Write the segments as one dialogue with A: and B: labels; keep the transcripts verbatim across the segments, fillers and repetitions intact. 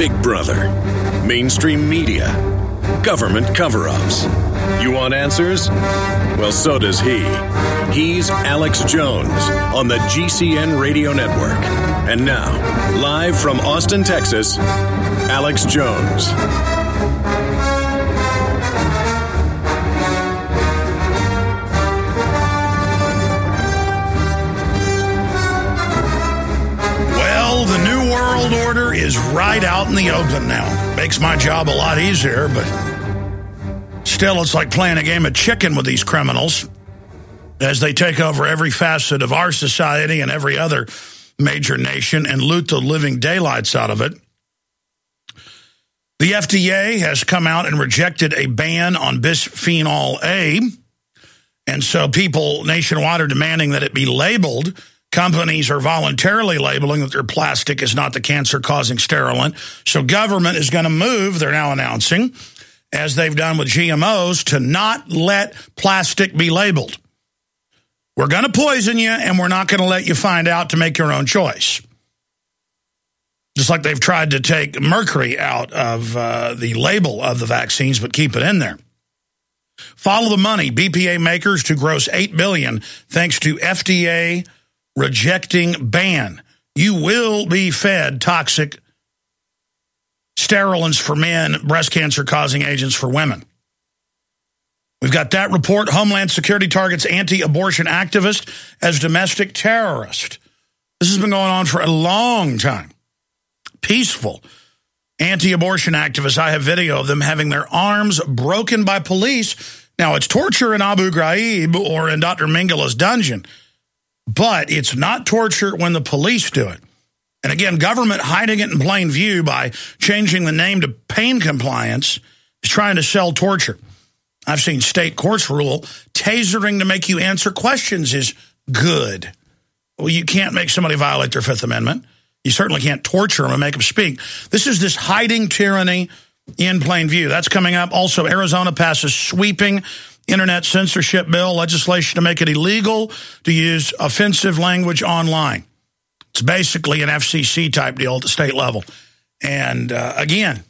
A: Big Brother, mainstream media, government cover-ups. You want answers? Well, so does he. He's Alex Jones on the G C N Radio Network. And now, live from Austin, Texas, Alex Jones.
B: Well, the New World Order is right out in the open now. Makes my job a lot easier, but still, it's like playing a game of chicken with these criminals as they take over every facet of our society and every other major nation and loot the living daylights out of it. The F D A has come out and rejected a ban on bisphenol A, and so people nationwide are demanding that it be labeled. Companies are voluntarily labeling that their plastic is not the cancer-causing sterilant, so government is going to move, they're now announcing, as they've done with G M Os, to not let plastic be labeled. We're going to poison you, and we're not going to let you find out to make your own choice. Just like they've tried to take mercury out of uh, the label of the vaccines, but keep it in there. Follow the money. B P A makers to gross eight billion dollars thanks to F D A rejecting ban. You will be fed toxic sterilants for men, breast cancer-causing agents for women. We've got that report. Homeland Security targets anti-abortion activist as domestic terrorist. This has been going on for a long time. Peaceful anti-abortion activists. I have video of them having their arms broken by police. Now, it's torture in Abu Ghraib or in Doctor Mengele's dungeon, but it's not torture when the police do it. And again, government hiding it in plain view by changing the name to pain compliance is trying to sell torture. I've seen state courts rule tasering to make you answer questions is good. Well, you can't make somebody violate their Fifth Amendment. You certainly can't torture them and make them speak. This is this hiding tyranny in plain view. That's coming up. Also, Arizona passes sweeping internet censorship bill, legislation to make it illegal to use offensive language online. It's basically an F C C type deal at the state level. And uh, again,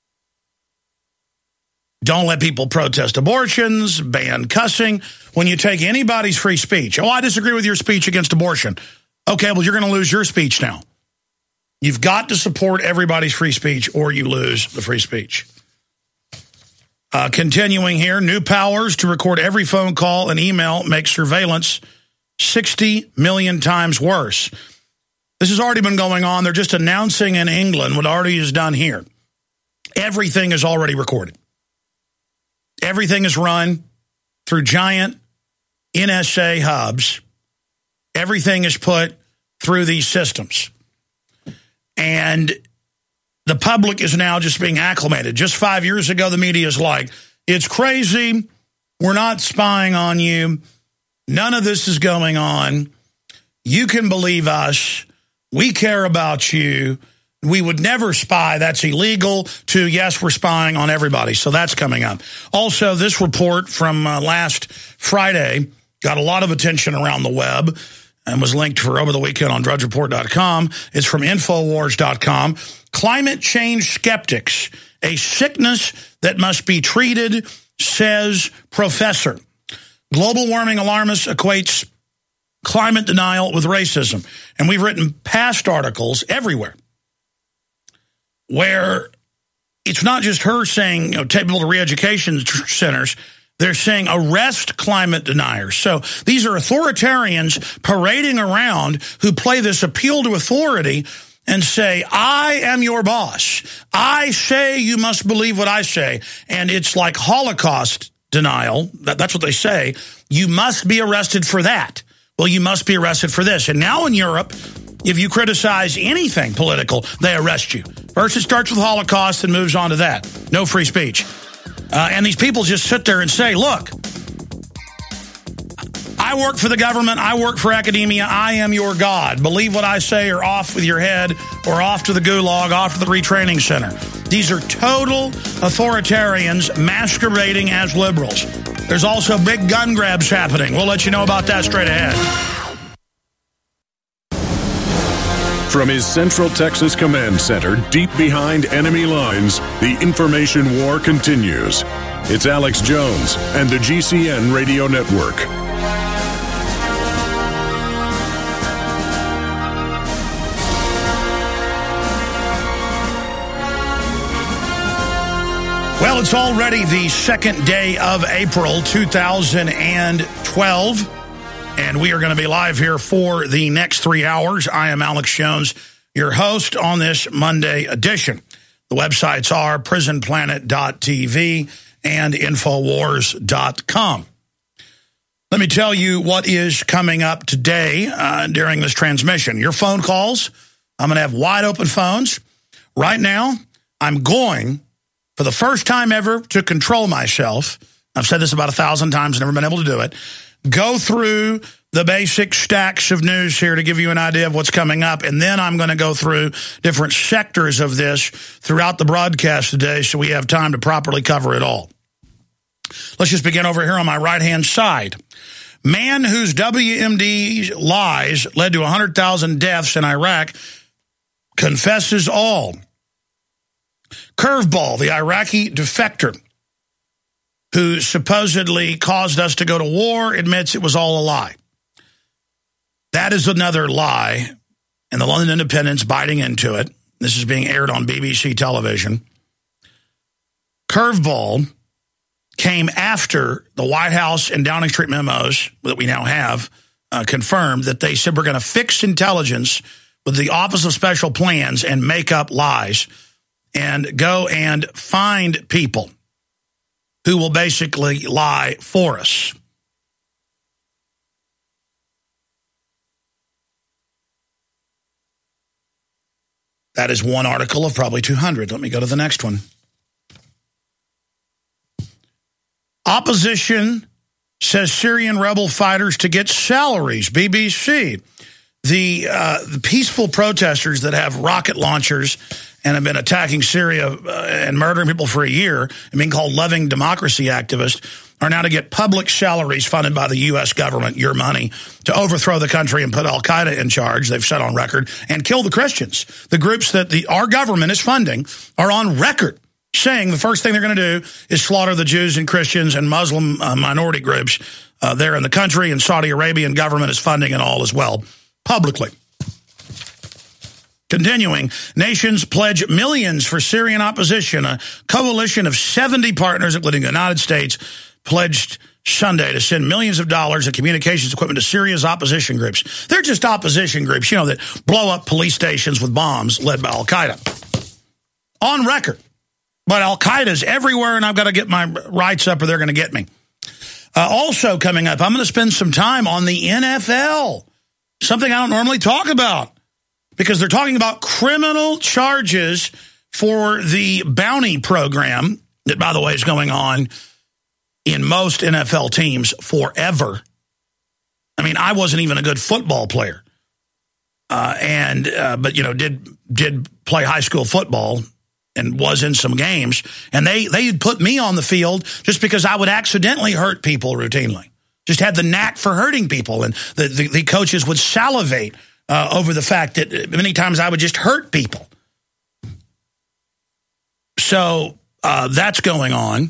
B: don't let people protest abortions, ban cussing. When you take anybody's free speech, oh, I disagree with your speech against abortion. Okay, well, you're going to lose your speech now. You've got to support everybody's free speech or you lose the free speech. Uh, continuing here, new powers to record every phone call and email make surveillance sixty million times worse. This has already been going on. They're just announcing in England what already is done here. Everything is already recorded. Everything is run through giant N S A hubs. Everything is put through these systems. And the public is now just being acclimated. Just five years ago, the media is like, it's crazy. We're not spying on you. None of this is going on. You can believe us. We care about you. We would never spy. That's illegal. To, yes, we're spying on everybody. So that's coming up. Also, this report from uh, last Friday got a lot of attention around the web and was linked for over the weekend on drudge report dot com. It's from infowars dot com. Climate change skeptics, a sickness that must be treated, says professor. Global warming alarmist equates climate denial with racism. And we've written past articles everywhere where it's not just her saying, you know, take people to re-education centers. They're saying arrest climate deniers. So these are authoritarians parading around who play this appeal to authority and say, I am your boss. I say you must believe what I say. And it's like Holocaust denial. That, that's what they say. You must be arrested for that. Well, you must be arrested for this. And now in Europe, if you criticize anything political, they arrest you. First, it starts with Holocaust and moves on to that. No free speech. Uh, and these people just sit there and say, look, I work for the government. I work for academia. I am your God. Believe what I say or off with your head or off to the gulag, off to the retraining center. These are total authoritarians masquerading as liberals. There's also big gun grabs happening. We'll let you know about that straight ahead.
A: From his Central Texas Command Center, deep behind enemy lines, the information war continues. It's Alex Jones and the G C N Radio Network.
B: Well, it's already the second day of April two thousand twelve, and we are going to be live here for the next three hours. I am Alex Jones, your host on this Monday edition. The websites are prison planet dot t v and infowars dot com. Let me tell you what is coming up today uh, during this transmission. Your phone calls, I'm going to have wide open phones. Right now, I'm going, for the first time ever, to control myself. I've said this about a thousand times, never been able to do it. Go through the basic stacks of news here to give you an idea of what's coming up, and then I'm going to go through different sectors of this throughout the broadcast today so we have time to properly cover it all. Let's just begin over here on my right-hand side. Man whose W M D lies led to one hundred thousand deaths in Iraq confesses all. Curveball, the Iraqi defector who supposedly caused us to go to war, admits it was all a lie. That is another lie, and the London Independent's biting into it. This is being aired on B B C television. Curveball came after the White House and Downing Street memos that we now have uh, confirmed that they said we're going to fix intelligence with the Office of Special Plans and make up lies and go and find people who will basically lie for us. That is one article of probably two hundred. Let me go to the next one. Opposition says Syrian rebel fighters to get salaries. B B C. The, uh, the peaceful protesters that have rocket launchers and have been attacking Syria uh, and murdering people for a year and being called loving democracy activists are now to get public salaries funded by the U S government, your money, to overthrow the country and put al-Qaeda in charge, they've said on record, and kill the Christians. The groups that the our government is funding are on record saying the first thing they're going to do is slaughter the Jews and Christians and Muslim uh, minority groups uh, there in the country, and Saudi Arabian government is funding it all as well, publicly. Continuing, nations pledge millions for Syrian opposition. A coalition of seventy partners, including the United States, pledged Sunday to send millions of dollars of communications equipment to Syria's opposition groups. They're just opposition groups, you know, that blow up police stations with bombs led by al-Qaeda. On record. But al-Qaeda's everywhere, and I've got to get my rights up or they're going to get me. Uh, also coming up, I'm going to spend some time on the N F L, something I don't normally talk about, because they're talking about criminal charges for the bounty program that, by the way, is going on in most N F L teams forever. I mean, I wasn't even a good football player, uh, and uh, but, you know, did did play high school football and was in some games, and they they'd put me on the field just because I would accidentally hurt people routinely. Just had the knack for hurting people, and the, the, the coaches would salivate uh, over the fact that many times I would just hurt people. So uh, that's going on.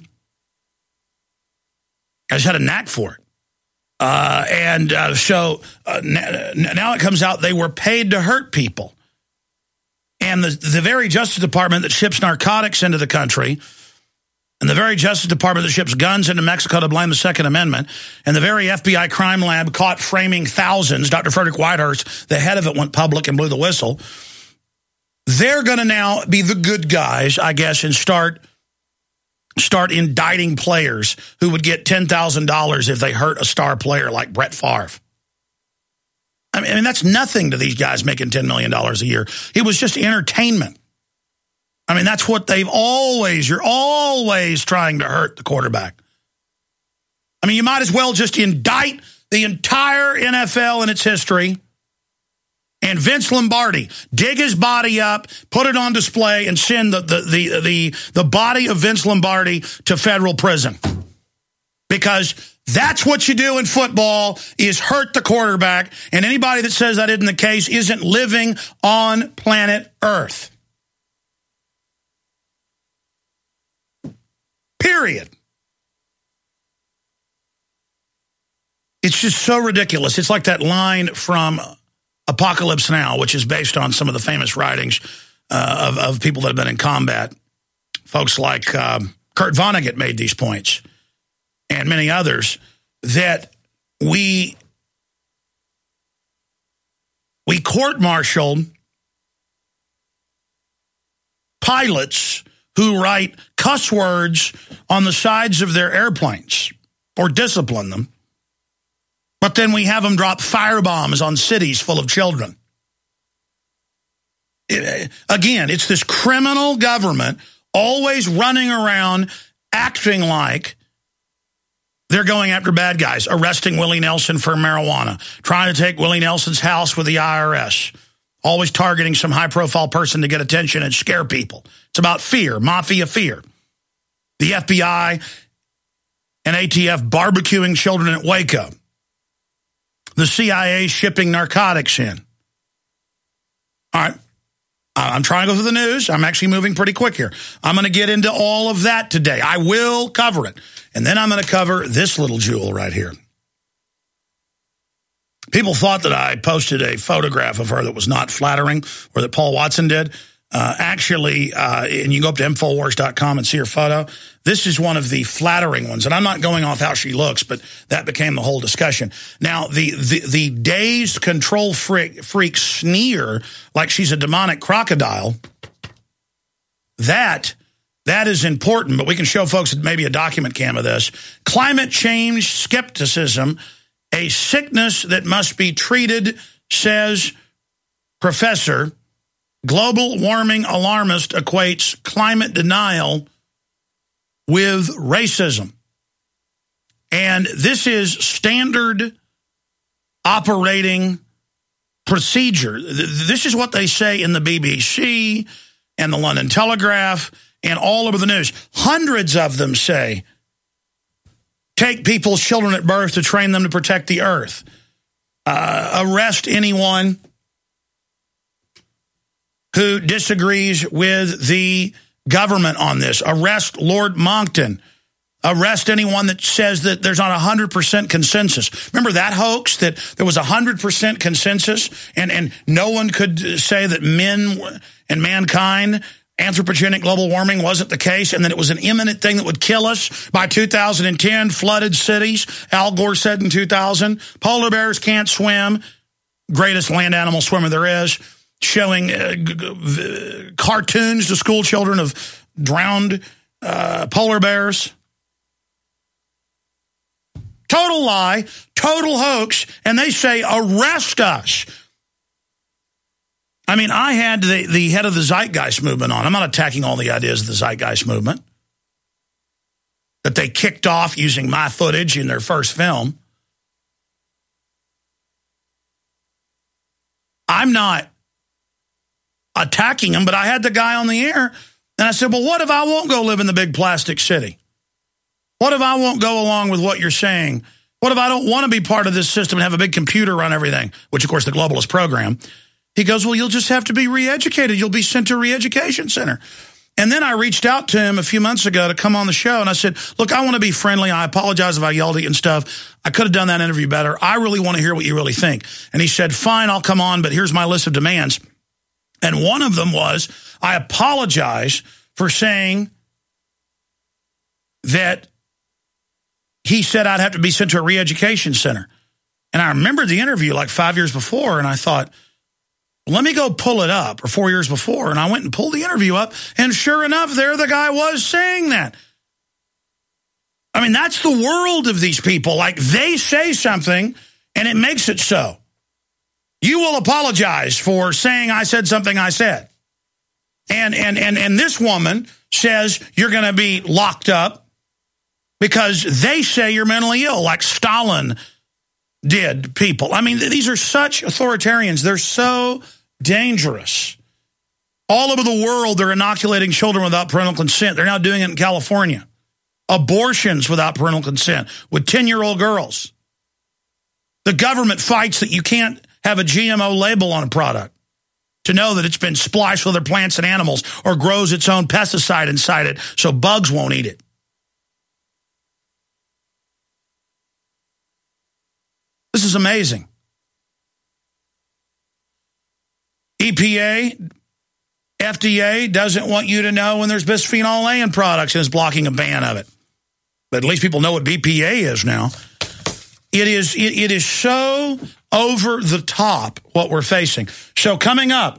B: I just had a knack for it. Uh, and uh, so uh, now it comes out they were paid to hurt people. And the, the very Justice Department that ships narcotics into the country, and the very Justice Department that ships guns into Mexico to blame the Second Amendment, and the very F B I crime lab caught framing thousands, Doctor Frederick Whitehurst, the head of it, went public and blew the whistle. They're going to now be the good guys, I guess, and start start indicting players who would get ten thousand dollars if they hurt a star player like Brett Favre. I mean, I mean, that's nothing to these guys making ten million dollars a year. It was just entertainment. I mean, that's what they've always, you're always trying to hurt the quarterback. I mean, you might as well just indict the entire N F L and its history, and Vince Lombardi, dig his body up, put it on display, and send the, the, the, the, the body of Vince Lombardi to federal prison. Because That's what you do in football, is hurt the quarterback. And anybody that says that isn't the case isn't living on planet Earth. Period. It's just so ridiculous. It's like that line from Apocalypse Now, which is based on some of the famous writings uh, of, of people that have been in combat. Folks like um, Kurt Vonnegut made these points, and many others, that we we court-martialed pilots who write cuss words on the sides of their airplanes or discipline them, but then we have them drop firebombs on cities full of children. It, again, it's this criminal government always running around acting like they're going after bad guys, arresting Willie Nelson for marijuana, trying to take Willie Nelson's house with the I R S, always targeting some high-profile person to get attention and scare people. It's about fear, mafia fear. The F B I and A T F barbecuing children at Waco. The C I A shipping narcotics in. All right. I'm trying to go through the news. I'm actually moving pretty quick here. I'm going to get into all of that today. I will cover it. And then I'm going to cover this little jewel right here. People thought that I posted a photograph of her that was not flattering, or that Paul Watson did. Uh, actually, uh, and you go up to Infowars dot com and see her photo. This is one of the flattering ones. And I'm not going off how she looks, but that became the whole discussion. Now, the the, the dazed control freak, freak sneer like she's a demonic crocodile, that, that is important. But we can show folks maybe a document cam of this. Climate change skepticism, a sickness that must be treated, says Professor. Global warming alarmist equates climate denial with racism. And this is standard operating procedure. This is what they say in the B B C and the London Telegraph and all over the news. Hundreds of them say, take people's children at birth to train them to protect the earth. Uh, arrest anyone who disagrees with the government on this. Arrest Lord Monckton. Arrest anyone that says that there's not one hundred percent consensus. Remember that hoax, that there was one hundred percent consensus and, and no one could say that men and mankind, anthropogenic global warming wasn't the case, and that it was an imminent thing that would kill us by two thousand ten, flooded cities. Al Gore said in two thousand, polar bears can't swim, greatest land animal swimmer there is. Showing uh, g- g- cartoons to school children of drowned uh, polar bears. Total lie, total hoax, and they say, arrest us. I mean, I had the, the head of the Zeitgeist movement on. I'm not attacking all the ideas of the Zeitgeist movement that they kicked off using my footage in their first film. I'm not attacking him, but I had the guy on the air, and I said, well, what if I won't go live in the big plastic city? What if I won't go along with what you're saying? What if I don't want to be part of this system and have a big computer run everything, which, of course, the globalist program? He goes, well, you'll just have to be re-educated. You'll be sent to a re-education center. And then I reached out to him a few months ago to come on the show, and I said, look, I want to be friendly. I apologize if I yelled at you and stuff. I could have done that interview better. I really want to hear what you really think. And he said, fine, I'll come on, but here's my list of demands. And one of them was, I apologize for saying that he said I'd have to be sent to a re-education center. And I remembered the interview like five years before, and I thought, let me go pull it up, or four years before. And I went and pulled the interview up, and sure enough, there the guy was saying that. I mean, that's the world of these people. Like, they say something, and it makes it so. You will apologize for saying I said something I said. And and and and this woman says you're going to be locked up because they say you're mentally ill, like Stalin did people. I mean, these are such authoritarians. They're so dangerous. All over the world, they're inoculating children without parental consent. They're now doing it in California. abortions without parental consent with ten-year-old girls. The government fights that you can't have a G M O label on a product to know that it's been spliced with other plants and animals or grows its own pesticide inside it so bugs won't eat it. This is amazing. E P A, F D A doesn't want you to know when there's bisphenol A in products and is blocking a ban of it. But at least people know what B P A is now. It is, it, it is so over the top what we're facing. So coming up,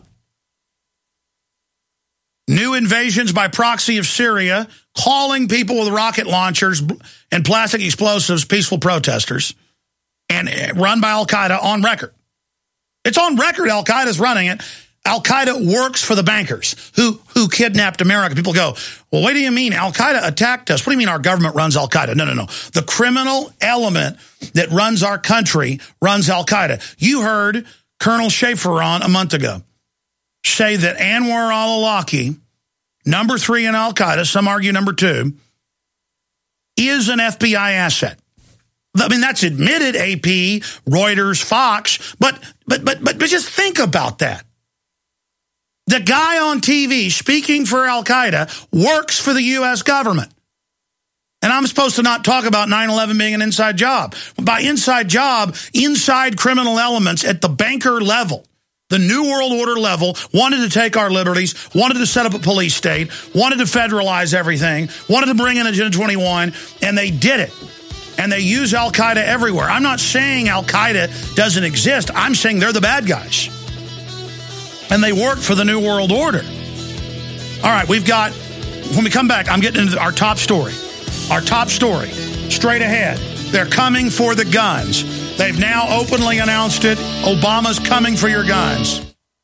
B: new invasions by proxy of Syria, calling people with rocket launchers and plastic explosives peaceful protesters, and run by Al-Qaeda on record. It's on record Al-Qaeda's running it. Al-Qaeda works for the bankers who, who kidnapped America. People go, well, what do you mean? Al-Qaeda attacked us. What do you mean our government runs Al-Qaeda? No, no, no. The criminal element that runs our country runs Al-Qaeda. You heard Colonel Schaefer on a month ago say that Anwar al-Awlaki, number three in Al-Qaeda, some argue number two, is an F B I asset. I mean, that's admitted, A P, Reuters, Fox, but but but but, but just think about that. The guy on T V speaking for Al-Qaeda works for the U S government. And I'm supposed to not talk about nine eleven being an inside job. By inside job, inside criminal elements at the banker level, the New World Order level, wanted to take our liberties, wanted to set up a police state, wanted to federalize everything, wanted to bring in Agenda twenty-one, and they did it. And they use Al-Qaeda everywhere. I'm not saying Al-Qaeda doesn't exist. I'm saying they're the bad guys. And they work for the New World Order. All right, we've got, when we come back, I'm getting into our top story. Our top story, straight ahead. They're coming for the guns. They've now openly announced it. Obama's coming for your guns.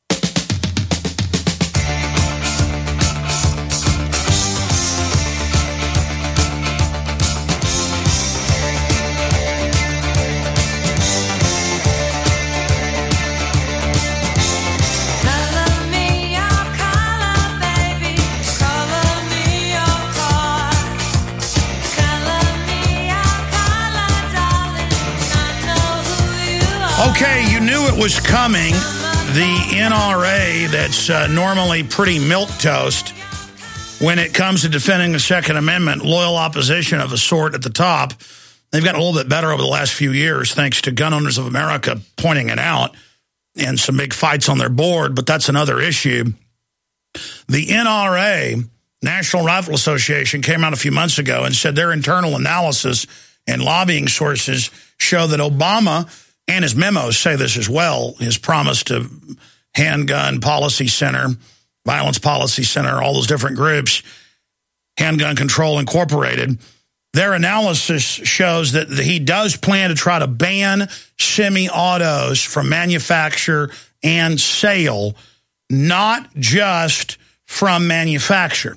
B: Okay, you knew it was coming. The N R A, that's uh, normally pretty milquetoast when it comes to defending the Second Amendment, loyal opposition of a sort at the top. They've gotten a little bit better over the last few years, thanks to Gun Owners of America pointing it out and some big fights on their board, but that's another issue. The N R A, National Rifle Association, came out a few months ago and said their internal analysis and lobbying sources show that Obama, and his memos say this as well, his promise to Handgun Policy Center, Violence Policy Center, all those different groups, Handgun Control Incorporated, their analysis shows that he does plan to try to ban semi-autos from manufacture and sale, not just from manufacture.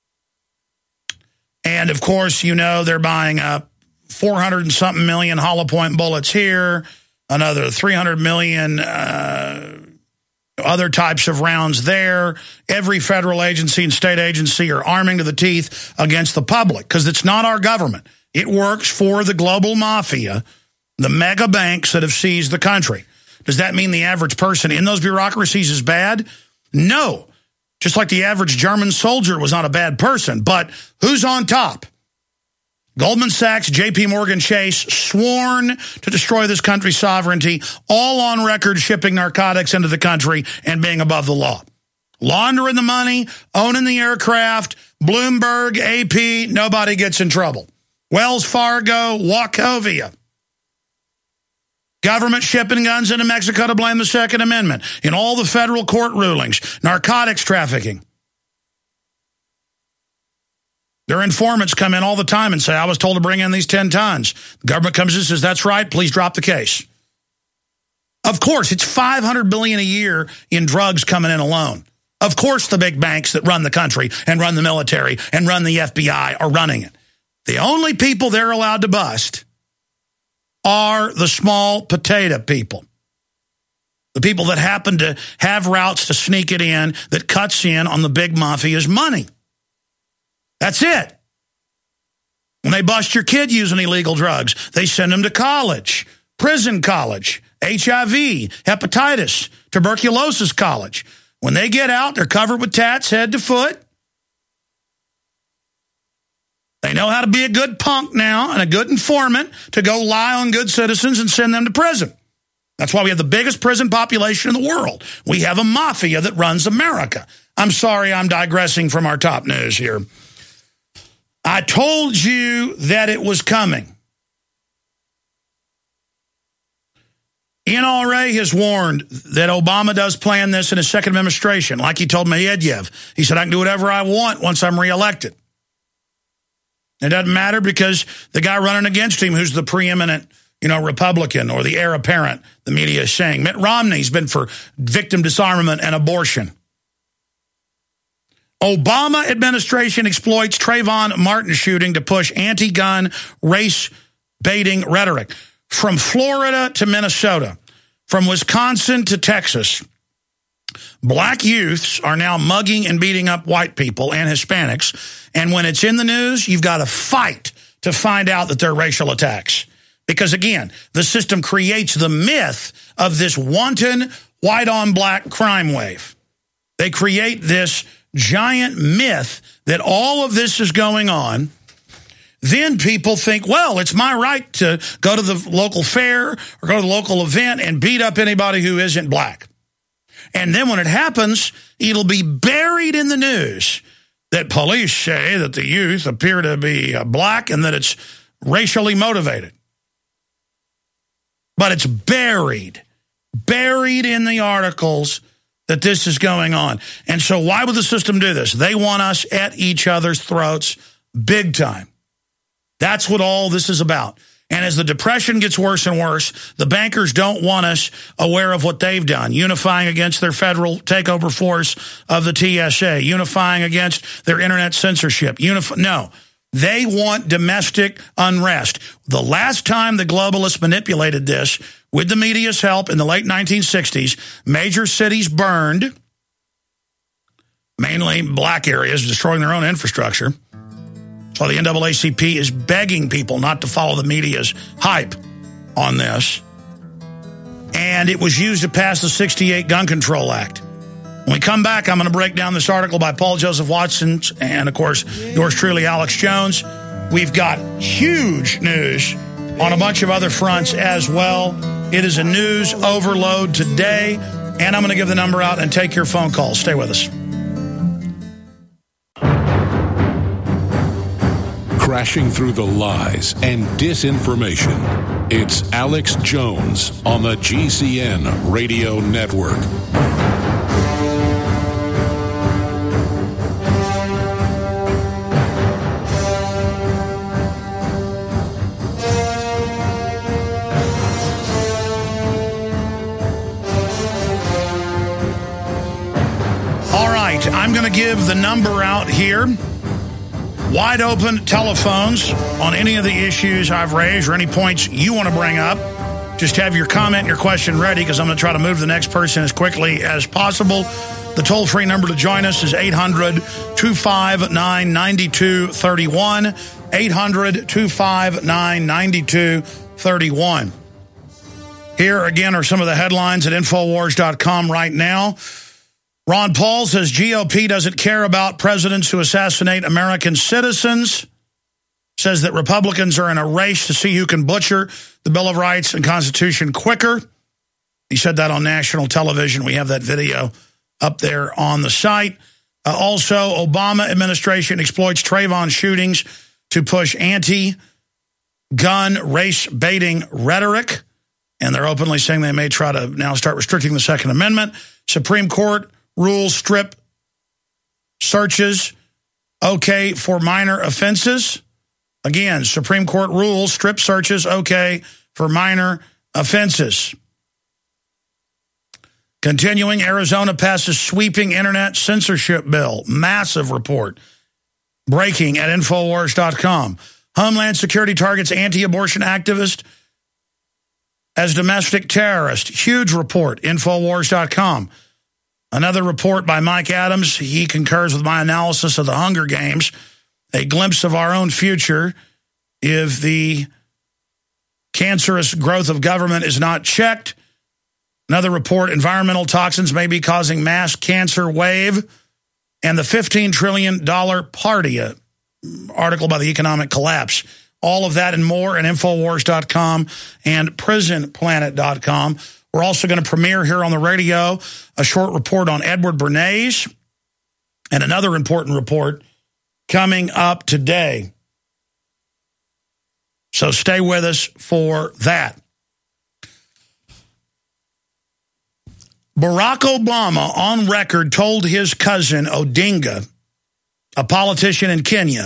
B: And, of course, you know they're buying up four hundred and something million hollow point bullets here, another three hundred million uh, other types of rounds there. Every federal agency and state agency are arming to the teeth against the public because it's not our government. It works for the global mafia, the mega banks that have seized the country. Does that mean the average person in those bureaucracies is bad? No. Just like the average German soldier was not a bad person. But who's on top? Goldman Sachs, J P Morgan Chase, sworn to destroy this country's sovereignty, all on record shipping narcotics into the country and being above the law. Laundering the money, owning the aircraft, Bloomberg, A P, nobody gets in trouble. Wells Fargo, Wachovia. Government shipping guns into Mexico to blame the Second Amendment. In all the federal court rulings, narcotics trafficking. Their informants come in all the time and say, I was told to bring in these ten tons. The government comes in and says, that's right, please drop the case. Of course, it's five hundred billion dollars a year in drugs coming in alone. Of course, the big banks that run the country and run the military and run the F B I are running it. The only people they're allowed to bust are the small potato people. The people that happen to have routes to sneak it in that cuts in on the big mafia's money. That's it. When they bust your kid using illegal drugs, they send them to college, prison college, H I V, hepatitis, tuberculosis college. When they get out, they're covered with tats head to foot. They know how to be a good punk now and a good informant to go lie on good citizens and send them to prison. That's why we have the biggest prison population in the world. We have a mafia that runs America. I'm sorry, I'm digressing from our top news here. I told you that it was coming. N R A has warned that Obama does plan this in his second administration, like he told Medvedev. He said, I can do whatever I want once I'm reelected. It doesn't matter because the guy running against him, who's the preeminent, you know, Republican or the heir apparent, the media is saying, Mitt Romney's been for victim disarmament and abortion. Obama administration exploits Trayvon Martin shooting to push anti-gun, race-baiting rhetoric. From Florida to Minnesota, from Wisconsin to Texas, black youths are now mugging and beating up white people and Hispanics. And when it's in the news, you've got to fight to find out that they're racial attacks. Because, again, the system creates the myth of this wanton white-on-black crime wave. They create this giant myth that all of this is going on. Then people think, well, it's my right to go to the local fair or go to the local event and beat up anybody who isn't black. And then when it happens, it'll be buried in the news that police say that the youth appear to be black and that it's racially motivated. But it's buried, buried in the articles that this is going on. And so why would the system do this? They want us at each other's throats big time. That's what all this is about. And as the depression gets worse and worse, the bankers don't want us aware of what they've done, unifying against their federal takeover force of the T S A, unifying against their internet censorship. Unif- no, they want domestic unrest. The last time the globalists manipulated this, with the media's help in the late nineteen sixties, major cities burned, mainly black areas, destroying their own infrastructure. So the N double A C P is begging people not to follow the media's hype on this. And it was used to pass the sixty-eight Gun Control Act. When we come back, I'm going to break down this article by Paul Joseph Watson and, of course, yours truly, Alex Jones. We've got huge news on a bunch of other fronts as well. It is a news overload today, and I'm going to give the number out and take your phone calls. Stay with us.
C: Crashing through the lies and disinformation. It's Alex Jones on the G C N Radio Network.
B: All right, I'm going to give the number out here. Wide open telephones on any of the issues I've raised or any points you want to bring up. Just have your comment and your question ready because I'm going to try to move to the next person as quickly as possible. The toll-free number to join us is eight hundred, two five nine, nine two three one, eight hundred, two five nine, nine two three one. Here again are some of the headlines at Infowars dot com right now. Ron Paul says G O P doesn't care about presidents who assassinate American citizens. Says that Republicans are in a race to see who can butcher the Bill of Rights and Constitution quicker. He said that on national television. We have that video up there on the site. Uh, also, Obama administration exploits Trayvon shootings to push anti-gun, race-baiting rhetoric. And they're openly saying they may try to now start restricting the Second Amendment. Supreme Court rules strip searches okay for minor offenses. Again, Supreme Court rules strip searches okay for minor offenses. Continuing, Arizona passes sweeping internet censorship bill. Massive report. Breaking at Infowars dot com. Homeland Security targets anti-abortion activist as domestic terrorist. Huge report. Infowars dot com. Another report by Mike Adams. He concurs with my analysis of the Hunger Games. A glimpse of our own future if the cancerous growth of government is not checked. Another report, environmental toxins may be causing mass cancer wave. And the fifteen trillion dollars party, an article by the economic collapse. All of that and more at Infowars dot com and Prison Planet dot com. We're also going to premiere here on the radio a short report on Edward Bernays and another important report coming up today. So stay with us for that. Barack Obama, on record, told his cousin Odinga, a politician in Kenya,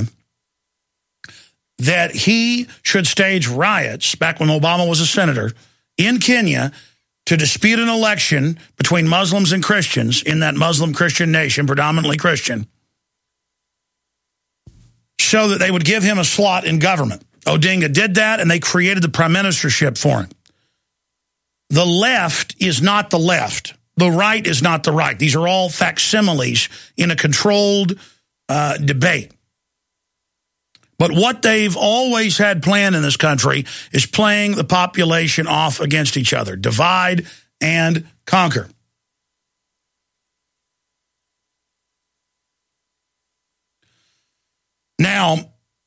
B: that he should stage riots, back when Obama was a senator, in Kenya to dispute an election between Muslims and Christians in that Muslim-Christian nation, predominantly Christian, so that they would give him a slot in government. Odinga did that, and they created the prime ministership for him. The left is not the left. The right is not the right. These are all facsimiles in a controlled uh, debate. But what they've always had planned in this country is playing the population off against each other. Divide and conquer. Now,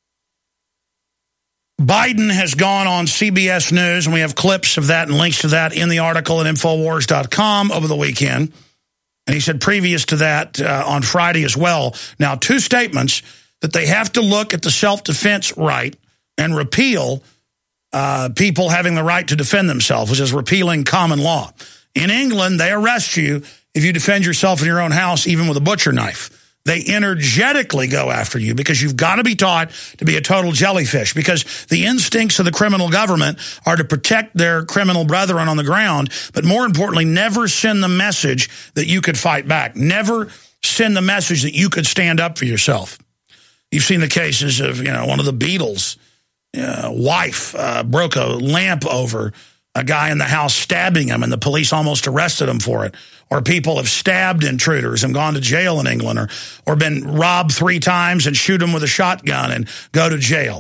B: Biden has gone on C B S News, and we have clips of that and links to that in the article at Infowars dot com over the weekend. And he said previous to that uh, on Friday as well. Now, two statements that they have to look at the self-defense right and repeal uh, people having the right to defend themselves, which is repealing common law. In England, they arrest you if you defend yourself in your own house, even with a butcher knife. They energetically go after you because you've got to be taught to be a total jellyfish, because the instincts of the criminal government are to protect their criminal brethren on the ground, but more importantly, never send the message that you could fight back. Never send the message that you could stand up for yourself. You've seen the cases of, you know, one of the Beatles' uh, wife uh, broke a lamp over a guy in the house, stabbing him, and the police almost arrested him for it. Or people have stabbed intruders and gone to jail in England, or, or been robbed three times and shoot them with a shotgun and go to jail.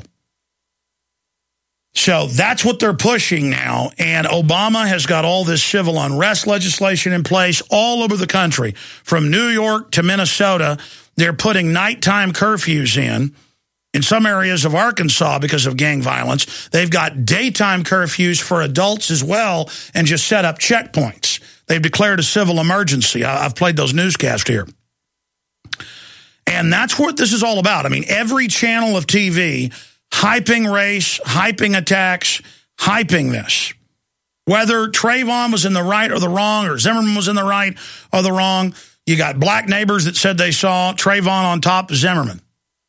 B: So that's what they're pushing now, and Obama has got all this civil unrest legislation in place all over the country. From New York to Minnesota, they're putting nighttime curfews in. In some areas of Arkansas, because of gang violence, they've got daytime curfews for adults as well, and just set up checkpoints. They've declared a civil emergency. I've played those newscasts here. And that's what this is all about. I mean, every channel of T V hyping race, hyping attacks, hyping this. Whether Trayvon was in the right or the wrong, or Zimmerman was in the right or the wrong, you got black neighbors that said they saw Trayvon on top of Zimmerman.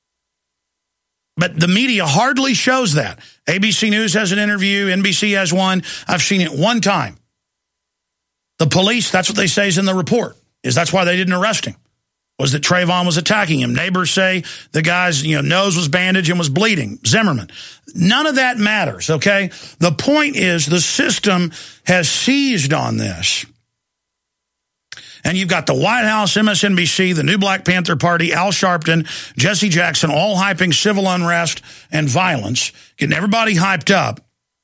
B: But the media hardly shows that. A B C News has an interview. N B C has one. I've seen it one time. The police, that's what they say is in the report, is that's why they didn't arrest him, was that Trayvon was attacking him. Neighbors say the guy's you know, nose was bandaged and was bleeding. Zimmerman. None of that matters, okay? The point is the system has seized on this. And you've got the White House, M S N B C, the new Black Panther Party, Al Sharpton, Jesse Jackson, all hyping civil unrest and violence, getting everybody hyped up.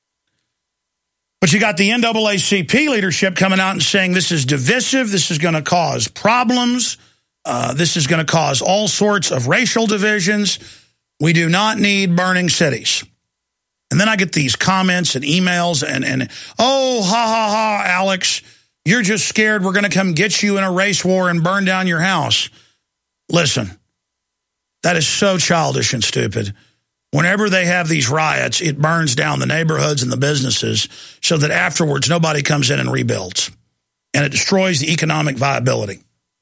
B: But you got the N double A C P leadership coming out and saying this is divisive, this is going to cause problems, uh, this is going to cause all sorts of racial divisions. We do not need burning cities. And then I get these comments and emails and, and oh, ha, ha, ha, Alex, you're just scared we're going to come get you in a race war and burn down your house. Listen, that is so childish and stupid. Whenever they have these riots, it burns down the neighborhoods and the businesses so that afterwards nobody comes in and rebuilds. And it destroys the economic viability.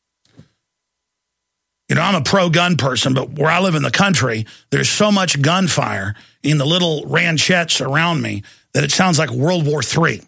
B: You know, I'm a pro-gun person, but where I live in the country, there's so much gunfire in the little ranchettes around me that it sounds like World War Three.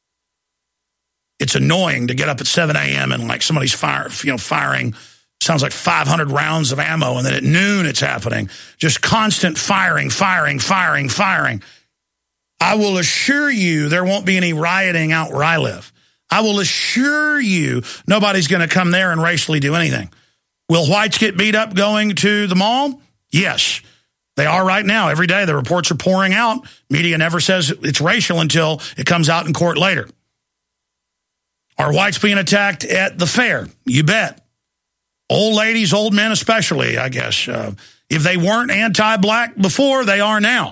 B: It's annoying to get up at seven A M and like somebody's fire, you know, firing, sounds like five hundred rounds of ammo, and then at noon it's happening. Just constant firing, firing, firing, firing. I will assure you there won't be any rioting out where I live. I will assure you nobody's going to come there and racially do anything. Will whites get beat up going to the mall? Yes. They are right now. Every day the reports are pouring out. Media never says it's racial until it comes out in court later. Are whites being attacked at the fair? You bet. Old ladies, old men especially, I guess. Uh, if they weren't anti-black before, they are now.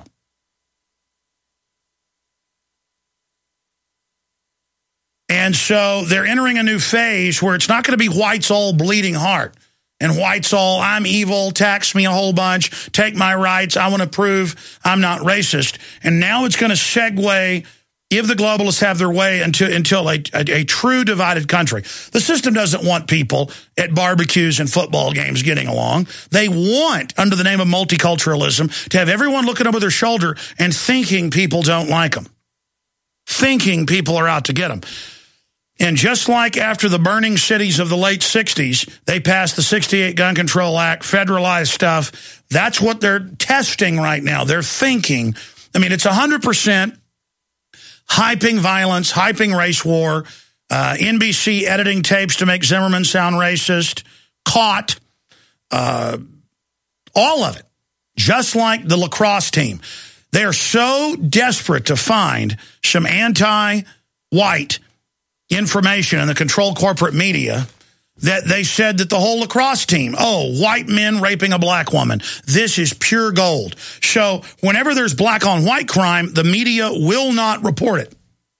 B: And so they're entering a new phase where it's not going to be whites all bleeding heart. And whites all, I'm evil, tax me a whole bunch, take my rights, I want to prove I'm not racist. And now it's going to segue, if the globalists have their way, until, until a, a, a true divided country. The system doesn't want people at barbecues and football games getting along. They want, under the name of multiculturalism, to have everyone looking over their shoulder and thinking people don't like them. Thinking people are out to get them. And just like after the burning cities of the late sixties, they passed the sixty-eight Gun Control Act, federalized stuff. That's what they're testing right now. They're thinking. I mean, it's one hundred percent hyping violence, hyping race war, uh, N B C editing tapes to make Zimmerman sound racist, caught, uh, all of it. Just like the lacrosse team. They are so desperate to find some anti-white information in the controlled corporate media that they said that the whole lacrosse team, oh, white men raping a black woman, this is pure gold. So whenever there's black on white crime, the media will not report it.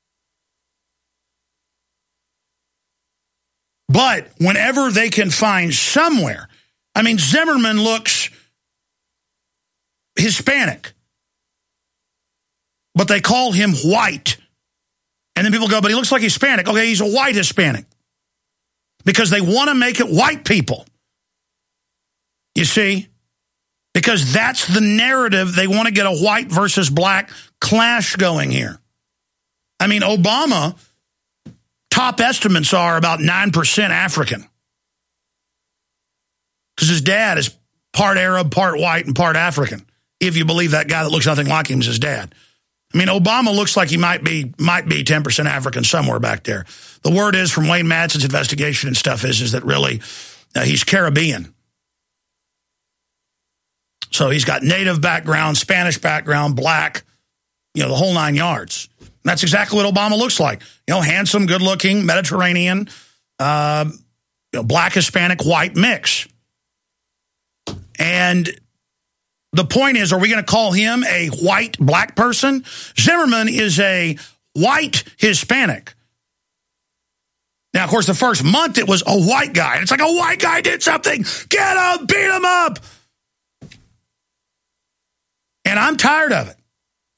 B: But whenever they can find somewhere, I mean, Zimmerman looks Hispanic, but they call him white. And then people go, but he looks like Hispanic. Okay, he's a white Hispanic. Because they want to make it white people. You see? Because that's the narrative. They want to get a white versus black clash going here. I mean, Obama, top estimates are about nine percent African. Because his dad is part Arab, part white, and part African. If you believe that guy that looks nothing like him is his dad. I mean, Obama looks like he might be might be ten percent African somewhere back there. The word is from Wayne Madsen's investigation and stuff is, is that really uh, he's Caribbean. So he's got native background, Spanish background, black, you know, the whole nine yards. And that's exactly what Obama looks like. You know, handsome, good-looking, Mediterranean, uh, you know, black, Hispanic, white mix. And the point is, are we going to call him a white black person? Zimmerman is a white Hispanic. Now, of course, the first month it was a white guy. It's like a white guy did something. Get him, beat him up. And I'm tired of it.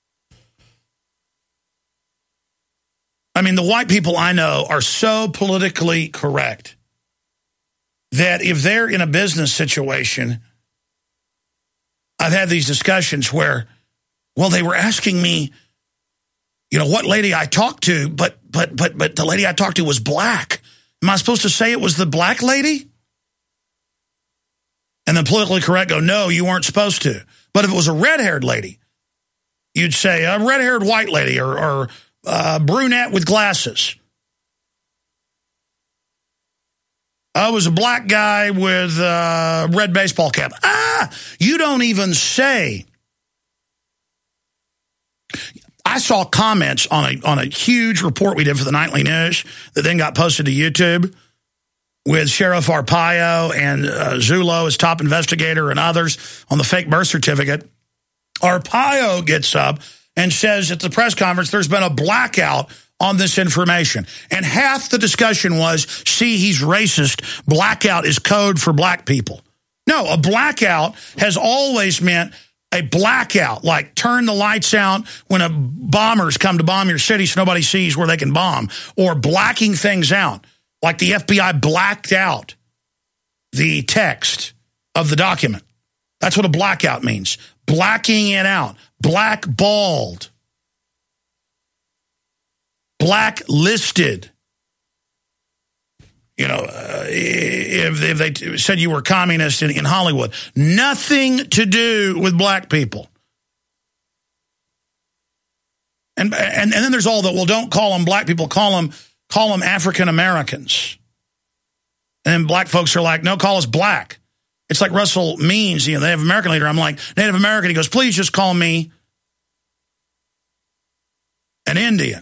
B: I mean, the white people I know are so politically correct that if they're in a business situation, I've had these discussions where, well, they were asking me, you know, what lady I talked to, but but but but the lady I talked to was black. Am I supposed to say it was the black lady? And the politically correct go, no, you weren't supposed to. But if it was a red-haired lady, you'd say a red-haired white lady or, or uh, brunette with glasses. I was a black guy with a red baseball cap. Ah, you don't even say. I saw comments on a on a huge report we did for the Nightly News that then got posted to YouTube with Sheriff Arpaio and uh, Zullo as top investigator and others on the fake birth certificate. Arpaio gets up and says at the press conference there's been a blackout on this information. And half the discussion was, see, he's racist. Blackout is code for black people. No, a blackout has always meant a blackout, like turn the lights out when a bombers come to bomb your city so nobody sees where they can bomb, or blacking things out, like the F B I blacked out the text of the document. That's what a blackout means. Blacking it out. Blackballed. Blacklisted. You know, uh, if, if they said you were communist in, in Hollywood, nothing to do with black people. And, and and then there's all the, well, don't call them black people, call them call them African Americans. And then black folks are like, no, call us black. It's like Russell Means, you know, the Native American leader. I'm like, Native American. He goes, please just call me an Indian.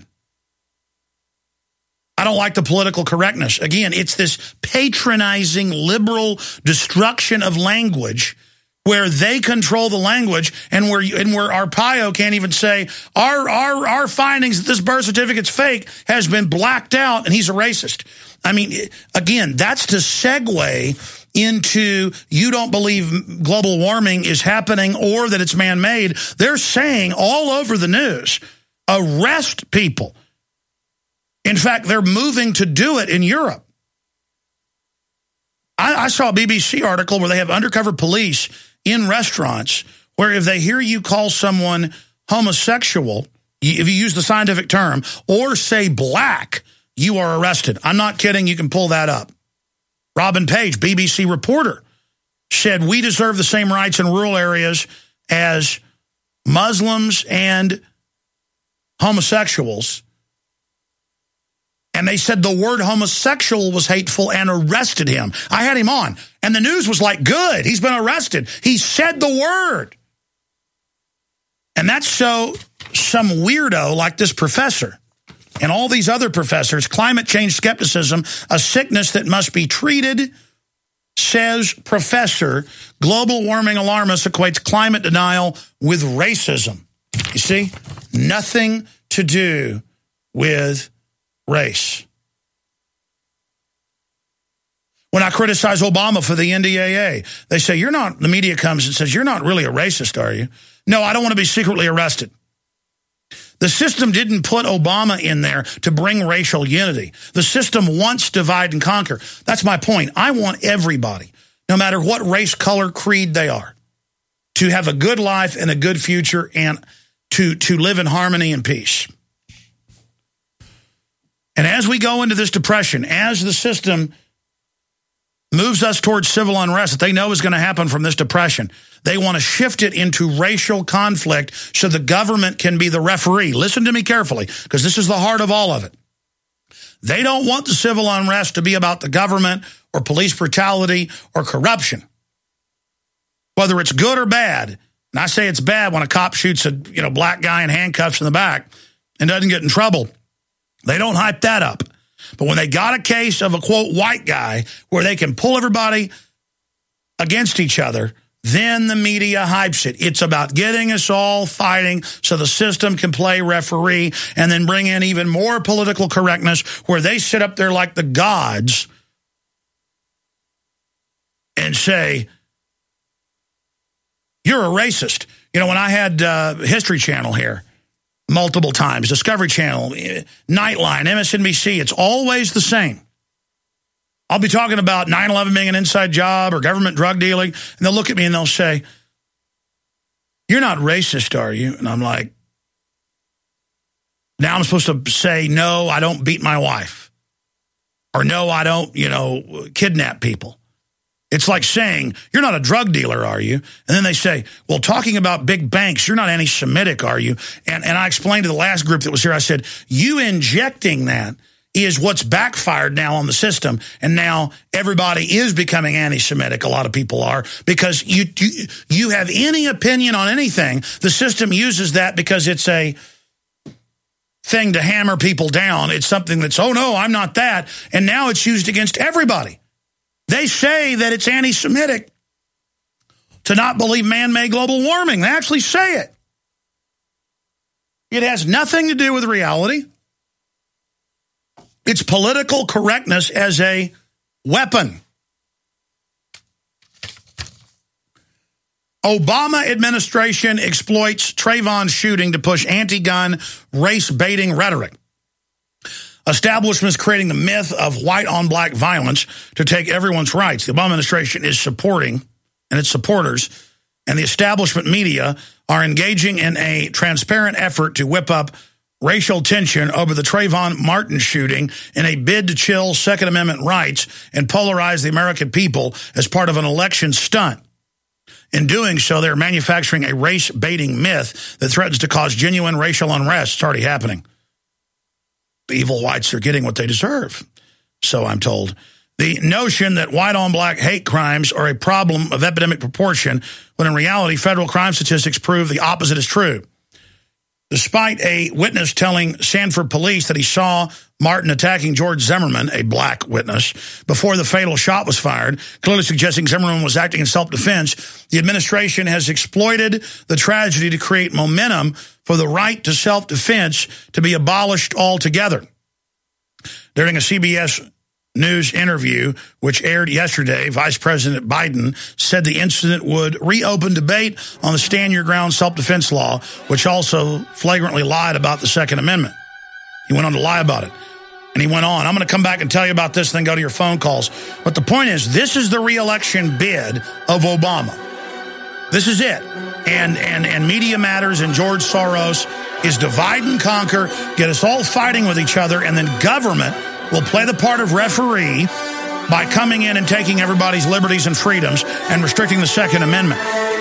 B: I don't like the political correctness. Again, it's this patronizing liberal destruction of language where they control the language, and where and where Arpaio can't even say our our our findings that this birth certificate's fake has been blacked out, and he's a racist. I mean, again, that's to segue into you don't believe global warming is happening or that it's man-made. They're saying all over the news, arrest people. In fact, they're moving to do it in Europe. I, I saw a B B C article where they have undercover police in restaurants where if they hear you call someone homosexual, if you use the scientific term, or say black, you are arrested. I'm not kidding. You can pull that up. Robin Page, B B C reporter, said we deserve the same rights in rural areas as Muslims and homosexuals. And they said the word homosexual was hateful and arrested him. I had him on. And the news was like, good, he's been arrested. He said the word. And that's so some weirdo like this professor and all these other professors, climate change skepticism, a sickness that must be treated, says professor, global warming alarmist equates climate denial with racism. You see, nothing to do with race. When I criticize Obama for the N D A A, they say, you're not, the media comes and says, you're not really a racist, are you? No, I don't want to be secretly arrested. The system didn't put Obama in there to bring racial unity. The system wants divide and conquer. That's my point. I want everybody, no matter what race, color, creed they are, to have a good life and a good future and to, to live in harmony and peace. And as we go into this depression, as the system moves us towards civil unrest that they know is going to happen from this depression, they want to shift it into racial conflict so the government can be the referee. Listen to me carefully, because this is the heart of all of it. They don't want the civil unrest to be about the government or police brutality or corruption. Whether it's good or bad, and I say it's bad when a cop shoots a you know black guy in handcuffs in the back and doesn't get in trouble. They don't hype that up. But when they got a case of a, quote, white guy where they can pull everybody against each other, then the media hypes it. It's about getting us all fighting so the system can play referee and then bring in even more political correctness where they sit up there like the gods and say, you're a racist. You know, when I had uh, History Channel here, multiple times, Discovery Channel, Nightline, M S N B C, it's always the same. I'll be talking about nine eleven being an inside job or government drug dealing, and they'll look at me and they'll say, you're not racist, are you? And I'm like, now I'm supposed to say, no, I don't beat my wife. Or no, I don't, you know, kidnap people. It's like saying, you're not a drug dealer, are you? And then they say, well, talking about big banks, you're not anti-Semitic, are you? And, and I explained to the last group that was here, I said, you injecting that is what's backfired now on the system. And now everybody is becoming anti-Semitic, a lot of people are, because you, you, you have any opinion on anything, the system uses that because it's a thing to hammer people down. It's something that's, oh, no, I'm not that. And now it's used against everybody. They say that it's anti-Semitic to not believe man-made global warming. They actually say it. It has nothing to do with reality. It's political correctness as a weapon. Obama administration exploits Trayvon shooting to push anti-gun, race-baiting rhetoric. Establishments creating the myth of white-on-black violence to take everyone's rights. The Obama administration is supporting, and its supporters, and the establishment media are engaging in a transparent effort to whip up racial tension over the Trayvon Martin shooting in a bid to chill Second Amendment rights and polarize the American people as part of an election stunt. In doing so, they're manufacturing a race-baiting myth that threatens to cause genuine racial unrest. It's already happening. The evil whites are getting what they deserve, so I'm told. The notion that white-on-black hate crimes are a problem of epidemic proportion, when in reality, federal crime statistics prove the opposite is true. Despite a witness telling Sanford police that he saw Martin attacking George Zimmerman, a black witness, before the fatal shot was fired, clearly suggesting Zimmerman was acting in self-defense, the administration has exploited the tragedy to create momentum for the right to self-defense to be abolished altogether. During a C B S News interview, which aired yesterday, Vice President Biden said the incident would reopen debate on the Stand Your Ground self-defense law, which also flagrantly lied about the Second Amendment. He went on to lie about it. And he went on. I'm going to come back and tell you about this and then go to your phone calls. But the point is, this is the re-election bid of Obama. This is it. And, and, and Media Matters and George Soros is divide and conquer, get us all fighting with each other, and then government will play the part of referee by coming in and taking everybody's liberties and freedoms and restricting the Second Amendment.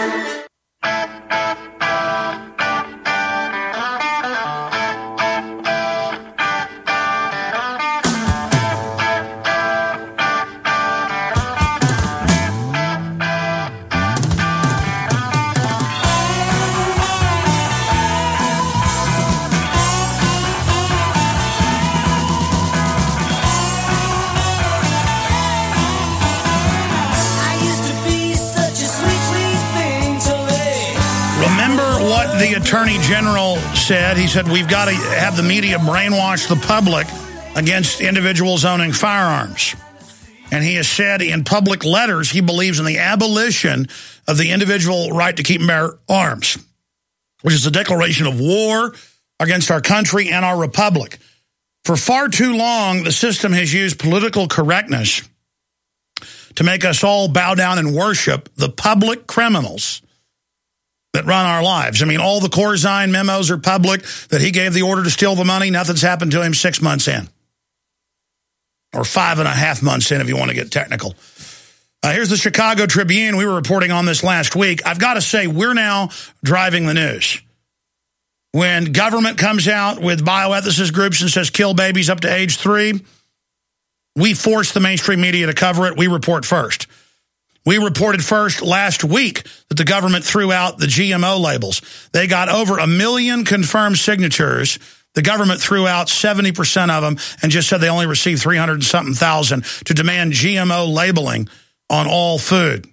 B: The Attorney General said, he said, we've got to have the media brainwash the public against individuals owning firearms. And he has said in public letters he believes in the abolition of the individual right to keep and bear arms, which is a declaration of war against our country and our republic. For far too long, the system has used political correctness to make us all bow down and worship the public criminals that run our lives. I mean, all the Corzine memos are public, that he gave the order to steal the money. Nothing's happened to him six months in. Or five and a half months in, if you want to get technical. Uh, here's the Chicago Tribune. We were reporting on this last week. I've got to say, we're now driving the news. When government comes out with bioethicist groups and says kill babies up to age three, we force the mainstream media to cover it. We report first. We reported first last week that the government threw out the G M O labels. They got over a million confirmed signatures. The government threw out seventy percent of them and just said they only received three hundred and something thousand to demand G M O labeling on all food.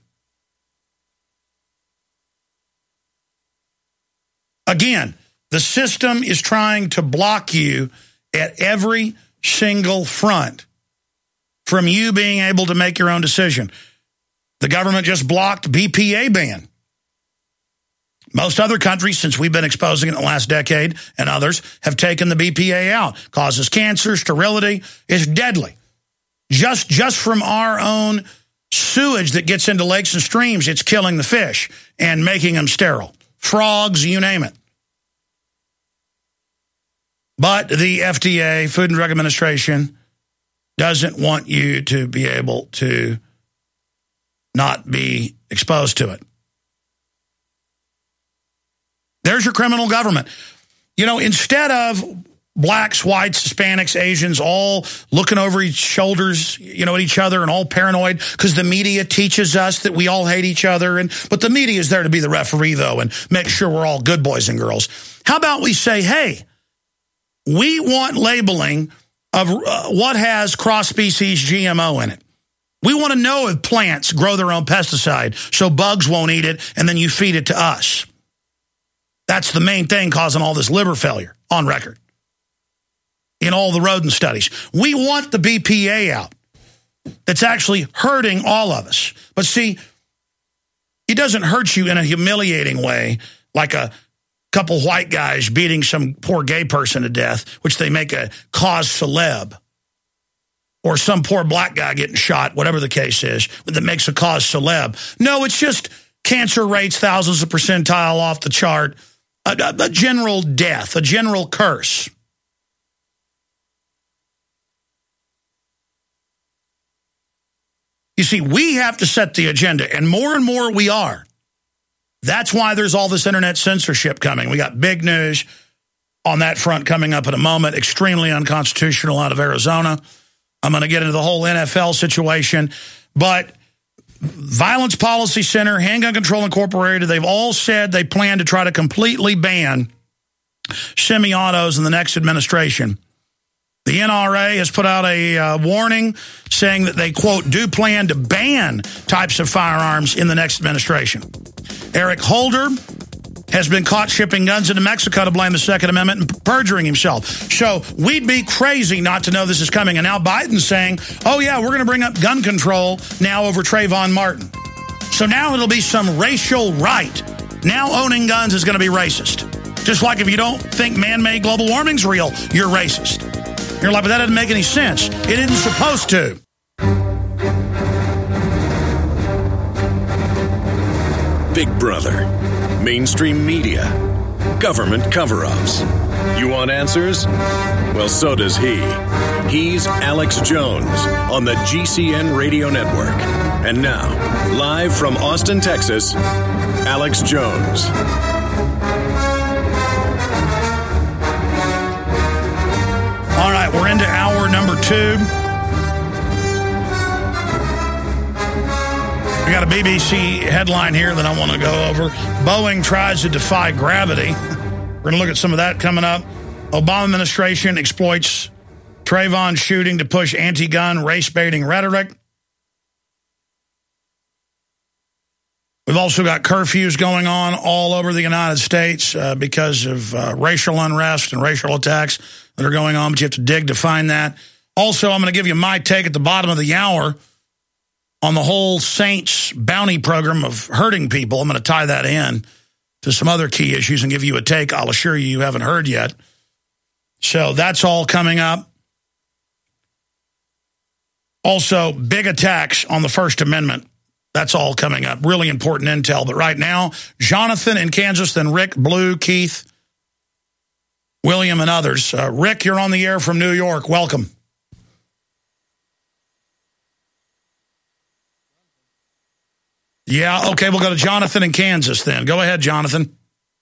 B: Again, the system is trying to block you at every single front from you being able to make your own decision. The government just blocked B P A ban. Most other countries, since we've been exposing it in the last decade, and others, have taken the B P A out. Causes cancer, sterility, is deadly. Just, just from our own sewage that gets into lakes and streams, it's killing the fish and making them sterile. Frogs, you name it. But the F D A, Food and Drug Administration, doesn't want you to be able to not be exposed to it. There's your criminal government. You know, instead of blacks, whites, Hispanics, Asians all looking over each shoulders, you know, at each other and all paranoid because the media teaches us that we all hate each other. And but the media is there to be the referee, though, and make sure we're all good boys and girls. How about we say, hey, we want labeling of uh, what has cross-species G M O in it. We want to know if plants grow their own pesticide so bugs won't eat it and then you feed it to us. That's the main thing causing all this liver failure on record in all the rodent studies. We want the B P A out. That's actually hurting all of us. But see, it doesn't hurt you in a humiliating way like a couple white guys beating some poor gay person to death, which they make a cause celeb. Or some poor black guy getting shot, whatever the case is, that makes a cause celeb. No, it's just cancer rates, thousands of percentile off the chart, a, a, a general death, a general curse. You see, we have to set the agenda, and more and more we are. That's why there's all this internet censorship coming. We got big news on that front coming up in a moment, extremely unconstitutional out of Arizona. I'm going to get into the whole N F L situation. But Violence Policy Center, Handgun Control Incorporated, they've all said they plan to try to completely ban semi-autos in the next administration. The N R A has put out a uh, warning saying that they, quote, do plan to ban types of firearms in the next administration. Eric Holder has been caught shipping guns into Mexico to blame the Second Amendment and perjuring himself. So we'd be crazy not to know this is coming. And now Biden's saying, oh, yeah, we're going to bring up gun control now over Trayvon Martin. So now it'll be some racial right. Now owning guns is going to be racist. Just like if you don't think man-made global warming's real, you're racist. You're like, but that doesn't make any sense. It isn't supposed to.
A: Big Brother, mainstream media, government cover-ups. You want answers? Well, so does he. He's Alex Jones on the G C N Radio Network. And now, live from Austin, Texas, Alex Jones.
B: All right, we're into hour number two. We got a B B C headline here that I want to go over. Boeing tries to defy gravity. We're going to look at some of that coming up. Obama administration exploits Trayvon shooting to push anti-gun, race-baiting rhetoric. We've also got curfews going on all over the United States uh, because of uh, racial unrest and racial attacks that are going on, but you have to dig to find that. Also, I'm going to give you my take at the bottom of the hour on the whole Saints bounty program of hurting people. I'm going to tie that in to some other key issues and give you a take I'll assure you you haven't heard yet. So that's all coming up. Also, big attacks on the First Amendment. That's all coming up. Really important intel. But right now, Jonathan in Kansas, then Rick, Blue, Keith, William, and others. Uh, Rick, you're on the air from New York. Welcome. Yeah, okay, we'll go to Jonathan in Kansas then. Go ahead, Jonathan.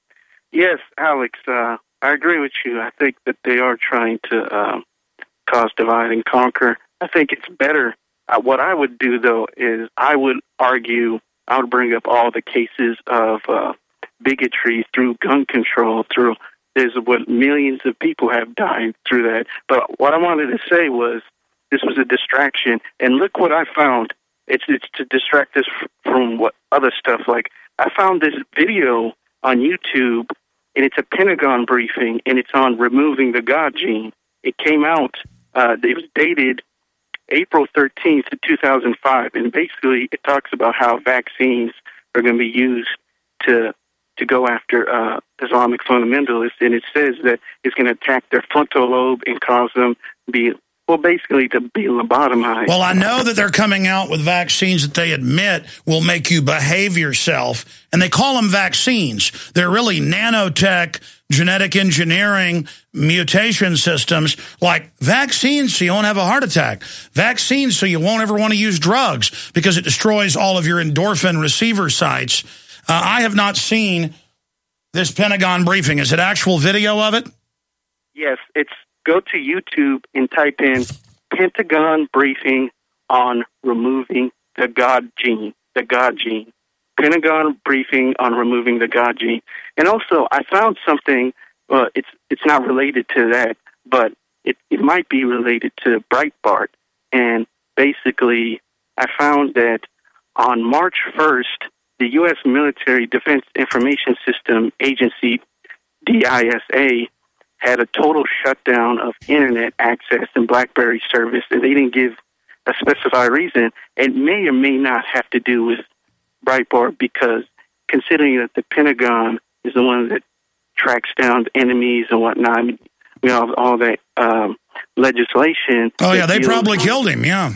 D: Yes, Alex, uh, I agree with you. I think that they are trying to uh, cause divide and conquer. I think it's better. Uh, what I would do, though, is I would argue, I would bring up all the cases of uh, bigotry through gun control, through there's what millions of people have died through that. But what I wanted to say was this was a distraction, and look what I found. It's it's to distract us from what other stuff. Like, I found this video on YouTube, and it's a Pentagon briefing, and it's on removing the God gene. It came out, uh, it was dated April thirteenth, two thousand five, and basically it talks about how vaccines are going to be used to to go after uh, Islamic fundamentalists, and it says that it's going to attack their frontal lobe and cause them to be, well, basically to be lobotomized.
B: Well, I know that they're coming out with vaccines that they admit will make you behave yourself, and they call them vaccines. They're really nanotech, genetic engineering, mutation systems, like vaccines so you won't have a heart attack, vaccines so you won't ever want to use drugs because it destroys all of your endorphin receiver sites. Uh, I have not seen this Pentagon briefing. Is it actual video of it?
D: Yes, it's go to YouTube and type in Pentagon briefing on removing the God gene, the God gene. Pentagon briefing on removing the God gene. And also, I found something, uh, it's it's not related to that, but it, it might be related to Breitbart. And basically, I found that on March first, the U S Military Defense Information System Agency, D I S A, had a total shutdown of Internet access and BlackBerry service, and they didn't give a specified reason. It may or may not have to do with Breitbart, because considering that the Pentagon is the one that tracks down enemies and whatnot, you know, all that um, legislation.
B: Oh, yeah, they probably killed him, yeah.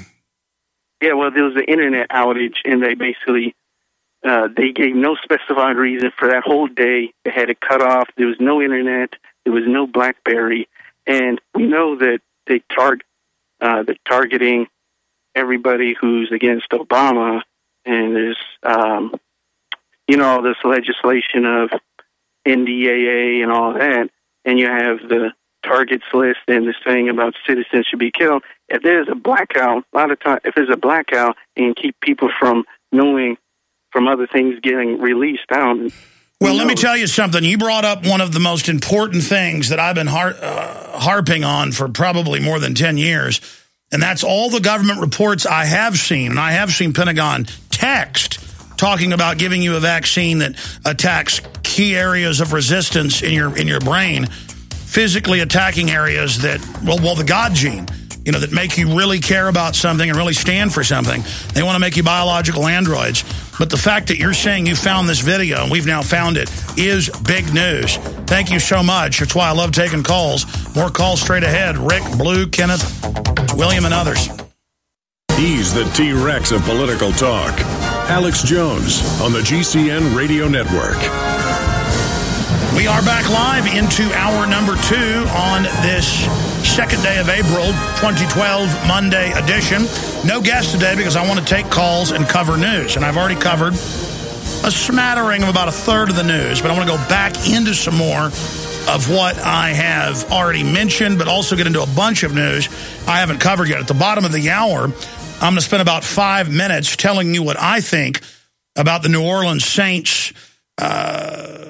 D: Yeah, well, there was an Internet outage, and they basically, uh, they gave no specified reason for that whole day. They had it cut off. There was no Internet. There was no BlackBerry. And we know that they tar- uh, they're targeting everybody who's against Obama. And there's, um, you know, all this legislation of N D A A and all that. And you have the targets list and this thing about citizens should be killed. If there's a blackout, a lot of time, if there's a blackout and keep people from knowing from other things getting released out.
B: Well, let me tell you something. You brought up one of the most important things that I've been har uh, harping on for probably more than ten years, and that's all the government reports I have seen, and I have seen Pentagon text talking about giving you a vaccine that attacks key areas of resistance in your in your brain, physically attacking areas that, well, well, the God gene, you know, that make you really care about something and really stand for something. They want to make you biological androids. But the fact that you're saying you found this video and we've now found it is big news. Thank you so much. That's why I love taking calls. More calls straight ahead. Rick, Blue, Kenneth, William, and others.
A: He's the T-Rex of political talk. Alex Jones on the G C N Radio Network.
B: We are back live into hour number two on this second day of April, twenty twelve, Monday edition. No guest today because I want to take calls and cover news. And I've already covered a smattering of about a third of the news, but I want to go back into some more of what I have already mentioned, but also get into a bunch of news I haven't covered yet. At the bottom of the hour, I'm going to spend about five minutes telling you what I think about the New Orleans Saints uh,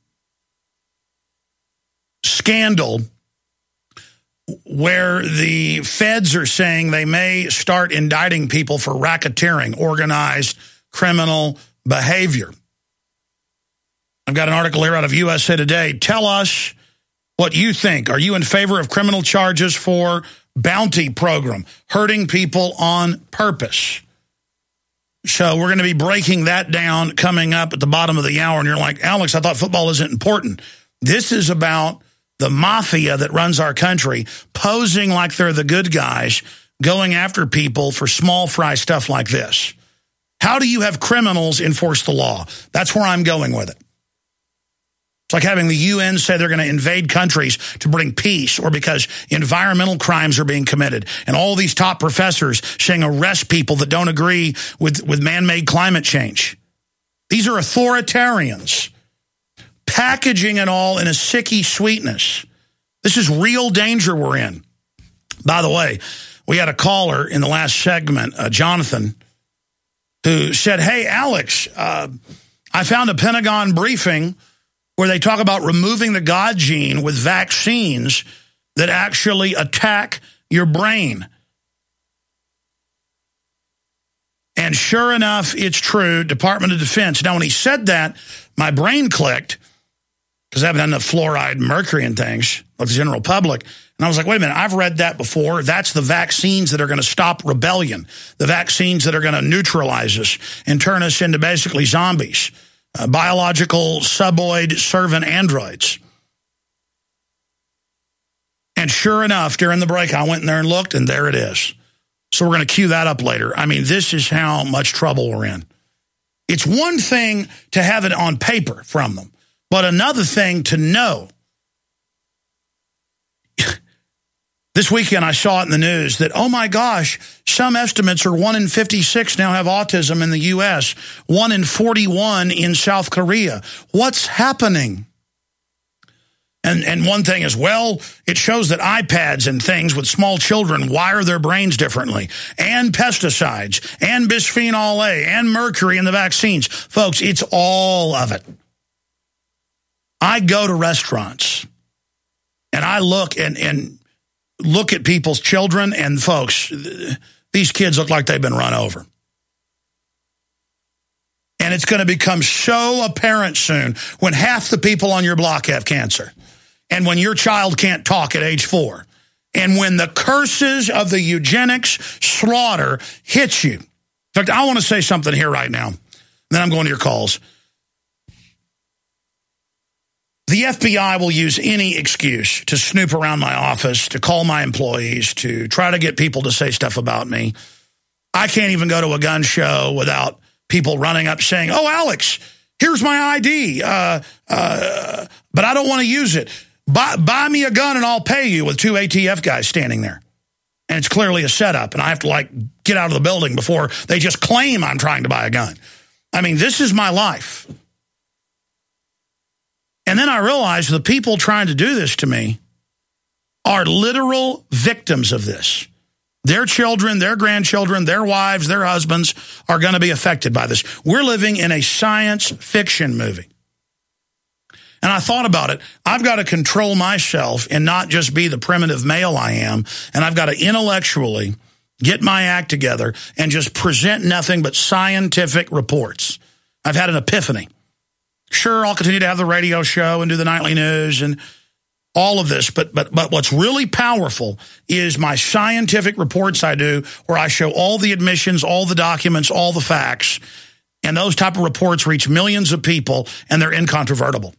B: scandal, where the feds are saying they may start indicting people for racketeering, organized criminal behavior. I've got an article here out of U S A Today. Tell us what you think. Are you in favor of criminal charges for bounty program, hurting people on purpose? So we're going to be breaking that down coming up at the bottom of the hour. And you're like, Alex, I thought football isn't important. This is about the mafia that runs our country, posing like they're the good guys, going after people for small fry stuff like this. How do you have criminals enforce the law? That's where I'm going with it. It's like having the U N say they're going to invade countries to bring peace, or because environmental crimes are being committed. And all these top professors saying arrest people that don't agree with, with man-made climate change. These are authoritarians, packaging it all in a sicky sweetness. This is real danger we're in. By the way, we had a caller in the last segment, uh, Jonathan, who said, hey, Alex, uh, I found a Pentagon briefing where they talk about removing the God gene with vaccines that actually attack your brain. And sure enough, it's true, Department of Defense. Now, when he said that, my brain clicked, because I haven't had enough fluoride and mercury and things, like the general public. And I was like, wait a minute, I've read that before. That's the vaccines that are going to stop rebellion, the vaccines that are going to neutralize us and turn us into basically zombies. Uh, biological suboid servant androids. And sure enough, during the break, I went in there and looked, and there it is. So we're going to cue that up later. I mean, this is how much trouble we're in. It's one thing to have it on paper from them, but another thing to know. This weekend, I saw it in the news that, oh my gosh, some estimates are one in fifty-six now have autism in the U S, one in forty-one in South Korea. What's happening? And, and one thing is, well, it shows that iPads and things with small children wire their brains differently, and pesticides, and bisphenol A, and mercury in the vaccines. Folks, it's all of it. I go to restaurants, and I look and, and look at people's children, and folks, these kids look like they've been run over. And it's going to become so apparent soon when half the people on your block have cancer, and when your child can't talk at age four, and when the curses of the eugenics slaughter hits you. In fact, I want to say something here right now, then I'm going to your calls. The F B I will use any excuse to snoop around my office, to call my employees, to try to get people to say stuff about me. I can't even go to a gun show without people running up saying, oh, Alex, here's my I D, uh, uh, but I don't want to use it. Buy, buy me a gun and I'll pay you, with two A T F guys standing there. And it's clearly a setup, and I have to, like, get out of the building before they just claim I'm trying to buy a gun. I mean, this is my life. And then I realized the people trying to do this to me are literal victims of this. Their children, their grandchildren, their wives, their husbands are going to be affected by this. We're living in a science fiction movie. And I thought about it. I've got to control myself and not just be the primitive male I am. And I've got to intellectually get my act together and just present nothing but scientific reports. I've had an epiphany. Sure, I'll continue to have the radio show and do the nightly news and all of this, but but but what's really powerful is my scientific reports I do, where I show all the admissions, all the documents, all the facts, and those type of reports reach millions of people, and they're incontrovertible.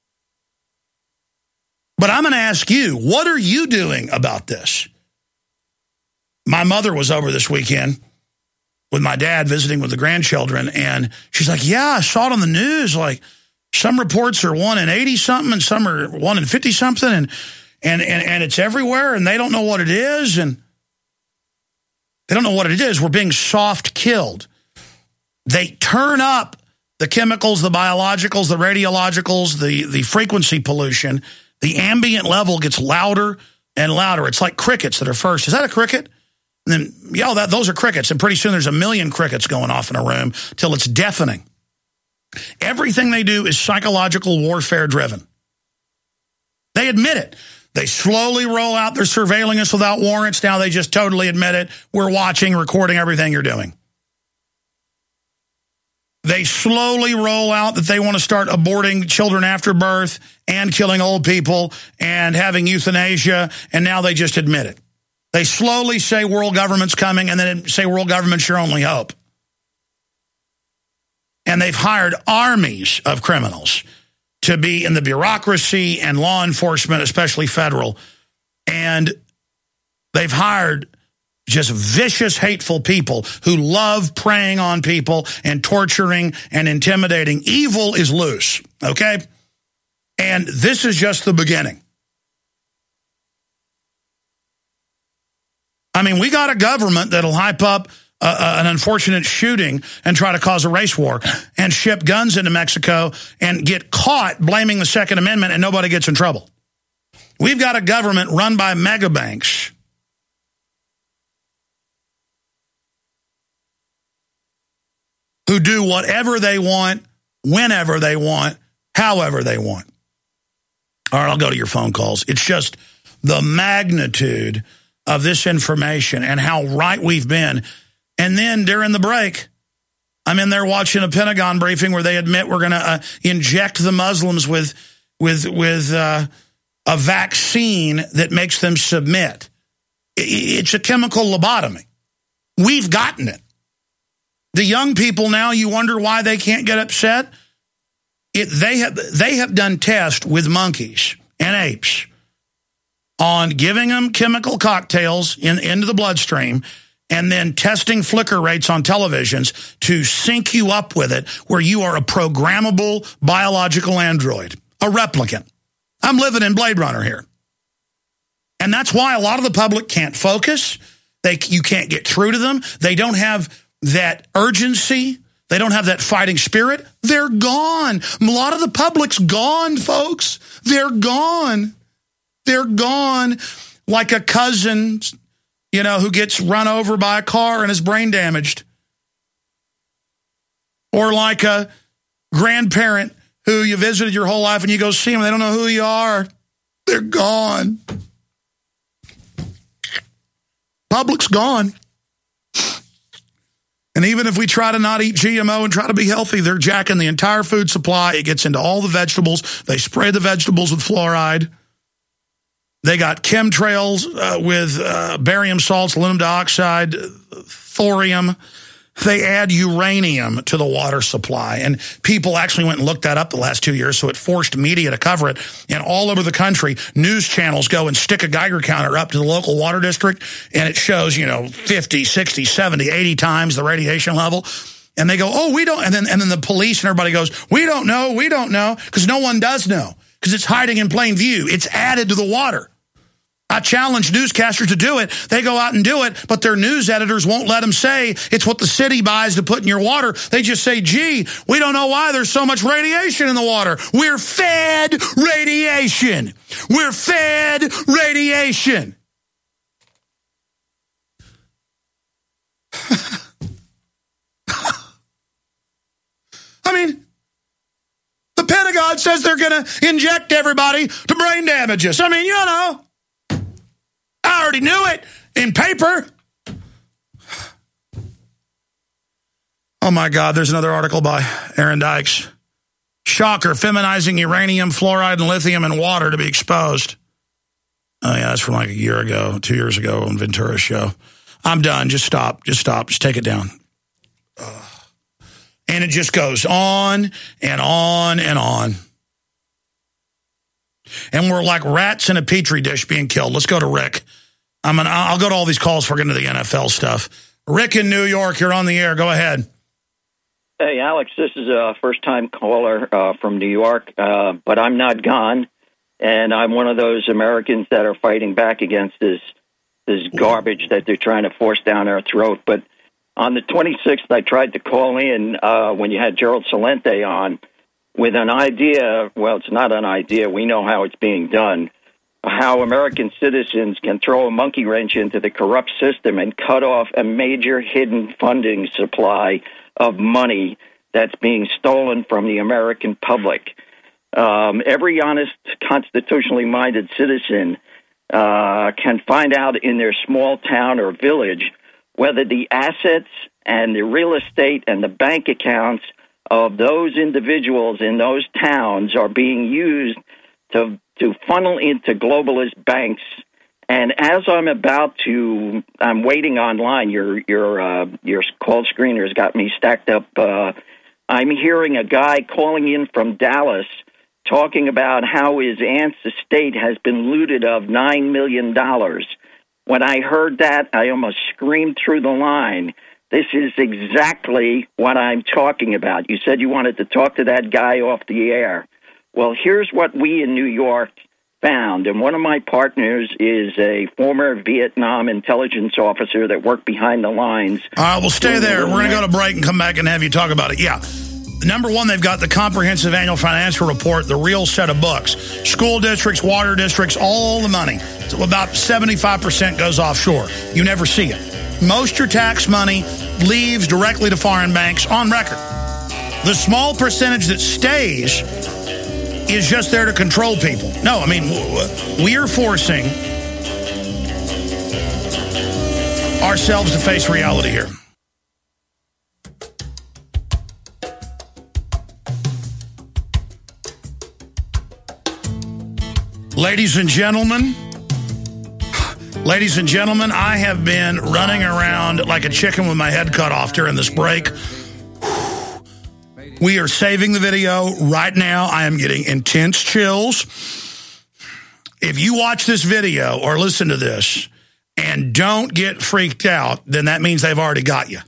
B: But I'm going to ask you, what are you doing about this? My mother was over this weekend with my dad visiting with the grandchildren, and she's like, yeah, I saw it on the news, like, some reports are one in eighty something, and some are one in fifty something, and and and and it's everywhere, and they don't know what it is, and they don't know what it is. We're being soft killed. They turn up the chemicals, the biologicals, the radiologicals, the the frequency pollution. The ambient level gets louder and louder. It's like crickets that are first. Is that a cricket? And then yeah, that those are crickets, and pretty soon there's a million crickets going off in a room till it's deafening. Everything they do is psychological warfare driven. They admit it. They slowly roll out they're surveilling us without warrants. Now they just totally admit it. We're watching, recording everything you're doing. They slowly roll out that they want to start aborting children after birth and killing old people and having euthanasia, and now they just admit it. They slowly say world government's coming and then say world government's your only hope. And they've hired armies of criminals to be in the bureaucracy and law enforcement, especially federal. And they've hired just vicious, hateful people who love preying on people and torturing and intimidating. Evil is loose, okay? And this is just the beginning. I mean, we got a government that'll hype up Uh, an unfortunate shooting and try to cause a race war and ship guns into Mexico and get caught blaming the Second Amendment, and nobody gets in trouble. We've got a government run by mega banks who do whatever they want, whenever they want, however they want. All right, I'll go to your phone calls. It's just the magnitude of this information and how right we've been. And then during the break, I'm in there watching a Pentagon briefing where they admit we're going to uh, inject the Muslims with with with uh, a vaccine that makes them submit. It's a chemical lobotomy. We've gotten it. The young people now, you wonder why they can't get upset? It, they have they have done tests with monkeys and apes on giving them chemical cocktails in, into the bloodstream, and then testing flicker rates on televisions to sync you up with it, where you are a programmable biological android, a replicant. I'm living in Blade Runner here. And that's why a lot of the public can't focus. They, you can't get through to them. They don't have that urgency. They don't have that fighting spirit. They're gone. A lot of the public's gone, folks. They're gone. They're gone like a cousin, you know, who gets run over by a car and is brain damaged. Or like a grandparent who you visited your whole life and you go see them, they don't know who you are. They're gone. Public's gone. And even if we try to not eat G M O and try to be healthy, they're jacking the entire food supply. It gets into all the vegetables. They spray the vegetables with fluoride. They got chemtrails uh, with uh, barium salts, aluminum dioxide, thorium. They add uranium to the water supply. And people actually went and looked that up the last two years, so it forced media to cover it. And all over the country, news channels go and stick a Geiger counter up to the local water district, and it shows, you know, fifty, sixty, seventy, eighty times the radiation level. And they go, oh, we don't. And then, and then the police and everybody goes, we don't know, we don't know, because no one does know, because it's hiding in plain view. It's added to the water. I challenge newscasters to do it. They go out and do it, but their news editors won't let them say it's what the city buys to put in your water. They just say, gee, we don't know why there's so much radiation in the water. We're fed radiation. We're fed radiation. I mean, the Pentagon says they're going to inject everybody to brain damages. I mean, you know, I already knew it in paper. Oh, my God, there's another article by Aaron Dykes. Shocker, feminizing uranium, fluoride, and lithium in water to be exposed. Oh, yeah, that's from like a year ago, two years ago on Ventura's show. I'm done. Just stop. Just stop. Just take it down. Ugh. And it just goes on and on and on. And we're like rats in a petri dish being killed. Let's go to Rick. I'm an, I'll go to all these calls before we get into the N F L stuff. Rick in New York, you're on the air. Go ahead.
E: Hey, Alex, this is a first-time caller uh, from New York, uh, but I'm not gone, and I'm one of those Americans that are fighting back against this this garbage that they're trying to force down our throat. But on the twenty-sixth, I tried to call in uh, when you had Gerald Celente on with an idea. Well, it's not an idea. We know how it's being done, how American citizens can throw a monkey wrench into the corrupt system and cut off a major hidden funding supply of money that's being stolen from the American public. Um, every honest, constitutionally minded citizen uh, can find out in their small town or village whether the assets and the real estate and the bank accounts of those individuals in those towns are being used to to funnel into globalist banks. And as I'm about to, I'm waiting online. Your your uh, your call screener has got me stacked up. Uh, I'm hearing a guy calling in from Dallas talking about how his aunt's estate has been looted of nine million dollars. When I heard that, I almost screamed through the line. This is exactly what I'm talking about. You said you wanted to talk to that guy off the air. Well, here's what we in New York found. And one of my partners is a former Vietnam intelligence officer that worked behind the lines.
B: All right, well, stay there. We're going to go to break and come back and have you talk about it. Yeah. Number one, they've got the comprehensive annual financial report, the real set of books. School districts, water districts, all the money. So about seventy-five percent goes offshore. You never see it. Most of your tax money leaves directly to foreign banks on record. The small percentage that stays is just there to control people. No, I mean, we are forcing ourselves to face reality here. Ladies and gentlemen, ladies and gentlemen, I have been running around like a chicken with my head cut off during this break. We are saving the video right now. I am getting intense chills. If you watch this video or listen to this and don't get freaked out, then that means they've already got you.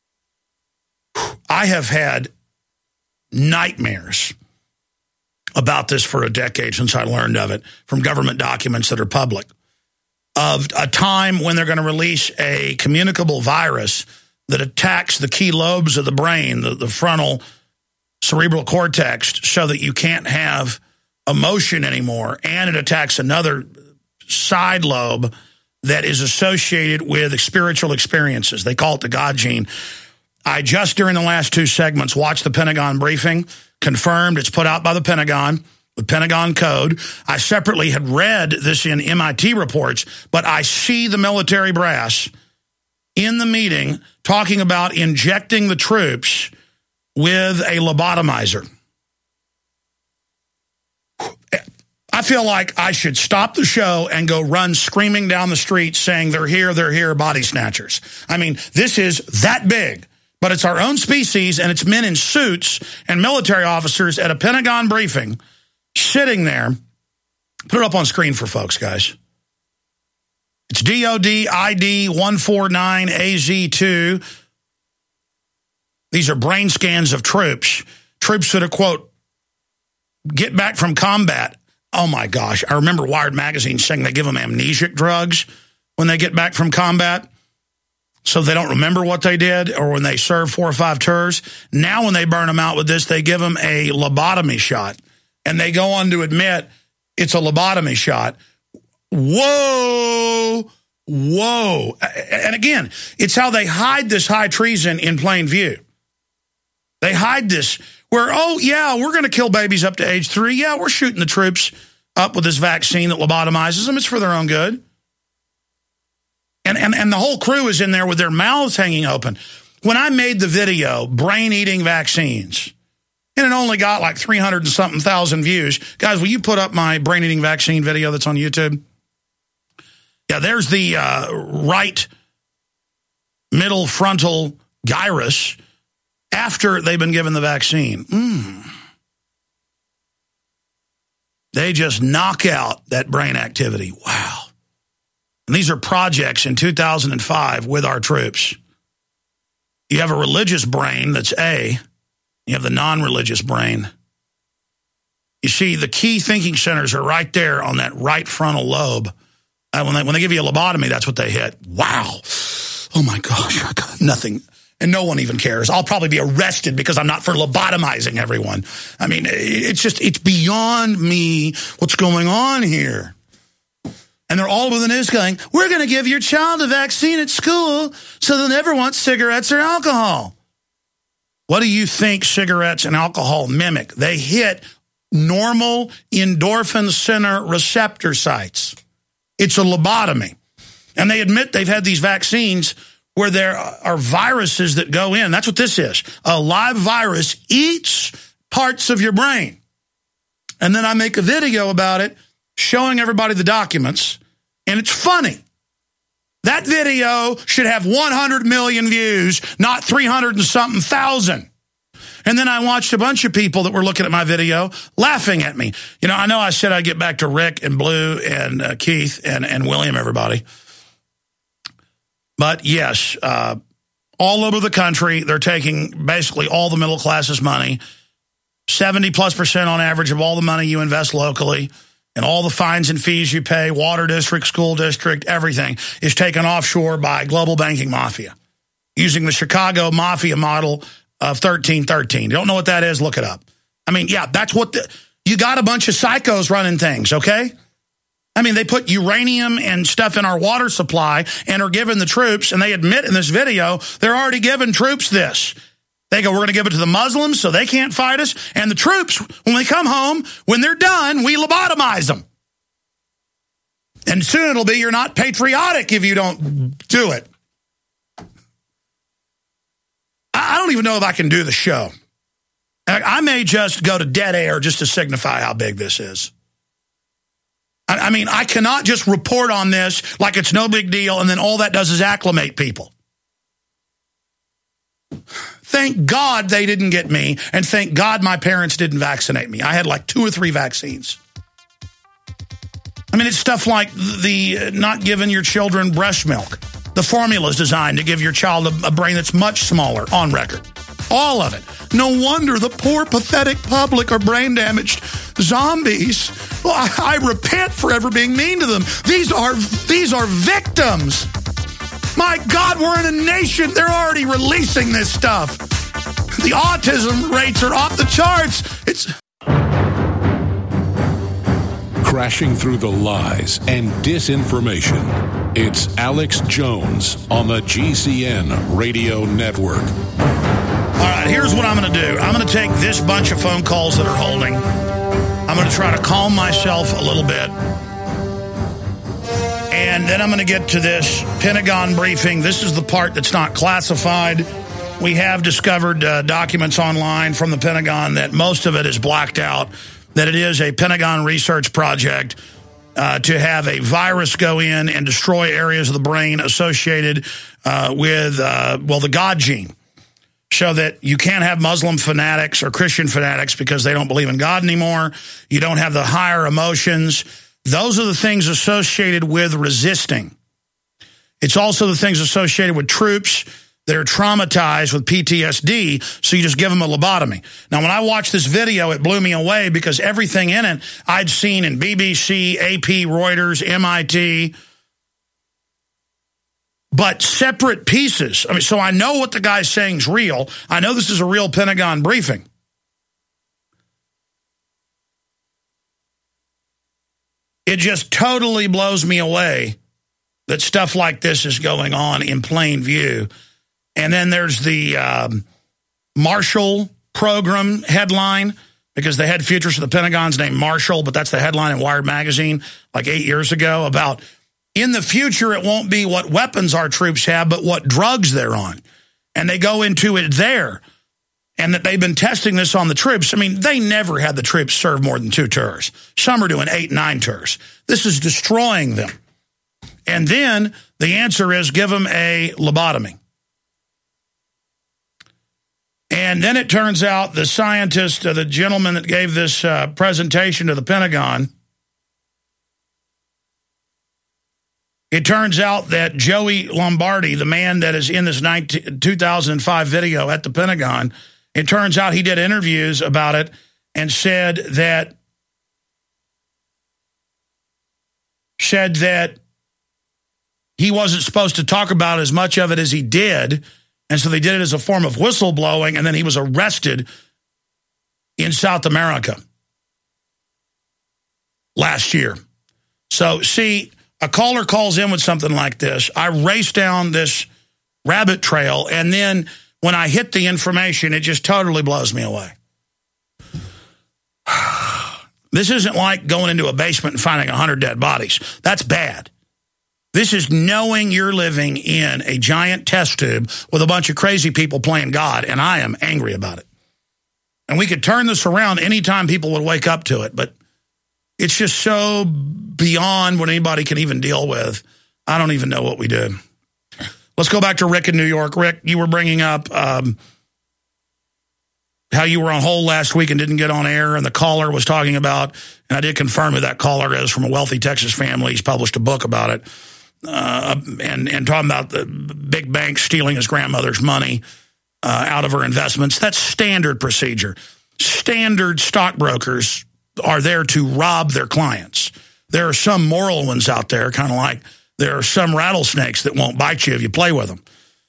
B: I have had nightmares about this for a decade since I learned of it from government documents that are public, of a time when they're going to release a communicable virus that attacks the key lobes of the brain, the, the frontal cerebral cortex, so that you can't have emotion anymore, and it attacks another side lobe that is associated with spiritual experiences. They call it the God gene. I just, during the last two segments, watched the Pentagon briefing, confirmed it's put out by the Pentagon, with Pentagon code. I separately had read this in M I T reports, but I see the military brass in the meeting talking about injecting the troops with a lobotomizer. I feel like I should stop the show and go run screaming down the street saying, they're here, they're here, body snatchers. I mean, this is that big. But it's our own species, and it's men in suits and military officers at a Pentagon briefing sitting there. Put it up on screen for folks, guys. It's D O D I D one four nine A Z two. These are brain scans of troops. Troops that are, quote, get back from combat, oh my gosh, I remember Wired Magazine saying they give them amnesic drugs when they get back from combat, so they don't remember what they did, or when they serve four or five tours. Now when they burn them out with this, they give them a lobotomy shot, and they go on to admit it's a lobotomy shot. Whoa, whoa. And again, it's how they hide this high treason in plain view. They hide this where, oh, yeah, we're going to kill babies up to age three. Yeah, we're shooting the troops up with this vaccine that lobotomizes them. It's for their own good. And, and, and the whole crew is in there with their mouths hanging open. When I made the video, brain-eating vaccines, and it only got like three hundred and something thousand views. Guys, will you put up my brain-eating vaccine video that's on YouTube? Yeah, there's the uh, right middle frontal gyrus after they've been given the vaccine. Mm. They just knock out that brain activity. Wow. And these are projects in two thousand five with our troops. You have a religious brain that's A. You have the non-religious brain. You see, the key thinking centers are right there on that right frontal lobe. Uh, when, they, when they give you a lobotomy, that's what they hit. Wow. Oh, my gosh. I got nothing. And no one even cares. I'll probably be arrested because I'm not for lobotomizing everyone. I mean, it's just, it's beyond me what's going on here. And they're all within this going, we're going to give your child a vaccine at school so they'll never want cigarettes or alcohol. What do you think cigarettes and alcohol mimic? They hit normal endorphin center receptor sites. It's a lobotomy. And they admit they've had these vaccines where there are viruses that go in. That's what this is. A live virus eats parts of your brain. And then I make a video about it, showing everybody the documents, and it's funny. That video should have one hundred million views, not three hundred and something thousand. And then I watched a bunch of people that were looking at my video laughing at me. You know, I know I said I'd get back to Rick and Blue and uh, Keith and, and William, everybody. But yes, uh, all over the country, they're taking basically all the middle class's money, seventy plus percent on average of all the money you invest locally, and all the fines and fees you pay, water district, school district, everything is taken offshore by global banking mafia using the Chicago mafia model of thirteen thirteen. You don't know what that is? Look it up. I mean, yeah, that's what the, you got a bunch of psychos running things, okay? I mean, they put uranium and stuff in our water supply and are giving the troops, and they admit in this video, they're already giving troops this. They go, we're going to give it to the Muslims so they can't fight us. And the troops, when they come home, when they're done, we lobotomize them. And soon it'll be, you're not patriotic if you don't do it. I don't even know if I can do the show. I may just go to dead air just to signify how big this is. I mean, I cannot just report on this like it's no big deal, and then all that does is acclimate people. Thank God they didn't get me, and thank God my parents didn't vaccinate me. I had like two or three vaccines. I mean, it's stuff like the not giving your children breast milk. The formula is designed to give your child a, a brain that's much smaller, on record. All of it. No wonder the poor, pathetic public are brain-damaged zombies. Well, I, I repent for ever being mean to them. These are these are victims. My God, we're in a nation. They're already releasing this stuff. The autism rates are off the charts. It's
C: crashing through the lies and disinformation. It's Alex Jones on the G C N Radio Network.
B: All right, here's what I'm going to do. I'm going to take this bunch of phone calls that are holding. I'm going to try to calm myself a little bit. And then I'm going to get to this Pentagon briefing. This is the part that's not classified. We have discovered uh, documents online from the Pentagon that most of it is blacked out, that it is a Pentagon research project uh, to have a virus go in and destroy areas of the brain associated uh, with, uh, well, the God gene. So that you can't have Muslim fanatics or Christian fanatics because they don't believe in God anymore. You don't have the higher emotions. Those are the things associated with resisting. It's also the things associated with troops that are traumatized with P T S D, so you just give them a lobotomy. Now, when I watched this video, it blew me away because everything in it I'd seen in B B C, A P, Reuters, M I T, but separate pieces. I mean, so I know what the guy's saying is real. I know this is a real Pentagon briefing. It just totally blows me away that stuff like this is going on in plain view. And then there's the um, Marshall program headline, because the head futurist of the Pentagon's named Marshall, but that's the headline in Wired magazine like eight years ago about in the future it won't be what weapons our troops have, but what drugs they're on. And they go into it there, and that they've been testing this on the troops. I mean, they never had the troops serve more than two tours. Some are doing eight, nine tours. This is destroying them. And then the answer is give them a lobotomy. And then it turns out the scientist, uh, the gentleman that gave this uh, presentation to the Pentagon, it turns out that Joey Lombardi, the man that is in this two thousand five video at the Pentagon, it turns out he did interviews about it and said that said that he wasn't supposed to talk about as much of it as he did. And so they did it as a form of whistleblowing, and then he was arrested in South America last year. So, see, a caller calls in with something like this. I race down this rabbit trail, and then when I hit the information, it just totally blows me away. This isn't like going into a basement and finding one hundred dead bodies. That's bad. This is knowing you're living in a giant test tube with a bunch of crazy people playing God, and I am angry about it. And we could turn this around anytime people would wake up to it, but it's just so beyond what anybody can even deal with. I don't even know what we do. Let's go back to Rick in New York. Rick, you were bringing up um, how you were on hold last week and didn't get on air, and the caller was talking about, and I did confirm who that caller is, from a wealthy Texas family. He's published a book about it. Uh, and, and talking about the big bank stealing his grandmother's money uh, out of her investments. That's standard procedure. Standard stockbrokers are there to rob their clients. There are some moral ones out there, kind of like there are some rattlesnakes that won't bite you if you play with them.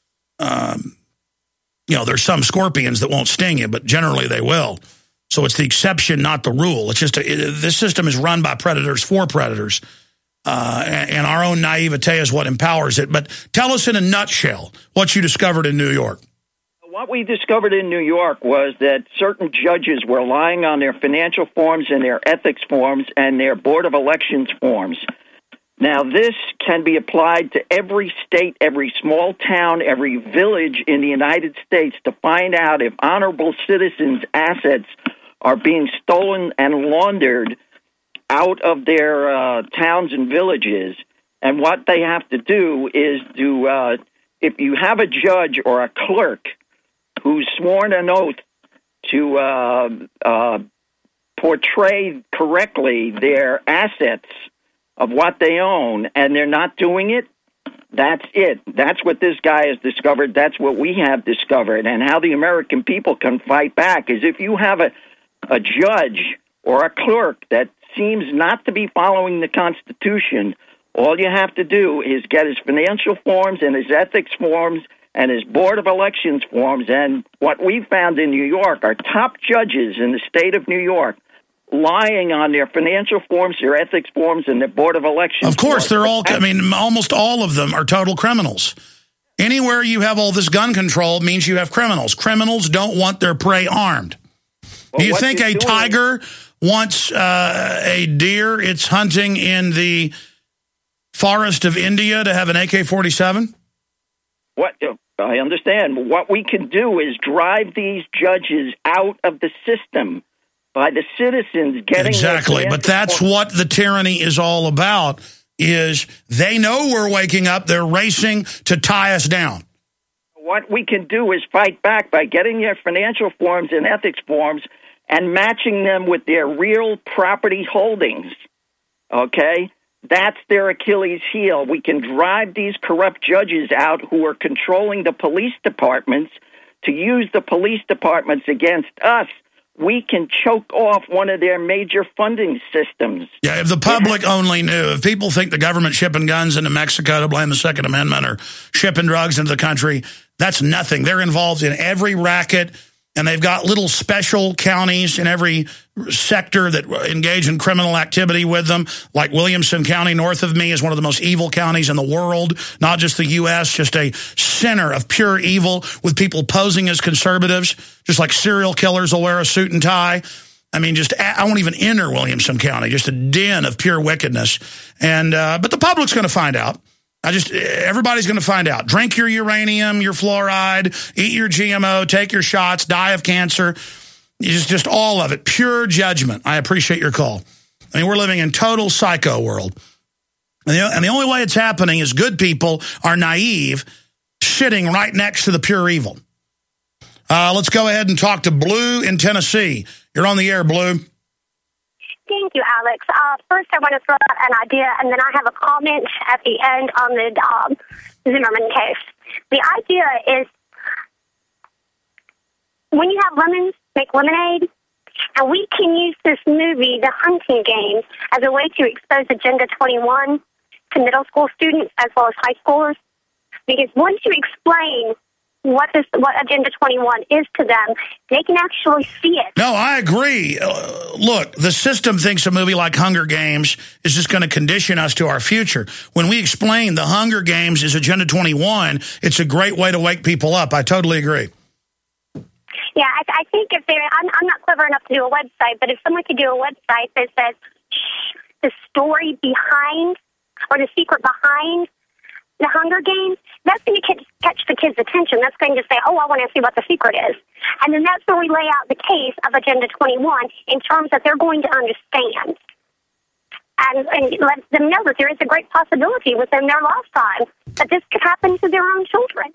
B: Um, you know, there's some scorpions that won't sting you, but generally they will. So it's the exception, not the rule. It's just a, it, this system is run by predators for predators. Uh, and, and our own naivete is what empowers it. But tell us in a nutshell what you discovered in New York.
E: What we discovered in New York was that certain judges were lying on their financial forms and their ethics forms and their Board of Elections forms. Now, this can be applied to every state, every small town, every village in the United States to find out if honorable citizens' assets are being stolen and laundered out of their uh, towns and villages. And what they have to do is to, uh, if you have a judge or a clerk who's sworn an oath to uh, uh, portray correctly their assets of what they own, and they're not doing it, that's it. That's what this guy has discovered. That's what we have discovered. And how the American people can fight back is if you have a, a judge or a clerk that seems not to be following the Constitution, all you have to do is get his financial forms and his ethics forms and his Board of Elections forms. And what we found in New York are top judges in the state of New York lying on their financial forms, their ethics forms, and their Board of Elections.
B: Of course,
E: forms.
B: they're all, I mean, almost all of them are total criminals. Anywhere you have all this gun control means you have criminals. Criminals don't want their prey armed.
E: Well,
B: do you think a
E: doing,
B: tiger wants uh, a deer it's hunting in the forest of India to have an A K forty-seven?
E: What I understand. What we can do is drive these judges out of the system by the citizens getting
B: exactly. But that's forms. What the tyranny is all about. Is they know we're waking up. They're racing to tie us down.
E: What we can do is fight back by getting their financial forms and ethics forms and matching them with their real property holdings, okay? That's their Achilles heel. We can drive these corrupt judges out who are controlling the police departments to use the police departments against us. We can choke off one of their major funding systems.
B: Yeah, if the public yeah. only knew, if people think the government shipping guns into Mexico to blame the Second Amendment or shipping drugs into the country, that's nothing. They're involved in every racket, and they've got little special counties in every sector that engage in criminal activity with them, like Williamson County north of me is one of the most evil counties in the world, not just the U S, just a center of pure evil with people posing as conservatives, just like serial killers will wear a suit and tie. I mean, just I won't even enter Williamson County, just a den of pure wickedness. And uh, but the public's going to find out. I just everybody's going to find out. Drink your uranium, your fluoride, eat your G M O, take your shots, die of cancer. It's just all of it. Pure judgment. I appreciate your call. I mean, we're living in total psycho world. And the, and the only way it's happening is good people are naive, sitting right next to the pure evil. Uh, let's go ahead and talk to Blue in Tennessee. You're on the air, Blue.
F: Thank you, Alex. Uh, first, I want to throw out an idea, and then I have a comment at the end on the um, Zimmerman case. The idea is when you have lemons, make lemonade, and we can use this movie, The Hunting Game, as a way to expose Agenda twenty-one to middle school students as well as high schoolers. Because once you explain what this, what Agenda twenty-one is to them, they can actually see it.
B: No, I agree. Uh, look, the system thinks a movie like Hunger Games is just going to condition us to our future. When we explain the Hunger Games is Agenda twenty-one, it's a great way to wake people up. I totally agree.
F: Yeah, I, I think if they're, I'm, I'm not clever enough to do a website, but if someone could do a website that says the story behind or the secret behind the Hunger Games, that's going to catch the kids' attention. That's going to say, oh, I want to see what the secret is. And then that's where we lay out the case of Agenda twenty-one in terms that they're going to understand. And, and let them know that there is a great possibility within their lifetime that this could happen to their own children.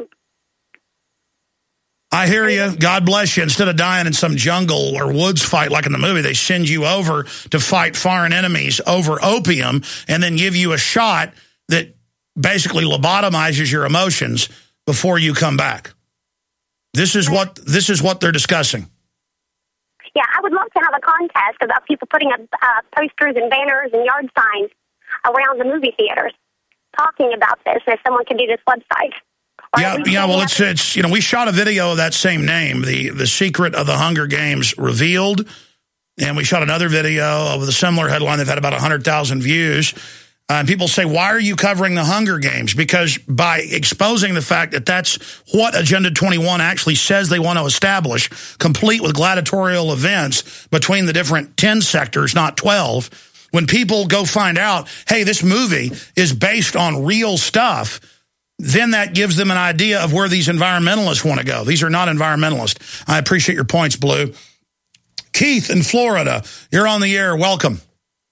B: I hear you. God bless you. Instead of dying in some jungle or woods fight like in the movie, they send you over to fight foreign enemies over opium and then give you a shot that basically lobotomizes your emotions before you come back. This is what this is what they're discussing.
F: Yeah, I would love to have a contest about people putting up uh, posters and banners and yard signs around the movie theaters talking about this. If someone could do this website.
B: Yeah, yeah. Well, it's it's you know we shot a video of that same name, the the secret of the Hunger Games revealed, and we shot another video with a similar headline. They've had about a hundred thousand views. Uh, and people say, why are you covering the Hunger Games? Because by exposing the fact that that's what Agenda twenty-one actually says they want to establish, complete with gladiatorial events between the different ten sectors, not twelve, when people go find out, hey, this movie is based on real stuff, then that gives them an idea of where these environmentalists want to go. These are not environmentalists. I appreciate your points, Blue. Keith in Florida, you're on the air. Welcome.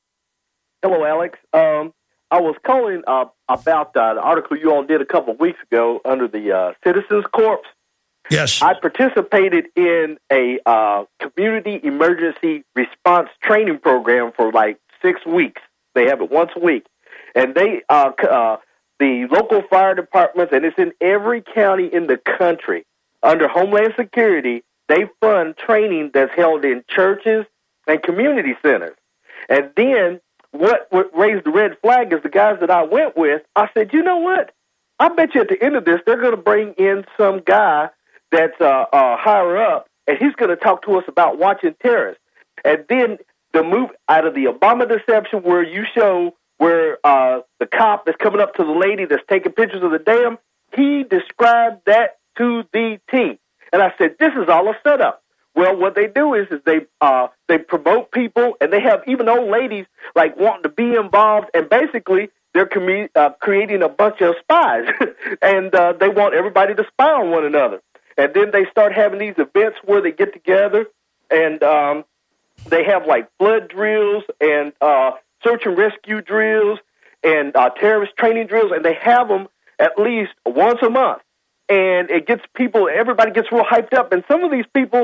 G: Hello, Alex. Um, I was calling uh, about uh, the article you all did a couple of weeks ago under the uh, Citizens Corps.
B: Yes.
G: I participated in a uh, community emergency response training program for like six weeks. They have it once a week. And they, uh, uh, the local fire departments, and it's in every county in the country, under Homeland Security, they fund training that's held in churches and community centers. And then what, what raised the red flag is the guys that I went with, I said, you know what? I bet you at the end of this, they're going to bring in some guy that's uh, uh, higher up, and he's going to talk to us about watching terrorists. And then the move out of the Obama deception where you show where uh, the cop is coming up to the lady that's taking pictures of the dam, he described that to the T. And I said, this is all a setup. Well, what they do is, is they uh, they promote people, and they have even old ladies like wanting to be involved, and basically they're com- uh, creating a bunch of spies, and uh, they want everybody to spy on one another. And then they start having these events where they get together, and um, they have like flood drills and uh, search and rescue drills and uh, terrorist training drills, and they have them at least once a month. And it gets people, everybody gets real hyped up. And some of these people,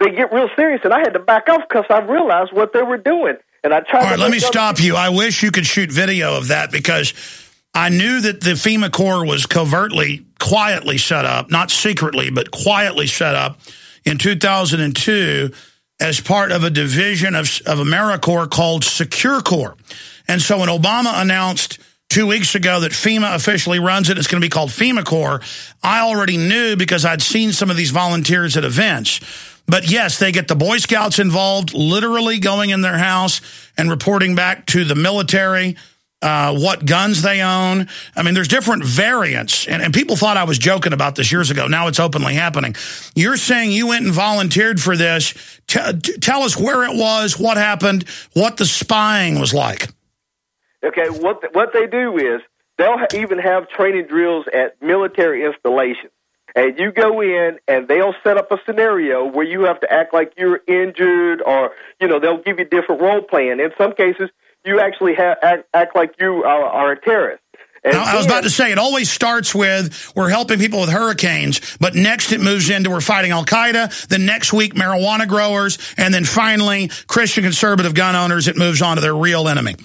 G: they get real serious, and I had to back off because I realized what they were doing. And I tried.
B: All right,
G: to
B: let me
G: make
B: stop you. I wish you could shoot video of that, because I knew that the FEMA Corps was covertly, quietly set up, not secretly, but quietly set up in two thousand two as part of a division of, of AmeriCorps called Secure Corps. And so when Obama announced two weeks ago that FEMA officially runs it, it's going to be called FEMA Corps, I already knew because I'd seen some of these volunteers at events. But yes, they get the Boy Scouts involved, literally going in their house and reporting back to the military uh, what guns they own. I mean, there's different variants. And, and people thought I was joking about this years ago. Now it's openly happening. You're saying you went and volunteered for this. T- tell us where it was, what happened, what the spying was like.
G: Okay, what what they do is they'll ha- even have training drills at military installations. And you go in, and they'll set up a scenario where you have to act like you're injured, or, you know, they'll give you different role playing. In some cases, you actually have, act, act like you are, are a terrorist. And
B: now, I was about to say, it always starts with we're helping people with hurricanes, but next it moves into we're fighting Al-Qaeda, then next week marijuana growers, and then finally Christian conservative gun owners. It moves on to their real enemy.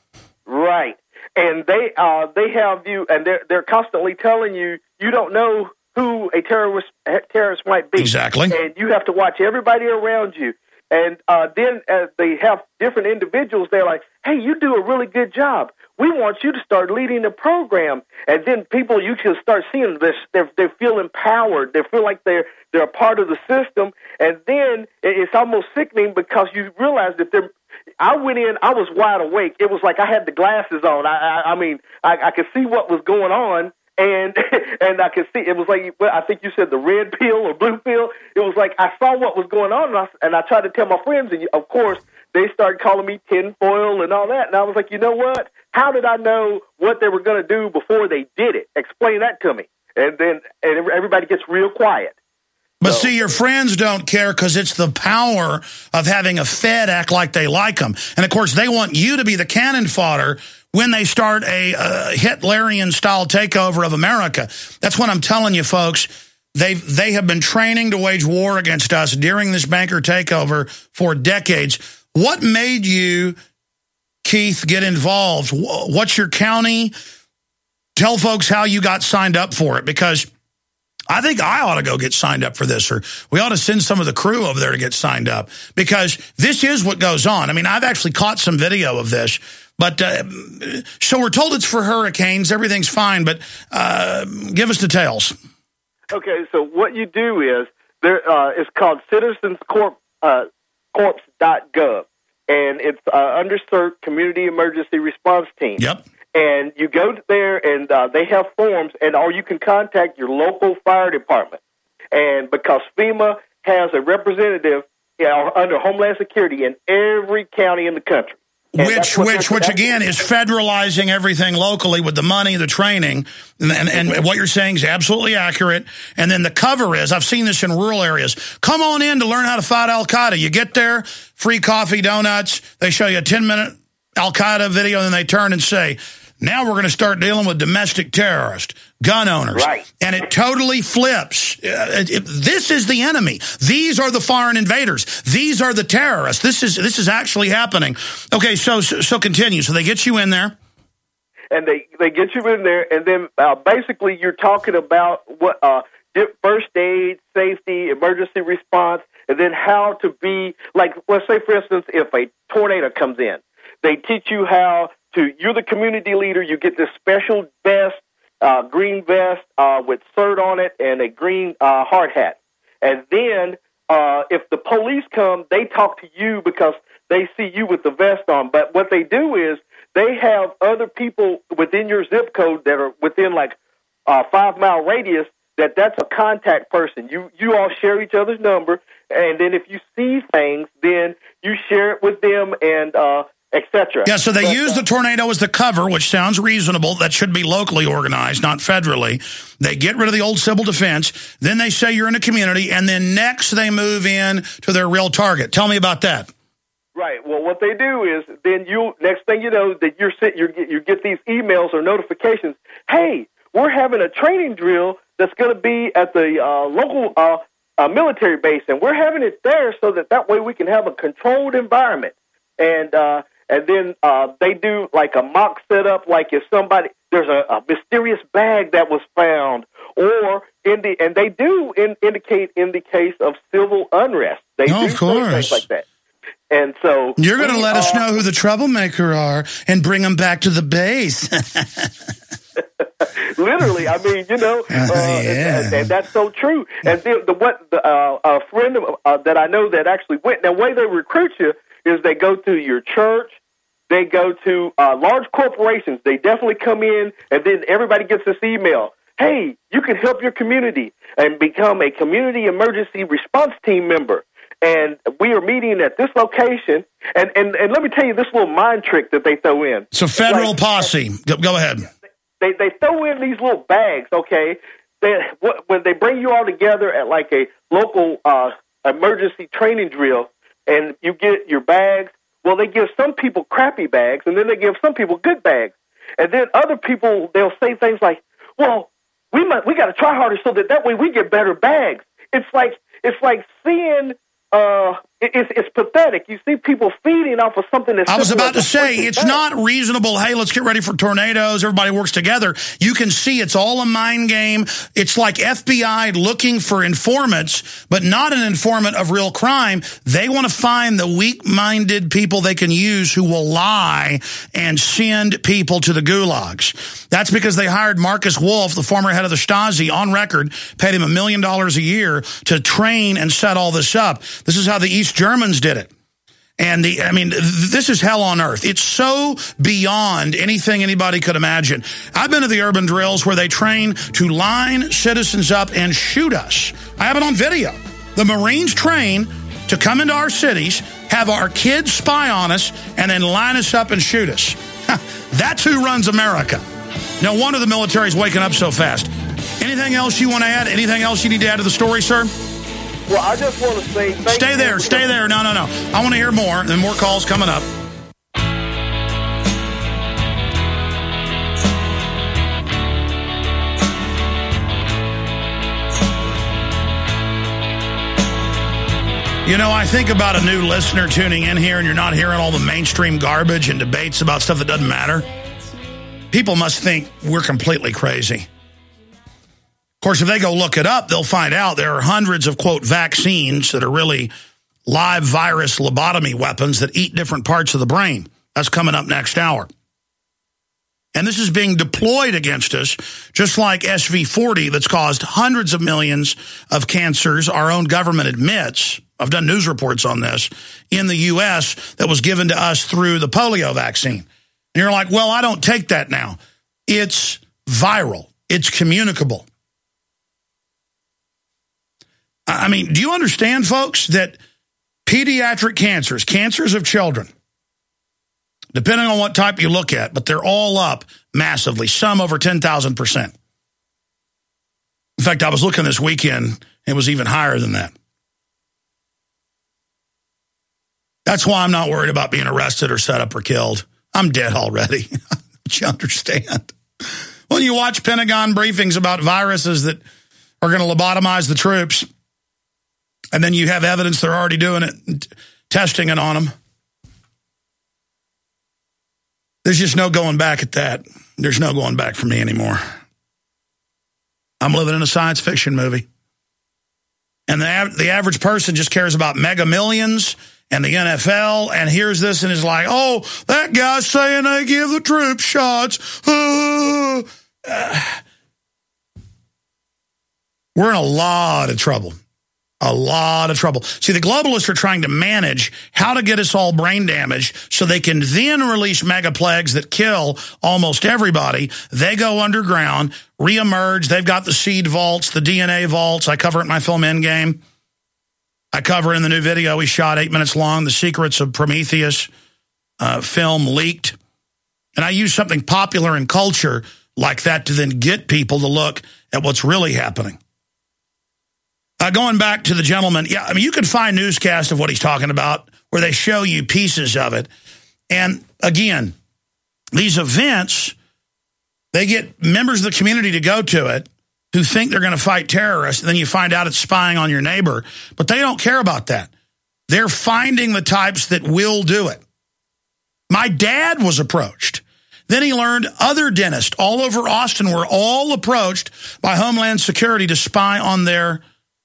G: Right. And they uh, they have you, and they're, they're constantly telling you, you don't know who a terrorist terrorist might be.
B: Exactly.
G: And you have to watch everybody around you. And uh, then uh, they have different individuals. They're like, hey, you do a really good job. We want you to start leading the program. And then people, you can start seeing this. They're, they feel empowered. They feel like they're they're a part of the system. And then it's almost sickening because you realize that they're. I went in, I was wide awake. It was like I had the glasses on. I, I, I mean, I, I could see what was going on. And and I could see, it was like, I think you said the red pill or blue pill. It was like I saw what was going on, and I, and I tried to tell my friends, and of course, they started calling me tinfoil and all that. And I was like, you know what? How did I know what they were going to do before they did it? Explain that to me. And then and everybody gets real quiet.
B: But so, see, your friends don't care because it's the power of having a Fed act like they like them. And, of course, they want you to be the cannon fodder when they start a uh, Hitlerian-style takeover of America. That's what I'm telling you, folks. They've, they have been training to wage war against us during this banker takeover for decades. What made you, Keith, get involved? What's your county? Tell folks how you got signed up for it, because I think I ought to go get signed up for this, or we ought to send some of the crew over there to get signed up, because this is what goes on. I mean, I've actually caught some video of this, but uh, so we're told it's for hurricanes. Everything's fine, but uh, give us details.
G: Okay, so what you do is there. Uh, it's called Citizens Corp, uh, Corps dot gov, and it's uh, underserved Community Emergency Response Team.
B: Yep.
G: And you go there, and uh, they have forms, and or you can contact your local fire department. And because FEMA has a representative, you know, under Homeland Security in every county in the country. And
B: which, which, which again, is federalizing everything locally with the money, the training, and, and, and what you're saying is absolutely accurate. And then the cover is, I've seen this in rural areas, come on in to learn how to fight Al-Qaeda. You get there, free coffee, donuts, they show you a ten-minute Al-Qaeda video, and then they turn and say, now we're going to start dealing with domestic terrorists, gun owners.
G: Right.
B: And it totally flips. Uh, it, it, this is the enemy. These are the foreign invaders. These are the terrorists. This is this is actually happening. Okay, so so, so continue. So they get you in there.
G: And they, they get you in there, and then uh, basically you're talking about what uh, first aid, safety, emergency response, and then how to be, like, let's say, for instance, if a tornado comes in, they teach you how to, you're the community leader, you get this special vest, uh, green vest uh, with C E R T on it and a green uh, hard hat. And then uh, if the police come, they talk to you because they see you with the vest on. But what they do is they have other people within your zip code that are within like a five-mile radius that that's a contact person. You you all share each other's number, and then if you see things, then you share it with them and uh et cetera.
B: Yeah, so they but, use the tornado as the cover, which sounds reasonable. That should be locally organized, not federally. They get rid of the old civil defense. Then they say you're in a community, and then next they move in to their real target. Tell me about that.
G: Right. Well, what they do is then you next thing you know that you're you you get these emails or notifications. Hey, we're having a training drill that's going to be at the uh, local uh, uh, military base, and we're having it there so that that way we can have a controlled environment. And uh, and then uh, they do like a mock setup, like if somebody there's a, a mysterious bag that was found, or in the and they do in, indicate in the case of civil unrest, they
B: oh,
G: do
B: of course.
G: things like that. And so
B: you're going to let
G: uh,
B: us know who the troublemaker are and bring them back to the base.
G: Literally, I mean, you know, uh,
B: yeah.
G: and, and that's so true. And the, the what the, uh, a friend of, uh, that I know that actually went. Now, the way they recruit you is they go to your church, they go to uh, large corporations. They definitely come in, and then everybody gets this email. Hey, you can help your community and become a community emergency response team member. And we are meeting at this location. And, and, and let me tell you this little mind trick that they throw in.
B: So federal
G: like,
B: posse. Go, go ahead.
G: They they throw in these little bags, okay? They, when they bring you all together at like a local uh, emergency training drill, and you get your bags, well, they give some people crappy bags, and then they give some people good bags. And then other people, they'll say things like, well, we might, we got to try harder so that that way we get better bags. It's like it's like seeing... Uh, it, it's, it's pathetic. You see people feeding off of something that's...
B: I was about to say, it's
G: bad.
B: not reasonable, hey, let's get ready for tornadoes, everybody works together. You can see it's all a mind game. It's like F B I looking for informants, but not an informant of real crime. They want to find the weak-minded people they can use who will lie and send people to the gulags. That's because they hired Marcus Wolf, the former head of the Stasi, on record, paid him a million dollars a year to train and set all this up. This is how the East Germans did it. And the, I mean, this is hell on earth. It's so beyond anything anybody could imagine. I've been to the urban drills where they train to line citizens up and shoot us. I have it on video. The Marines train to come into our cities, have our kids spy on us, and then line us up and shoot us. That's who runs America. No wonder the military's waking up so fast. Anything else you want to add? Anything else you need to add to the story, sir?
G: Well, I just want to say thank
B: Stay
G: you.
B: there, stay there. No, no, no. I want to hear more, and more calls coming up. You know, I think about a new listener tuning in here, and you're not hearing all the mainstream garbage and debates about stuff that doesn't matter. People must think we're completely crazy. Of course, if they go look it up, they'll find out there are hundreds of, quote, vaccines that are really live virus lobotomy weapons that eat different parts of the brain. That's coming up next hour. And this is being deployed against us, just like S V forty that's caused hundreds of millions of cancers, our own government admits. I've done news reports on this, in the U S that was given to us through the polio vaccine. And you're like, well, I don't take that now. It's viral. It's communicable. I mean, do you understand, folks, that pediatric cancers, cancers of children, depending on what type you look at, but they're all up massively, some over ten thousand percent. In fact, I was looking this weekend, it was even higher than that. That's why I'm not worried about being arrested or set up or killed. I'm dead already. But you understand. When you watch Pentagon briefings about viruses that are going to lobotomize the troops, and then you have evidence they're already doing it, testing it on them. There's just no going back at that. There's no going back for me anymore. I'm living in a science fiction movie. And the, the average person just cares about Mega Millions and the N F L, and hears this and is like, oh, that guy's saying they give the troops shots. Uh, uh. We're in a lot of trouble. A lot of trouble. See, the globalists are trying to manage how to get us all brain damaged so they can then release mega plagues that kill almost everybody. They go underground, reemerge. They've got the seed vaults, the D N A vaults. I cover it in my film Endgame. I cover in the new video we shot, eight minutes long, The Secrets of Prometheus, uh, film leaked. And I use something popular in culture like that to then get people to look at what's really happening. Uh, going back to the gentleman, yeah, I mean, you can find newscasts of what he's talking about where they show you pieces of it. And again, these events, they get members of the community to go to it who think they're going to fight terrorists, and then you find out it's spying on your neighbor. But they don't care about that. They're finding the types that will do it. My dad was approached. Then he learned other dentists all over Austin were all approached by Homeland Security to spy on their,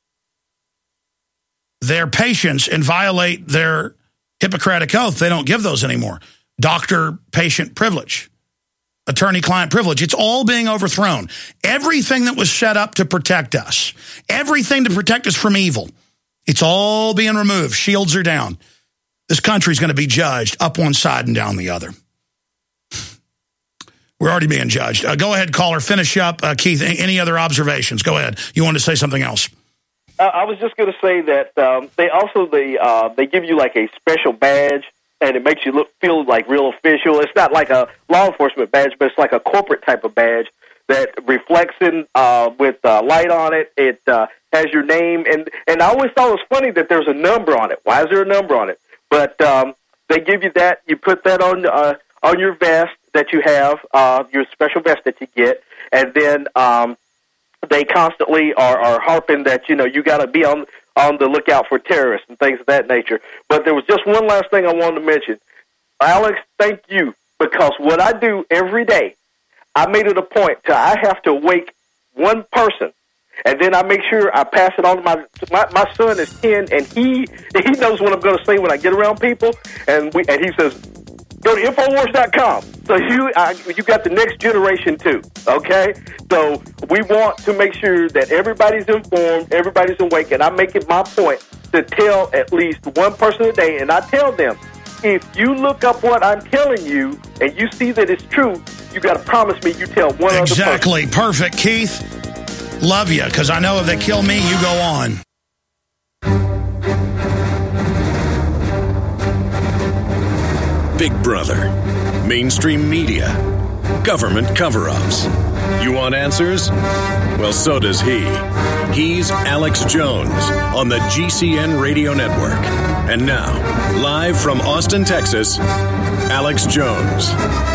B: their patients and violate their Hippocratic oath. They don't give those anymore. Doctor-patient privilege, attorney-client privilege. It's all being overthrown. Everything that was set up to protect us, everything to protect us from evil, it's all being removed. Shields are down. This country's going to be judged up one side and down the other. We're already being judged. Uh, go ahead, caller. Finish up. Uh, Keith, any other observations? Go ahead. You wanted to say something else?
G: Uh, I was just going to say that um, they also they uh, they give you like a special badge, and it makes you look feel like real official. It's not like a law enforcement badge, but it's like a corporate type of badge that reflects in uh, with uh, light on it. It uh, has your name, and and I always thought it was funny that there's a number on it. Why is there a number on it? But um, they give you that. You put that on uh, on your vest that you have, uh, your special vest that you get, and then um, they constantly are, are harping that, you know, you got to be on on the lookout for terrorists and things of that nature. But there was just one last thing I wanted to mention. Alex, thank you, because what I do every day, I made it a point to I have to wake one person, and then I make sure I pass it on to my my, my son is ten, and he he knows what I'm going to say when I get around people, and we and he says, go to Infowars dot com. So you uh, you got the next generation too, okay? So we want to make sure that everybody's informed, everybody's awake, and I make it my point to tell at least one person a day, and I tell them, if you look up what I'm telling you and you see that it's true, you got to promise me you tell one other person.
B: Exactly. Perfect. Keith, love you, because I know if they kill me, you go on.
A: Big Brother, mainstream media, government cover-ups. You want answers? Well, so does he. He's Alex Jones on the G C N Radio Network. And now, live from Austin, Texas, Alex Jones.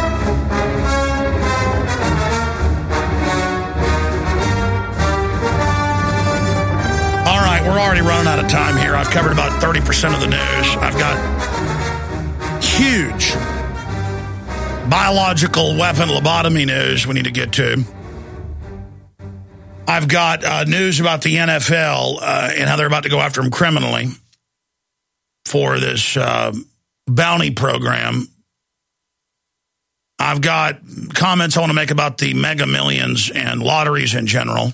B: All right, we're already running out of time here. I've covered about thirty percent of the news. I've got huge biological weapon lobotomy news we need to get to. I've got uh, news about the N F L uh, and how they're about to go after him criminally for this uh, bounty program. I've got comments I want to make about the Mega Millions and lotteries in general.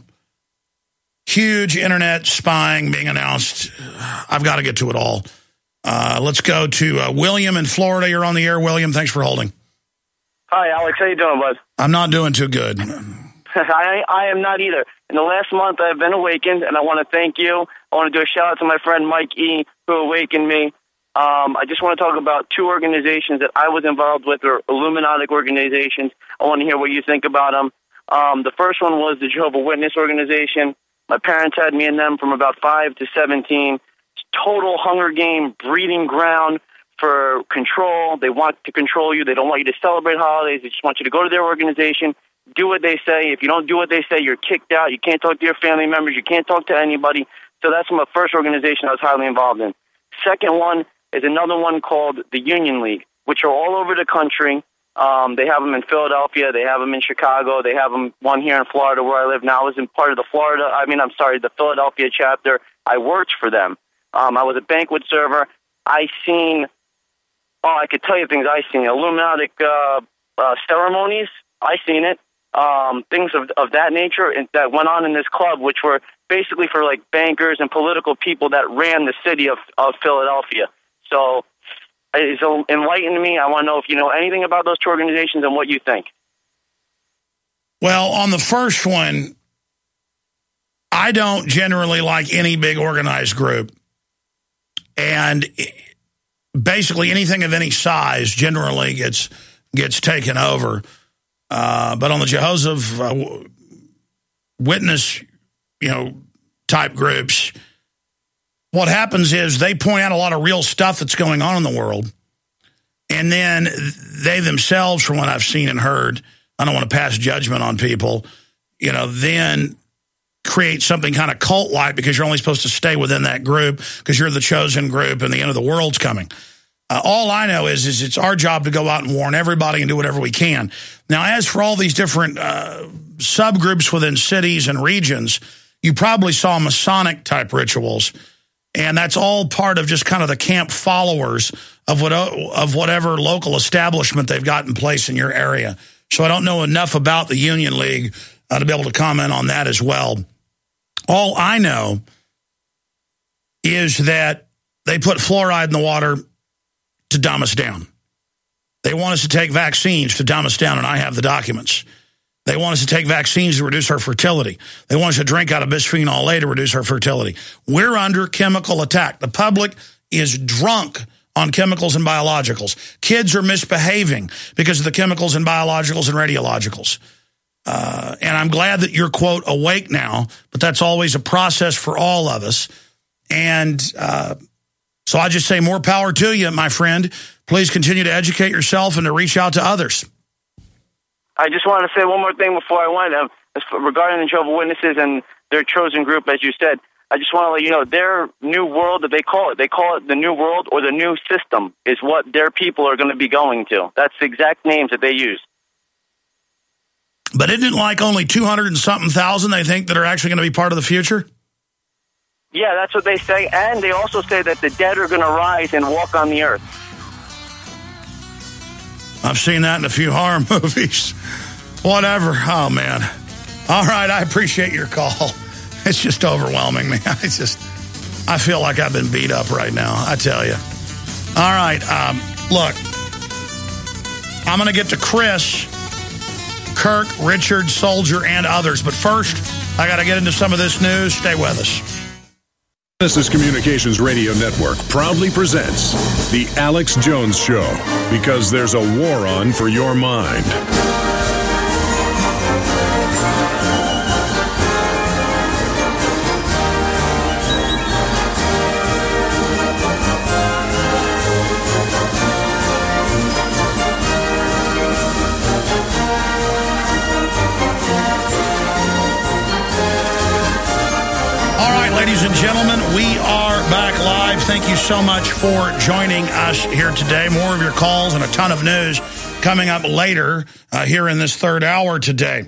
B: Huge internet spying being announced. I've got to get to it all. Uh, let's go to uh, William in Florida. You're on the air, William. Thanks for holding.
H: Hi, Alex. How you doing, bud?
B: I'm not doing too good.
H: I, I am not either. In the last month, I've been awakened, and I want to thank you. I want to do a shout-out to my friend Mike E., who awakened me. Um, I just want to talk about two organizations that I was involved with, or Illuminati organizations. I want to hear what you think about them. Um, the first one was the Jehovah's Witness organization. My parents had me in them from about five to seventeen. Total Hunger Game breeding ground for control. They want to control you. They don't want you to celebrate holidays. They just want you to go to their organization, do what they say. If you don't do what they say, you're kicked out. You can't talk to your family members. You can't talk to anybody. So that's my first organization I was highly involved in. Second one is another one called the Union League, which are all over the country. Um, they have them in Philadelphia. They have them in Chicago. They have them one here in Florida where I live now. I was in part of the Florida, I mean, I'm sorry, the Philadelphia chapter. I worked for them. Um, I was a banquet server. I seen, oh, I could tell you things I seen. Illuminati uh, uh, ceremonies, I seen it. Um, things of, of that nature that went on in this club, which were basically for like bankers and political people that ran the city of, of Philadelphia. So it's enlightened me. I want to know if you know anything about those two organizations and what you think.
B: Well, on the first one, I don't generally like any big organized group. And basically anything of any size generally gets gets taken over. Uh, but on the Jehovah's uh, Witness, you know, type groups, what happens is they point out a lot of real stuff that's going on in the world. And then they themselves, from what I've seen and heard, I don't want to pass judgment on people, you know, then create something kind of cult-like because you're only supposed to stay within that group because you're the chosen group and the end of the world's coming. Uh, all I know is, is it's our job to go out and warn everybody and do whatever we can. Now, as for all these different uh, subgroups within cities and regions, you probably saw Masonic-type rituals, and that's all part of just kind of the camp followers of what of whatever local establishment they've got in place in your area. So I don't know enough about the Union League uh, to be able to comment on that as well. All I know is that they put fluoride in the water to dumb us down. They want us to take vaccines to dumb us down, and I have the documents. They want us to take vaccines to reduce our fertility. They want us to drink out of bisphenol A to reduce our fertility. We're under chemical attack. The public is drunk on chemicals and biologicals. Kids are misbehaving because of the chemicals and biologicals and radiologicals. Uh, and I'm glad that you're, quote, awake now, but that's always a process for all of us. And uh, so I just say more power to you, my friend. Please continue to educate yourself and to reach out to others.
H: I just want to say one more thing before I went. Um, regarding the Jehovah's Witnesses and their chosen group, as you said, I just want to let you know, their new world that they call it, they call it the new world or the new system is what their people are going to be going to. That's the exact names that they use.
B: But isn't it like only two hundred and something thousand they think that are actually going to be part of the future?
H: Yeah, that's what they say. And they also say that the dead are going to rise and walk on the earth.
B: I've seen that in a few horror movies. Whatever. Oh, man. All right, I appreciate your call. It's just overwhelming me. I just, I feel like I've been beat up right now, I tell you. All right, um, look. I'm going to get to Chris, Kirk, Richard, Soldier, and others. But first, I got to get into some of this news. Stay with us.
A: Genesis Communications Radio Network proudly presents The Alex Jones Show, because there's a war on for your mind.
B: Ladies and gentlemen, we are back live. Thank you so much for joining us here today. More of your calls and a ton of news coming up later uh, here in this third hour today.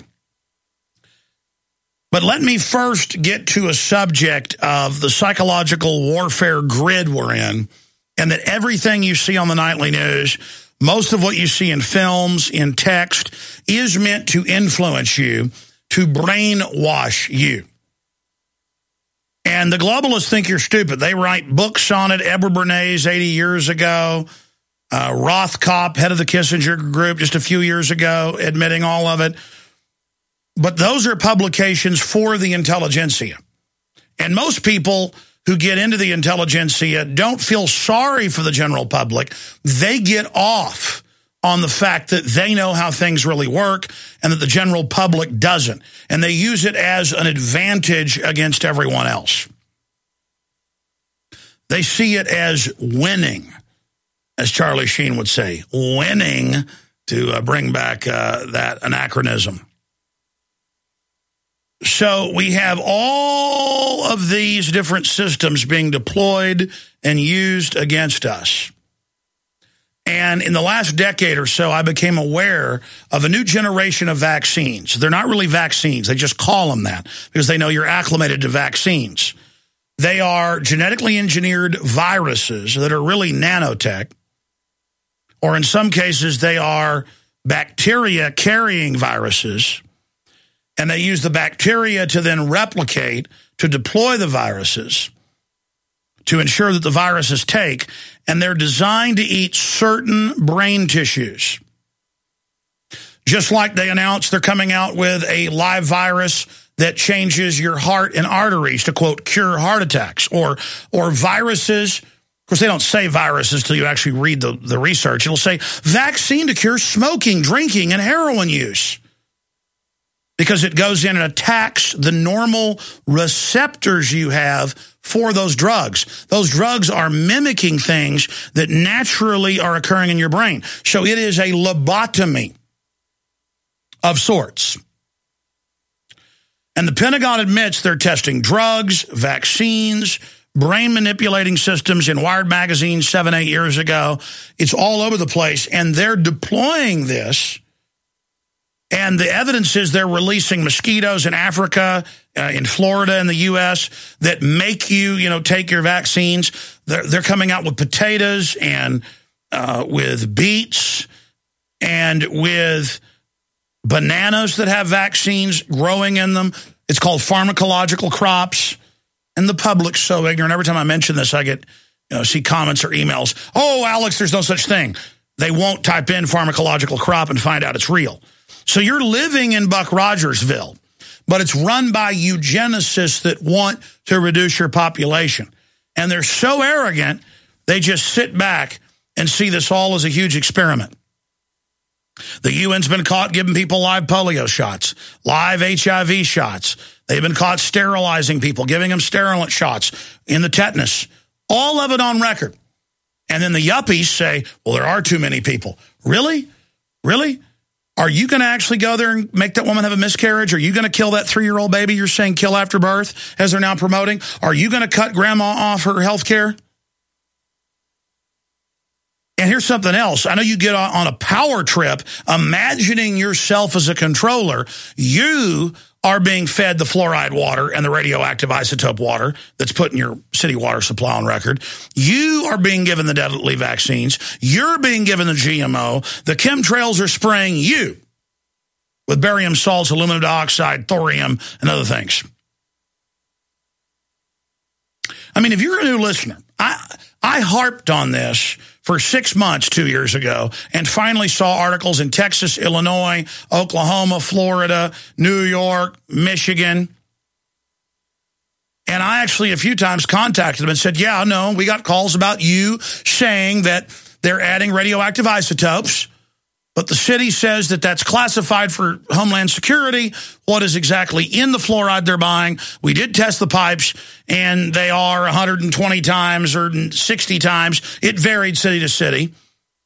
B: But let me first get to a subject of the psychological warfare grid we're in, and that everything you see on the nightly news, most of what you see in films, in text, is meant to influence you, to brainwash you. And the globalists think you're stupid. They write books on it. Edward Bernays eighty years ago. Uh, Rothkopf, head of the Kissinger group, just a few years ago, admitting all of it. But those are publications for the intelligentsia. And most people who get into the intelligentsia don't feel sorry for the general public. They get off on the fact that they know how things really work and that the general public doesn't. And they use it as an advantage against everyone else. They see it as winning, as Charlie Sheen would say, winning, to uh, bring back uh, that anachronism. So we have all of these different systems being deployed and used against us. And in the last decade or so, I became aware of a new generation of vaccines. They're not really vaccines. They just call them that because they know you're acclimated to vaccines. They are genetically engineered viruses that are really nanotech, or in some cases, they are bacteria-carrying viruses, and they use the bacteria to then replicate, to deploy the viruses, to ensure that the viruses take, and they're designed to eat certain brain tissues. Just like they announced they're coming out with a live virus that changes your heart and arteries to, quote, cure heart attacks, or or viruses. Of course, they don't say viruses till you actually read the, the research. It'll say vaccine to cure smoking, drinking, and heroin use, because it goes in and attacks the normal receptors you have for those drugs. Those drugs are mimicking things that naturally are occurring in your brain. So it is a lobotomy of sorts. And the Pentagon admits they're testing drugs, vaccines, brain-manipulating systems in Wired magazine seven, eight years ago. It's all over the place, and they're deploying this. And the evidence is they're releasing mosquitoes in Africa, uh, in Florida, in the U S that make you, you know, take your vaccines. They're, they're coming out with potatoes and uh, with beets and with bananas that have vaccines growing in them. It's called pharmacological crops. And the public's so ignorant. Every time I mention this, I get, you know, see comments or emails. Oh, Alex, there's no such thing. They won't type in pharmacological crop and find out it's real. So you're living in Buck Rogersville, but it's run by eugenicists that want to reduce your population. And they're so arrogant, they just sit back and see this all as a huge experiment. The U N's been caught giving people live polio shots, live H I V shots. They've been caught sterilizing people, giving them sterilant shots in the tetanus. All of it on record. And then the yuppies say, well, there are too many people. Really? Really? Are you going to actually go there and make that woman have a miscarriage? Are you going to kill that three-year-old baby you're saying kill after birth, as they're now promoting? Are you going to cut grandma off her health care? And here's something else. I know you get on a power trip, imagining yourself as a controller. You are being fed the fluoride water and the radioactive isotope water that's put in your city water supply on record. You are being given the deadly vaccines. You're being given the G M O. The chemtrails are spraying you with barium salts, aluminum dioxide, thorium, and other things. I mean, if you're a new listener, I I harped on this for six months two years ago and finally saw articles in Texas, Illinois, Oklahoma, Florida, New York, Michigan. And I actually a few times contacted them and said, yeah, no, we got calls about you saying that they're adding radioactive isotopes, but the city says that that's classified for Homeland Security. What is exactly in the fluoride they're buying? We did test the pipes, and they are one hundred twenty times or sixty times. It varied city to city.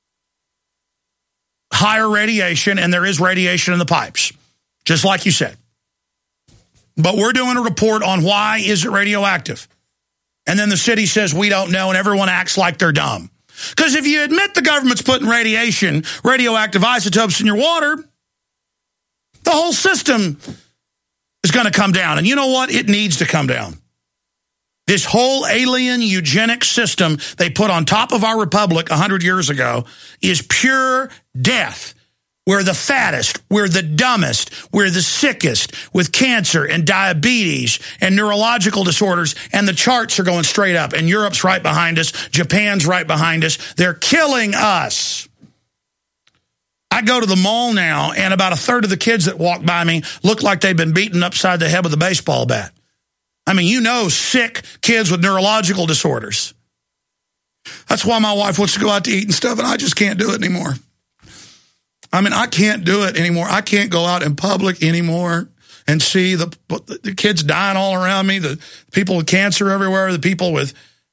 B: Higher radiation, and there is radiation in the pipes, just like you said. But we're doing a report on why is it radioactive. And then the city says we don't know, and everyone acts like they're dumb. Because if you admit the government's putting radiation, radioactive isotopes in your water, the whole system is going to come down. And you know what? It needs to come down. This whole alien eugenic system they put on top of our republic one hundred years ago is pure death. We're the fattest, we're the dumbest, we're the sickest with cancer and diabetes and neurological disorders, and the charts are going straight up. And Europe's right behind us, Japan's right behind us. They're killing us. I go to the mall now, and about a third of the kids that walk by me look like they've been beaten upside the head with a baseball bat. I mean, you know, sick kids with neurological disorders. That's why my wife wants to go out to eat and stuff, and I just can't do it anymore. I mean, I can't do it anymore. I can't go out in public anymore and see the, the kids dying all around me, the people with cancer everywhere, the people with...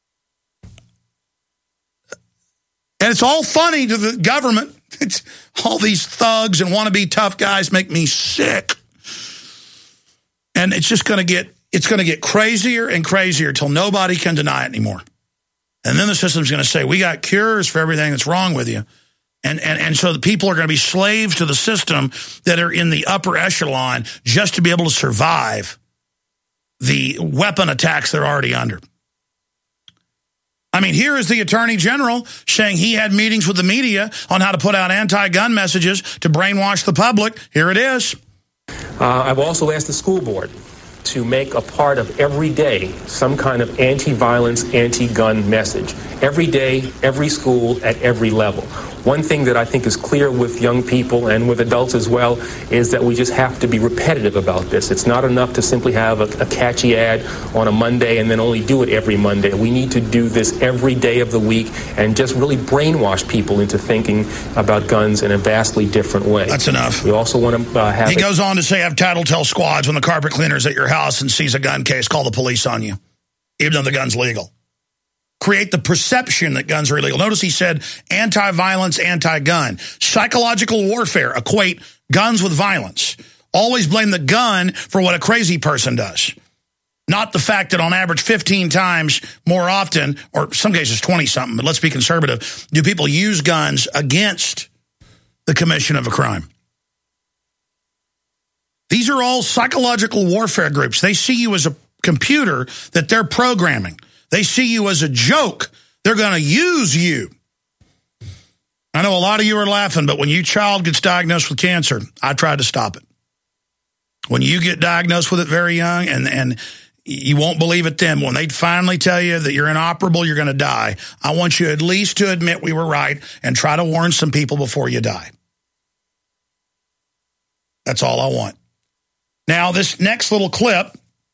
B: And it's all funny to the government. It's all these thugs and wannabe tough guys make me sick. And it's just going to get, it's going to get crazier and crazier till nobody can deny it anymore. And then the system's going to say, we got cures for everything that's wrong with you. And, and, and so the people are going to be slaves to the system that are in the upper echelon just to be able to survive the weapon attacks they're already under. I mean, here is the Attorney General saying he had meetings with the media on how to put out anti-gun messages to brainwash the public. Here it is.
I: Uh, I've also asked the school board to make a part of every day some kind of anti-violence, anti-gun message. Every day, every school, at every level. One thing that I think is clear with young people and with adults as well is that we just have to be repetitive about this. It's not enough to simply have a, a catchy ad on a Monday and then only do it every Monday. We need to do this every day of the week and just really brainwash people into thinking about guns in a vastly different way.
B: That's enough.
I: We also want to uh, have...
B: He goes on to say, have tattletale squads when the carpet cleaner's at your house and sees a gun case, call the police on you, even though the gun's legal. Create the perception that guns are illegal. Notice he said anti-violence, anti-gun. Psychological warfare, equate guns with violence. Always blame the gun for what a crazy person does. Not the fact that on average fifteen times more often, or some cases twenty-something, but let's be conservative, do people use guns against the commission of a crime. These are all psychological warfare groups. They see you as a computer that they're programming. They see you as a joke. They're going to use you. I know a lot of you are laughing, but when your child gets diagnosed with cancer, I tried to stop it. When you get diagnosed with it very young, and, and you won't believe it then, when they finally tell you that you're inoperable, you're going to die, I want you at least to admit we were right and try to warn some people before you die. That's all I want. Now, this next little clip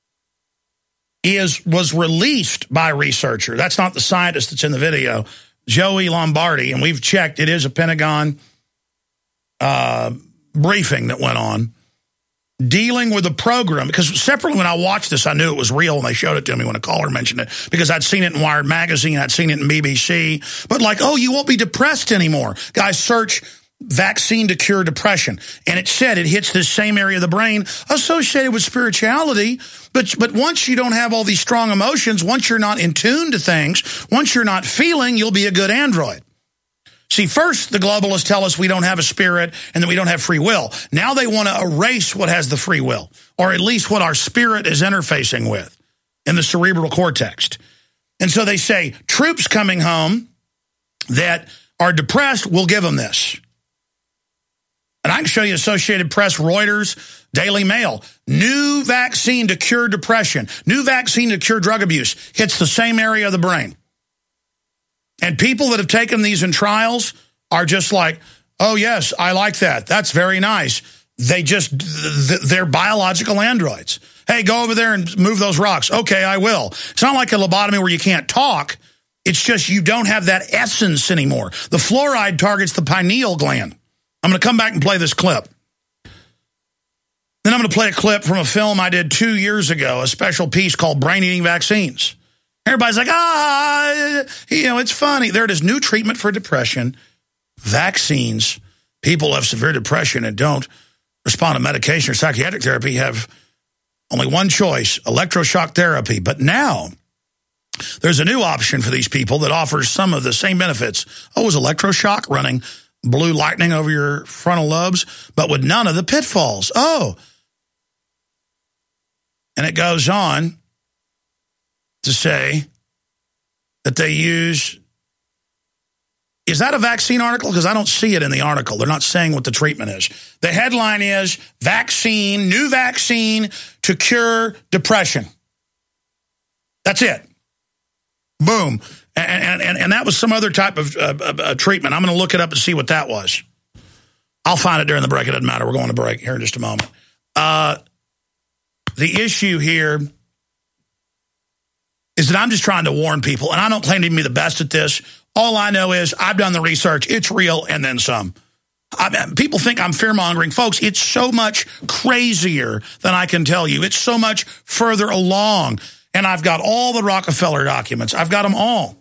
B: is was released by a researcher. That's not the scientist that's in the video, Joey Lombardi, and we've checked. It is a Pentagon uh, briefing that went on dealing with the program. Because separately, when I watched this, I knew it was real when they showed it to me when a caller mentioned it, because I'd seen it in Wired Magazine, I'd seen it in B B C. But like, oh, you won't be depressed anymore. Guys, search vaccine to cure depression. And it said it hits this same area of the brain associated with spirituality. But, but once you don't have all these strong emotions, once you're not in tune to things, once you're not feeling, you'll be a good android. See, first, the globalists tell us we don't have a spirit and that we don't have free will. Now they want to erase what has the free will, or at least what our spirit is interfacing with in the cerebral cortex. And so they say, troops coming home that are depressed, we'll give them this. And I can show you Associated Press, Reuters, Daily Mail. New vaccine to cure depression. New vaccine to cure drug abuse. Hits the same area of the brain. And people that have taken these in trials are just like, oh, yes, I like that. That's very nice. They just, they're biological androids. Hey, go over there and move those rocks. Okay, I will. It's not like a lobotomy where you can't talk. It's just you don't have that essence anymore. The fluoride targets the pineal gland. I'm going to come back and play this clip. Then I'm going to play a clip from a film I did two years ago, a special piece called Brain-Eating Vaccines. Everybody's like, ah, you know, it's funny. There it is, new treatment for depression, vaccines. People who have severe depression and don't respond to medication or psychiatric therapy have only one choice, electroshock therapy. But now there's a new option for these people that offers some of the same benefits. Oh, is electroshock running blue lightning over your frontal lobes, but with none of the pitfalls. Oh. And it goes on to say that they use, is that a vaccine article? Because I don't see it in the article. They're not saying what the treatment is. The headline is, vaccine, new vaccine to cure depression. That's it. Boom. And, and, and that was some other type of uh, uh, treatment. I'm going to look it up and see what that was. I'll find it during the break. It doesn't matter. We're going to break here in just a moment. Uh, the issue here is that I'm just trying to warn people, and I don't claim to be the best at this. All I know is I've done the research. It's real, and then some. I, people think I'm fear-mongering. Folks, it's so much crazier than I can tell you. It's so much further along. And I've got all the Rockefeller documents. I've got them all.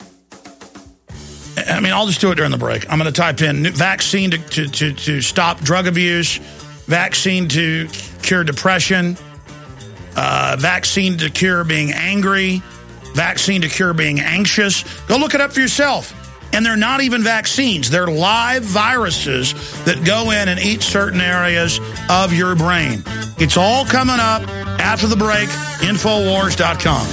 B: I mean, I'll just do it during the break. I'm going to type in vaccine to, to, to, to stop drug abuse, vaccine to cure depression, uh, vaccine to cure being angry, vaccine to cure being anxious. Go look it up for yourself. And they're not even vaccines. They're live viruses that go in and eat certain areas of your brain. It's all coming up after the break. Infowars dot com.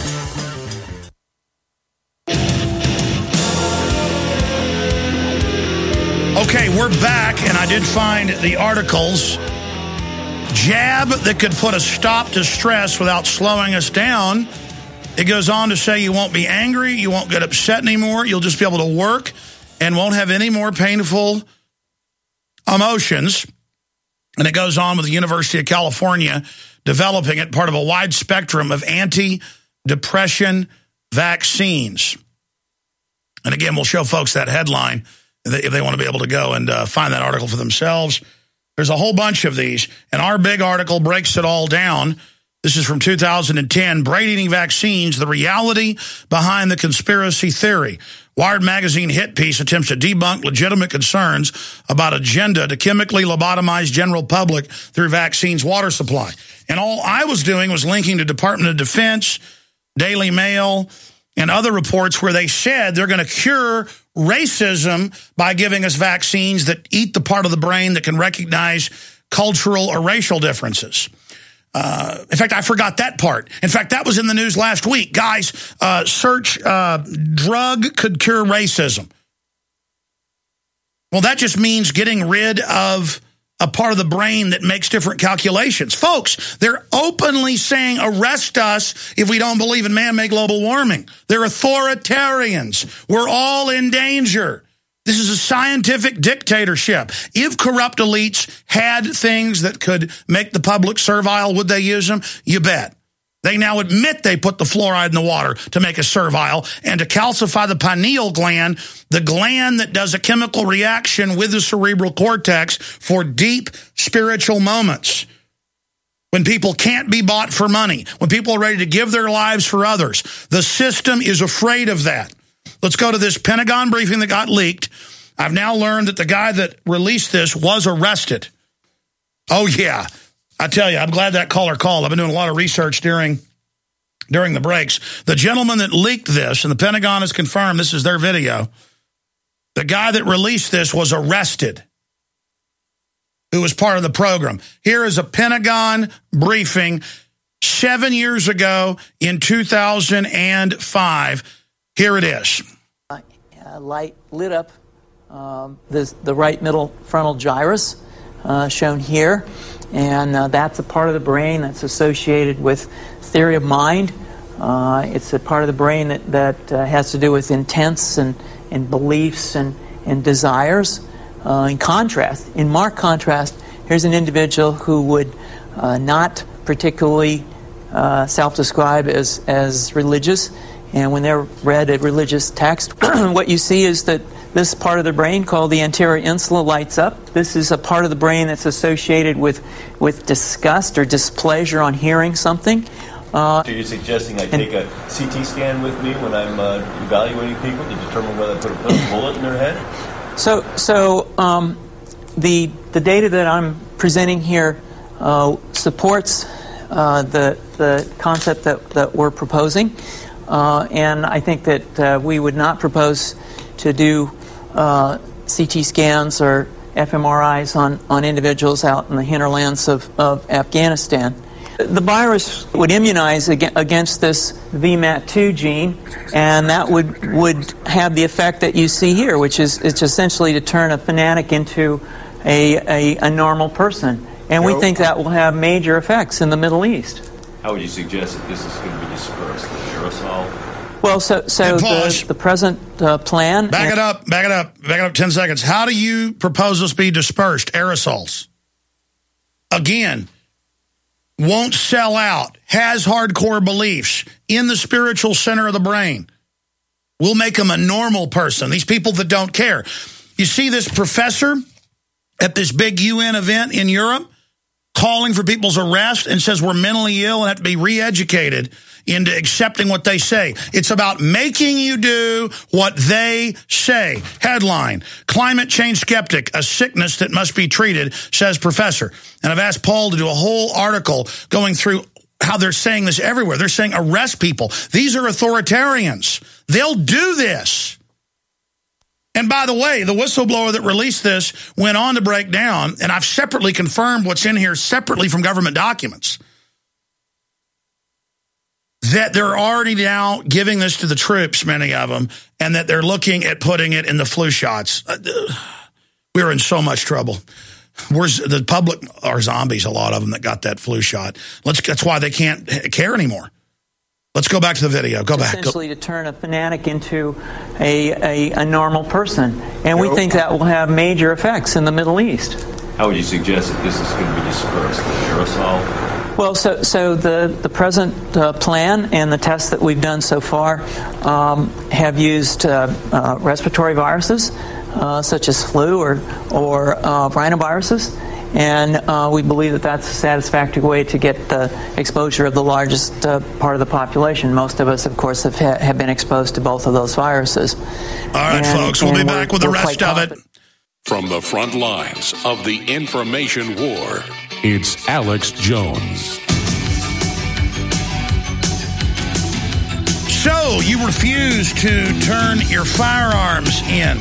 B: Okay, we're back, and I did find the articles. Jab that could put a stop to stress without slowing us down. It goes on to say you won't be angry, you won't get upset anymore, you'll just be able to work and won't have any more painful emotions. And it goes on with the University of California developing it, part of a wide spectrum of anti-depression vaccines. And again, we'll show folks that headline if they want to be able to go and uh, find that article for themselves. There's a whole bunch of these, and our big article breaks it all down. This is from two thousand ten, Brain-Eating Vaccines, the reality behind the conspiracy theory. Wired magazine hit piece attempts to debunk legitimate concerns about agenda to chemically lobotomize general public through vaccines water supply. And all I was doing was linking to Department of Defense, Daily Mail, and other reports where they said they're going to cure racism by giving us vaccines that eat the part of the brain that can recognize cultural or racial differences. Uh, in fact, I forgot that part. In fact, that was in the news last week. Guys, uh, search uh, drug could cure racism. Well, that just means getting rid of a part of the brain that makes different calculations. Folks, they're openly saying arrest us if we don't believe in man-made global warming. They're authoritarians. We're all in danger. This is a scientific dictatorship. If corrupt elites had things that could make the public servile, would they use them? You bet. They now admit they put the fluoride in the water to make us servile and to calcify the pineal gland, the gland that does a chemical reaction with the cerebral cortex for deep spiritual moments. When people can't be bought for money, when people are ready to give their lives for others, the system is afraid of that. Let's go to this Pentagon briefing that got leaked. I've now learned that the guy that released this was arrested. Oh, yeah. I tell you, I'm glad that caller called. I've been doing a lot of research during, during the breaks. The gentleman that leaked this, and the Pentagon has confirmed this is their video, the guy that released this was arrested, who was part of the program. Here is a Pentagon briefing seven years ago in two thousand five. Here it is.
J: Uh, light lit up um, the, the right middle frontal gyrus, uh, shown here. And uh, that's a part of the brain that's associated with theory of mind. Uh, it's a part of the brain that, that uh, has to do with intents and, and beliefs and, and desires. Uh, in contrast, in marked contrast, here's an individual who would uh, not particularly uh, self-describe as, as religious. And when they're read a religious text, what you see is that this part of the brain called the anterior insula lights up. This is a part of the brain that's associated with, with disgust or displeasure on hearing something. Uh,
K: so you're suggesting I take a C T scan with me when I'm uh, evaluating people to determine whether I put a bullet in their head?
J: So, so um, the the data that I'm presenting here uh, supports uh, the the concept that, that we're proposing. Uh, and I think that uh, we would not propose to do uh, C T scans or f M R Is on, on individuals out in the hinterlands of, of Afghanistan. The virus would immunize ag- against this V M A T two gene, and that would would have the effect that you see here, which is it's essentially to turn a fanatic into a, a, a normal person. And we think that will have major effects in the Middle East.
K: How would you suggest that this is going to be dispersed? The aerosol?
J: Well, so so the, the present uh, plan...
B: Back it up, back it up, back it up ten seconds. How do you propose this be dispersed? Aerosols. Again, won't sell out, has hardcore beliefs, in the spiritual center of the brain. We'll make them a normal person, these people that don't care. You see this professor at this big U N event in Europe calling for people's arrest and says we're mentally ill and have to be re-educated into accepting what they say. It's about making you do what they say. Headline, climate change skeptic, a sickness that must be treated, says professor. And I've asked Paul to do a whole article going through how they're saying this everywhere. They're saying arrest people. These are authoritarians. They'll do this. And by the way, the whistleblower that released this went on to break down, and I've separately confirmed what's in here separately from government documents, that they're already now giving this to the troops, many of them, and that they're looking at putting it in the flu shots. We're in so much trouble. Where's the public are zombies, a lot of them that got that flu shot. Let's, that's why they can't care anymore. Let's go back to the video. Go back.
J: Essentially to turn a fanatic into a, a, a normal person. And we think that will have major effects in the Middle East.
K: How would you suggest that this is going to be dispersed? The aerosol?
J: Well, so so the, the present uh, plan and the tests that we've done so far um, have used uh, uh, respiratory viruses, uh, such as flu or, or uh, rhinoviruses. And uh, we believe that that's a satisfactory way to get the exposure of the largest uh, part of the population. Most of us, of course, have, ha- have been exposed to both of those viruses.
B: All right, and, folks, we'll be back with the rest of it.
C: From the front lines of the information war, it's Alex Jones.
B: So, you refuse to turn your firearms in.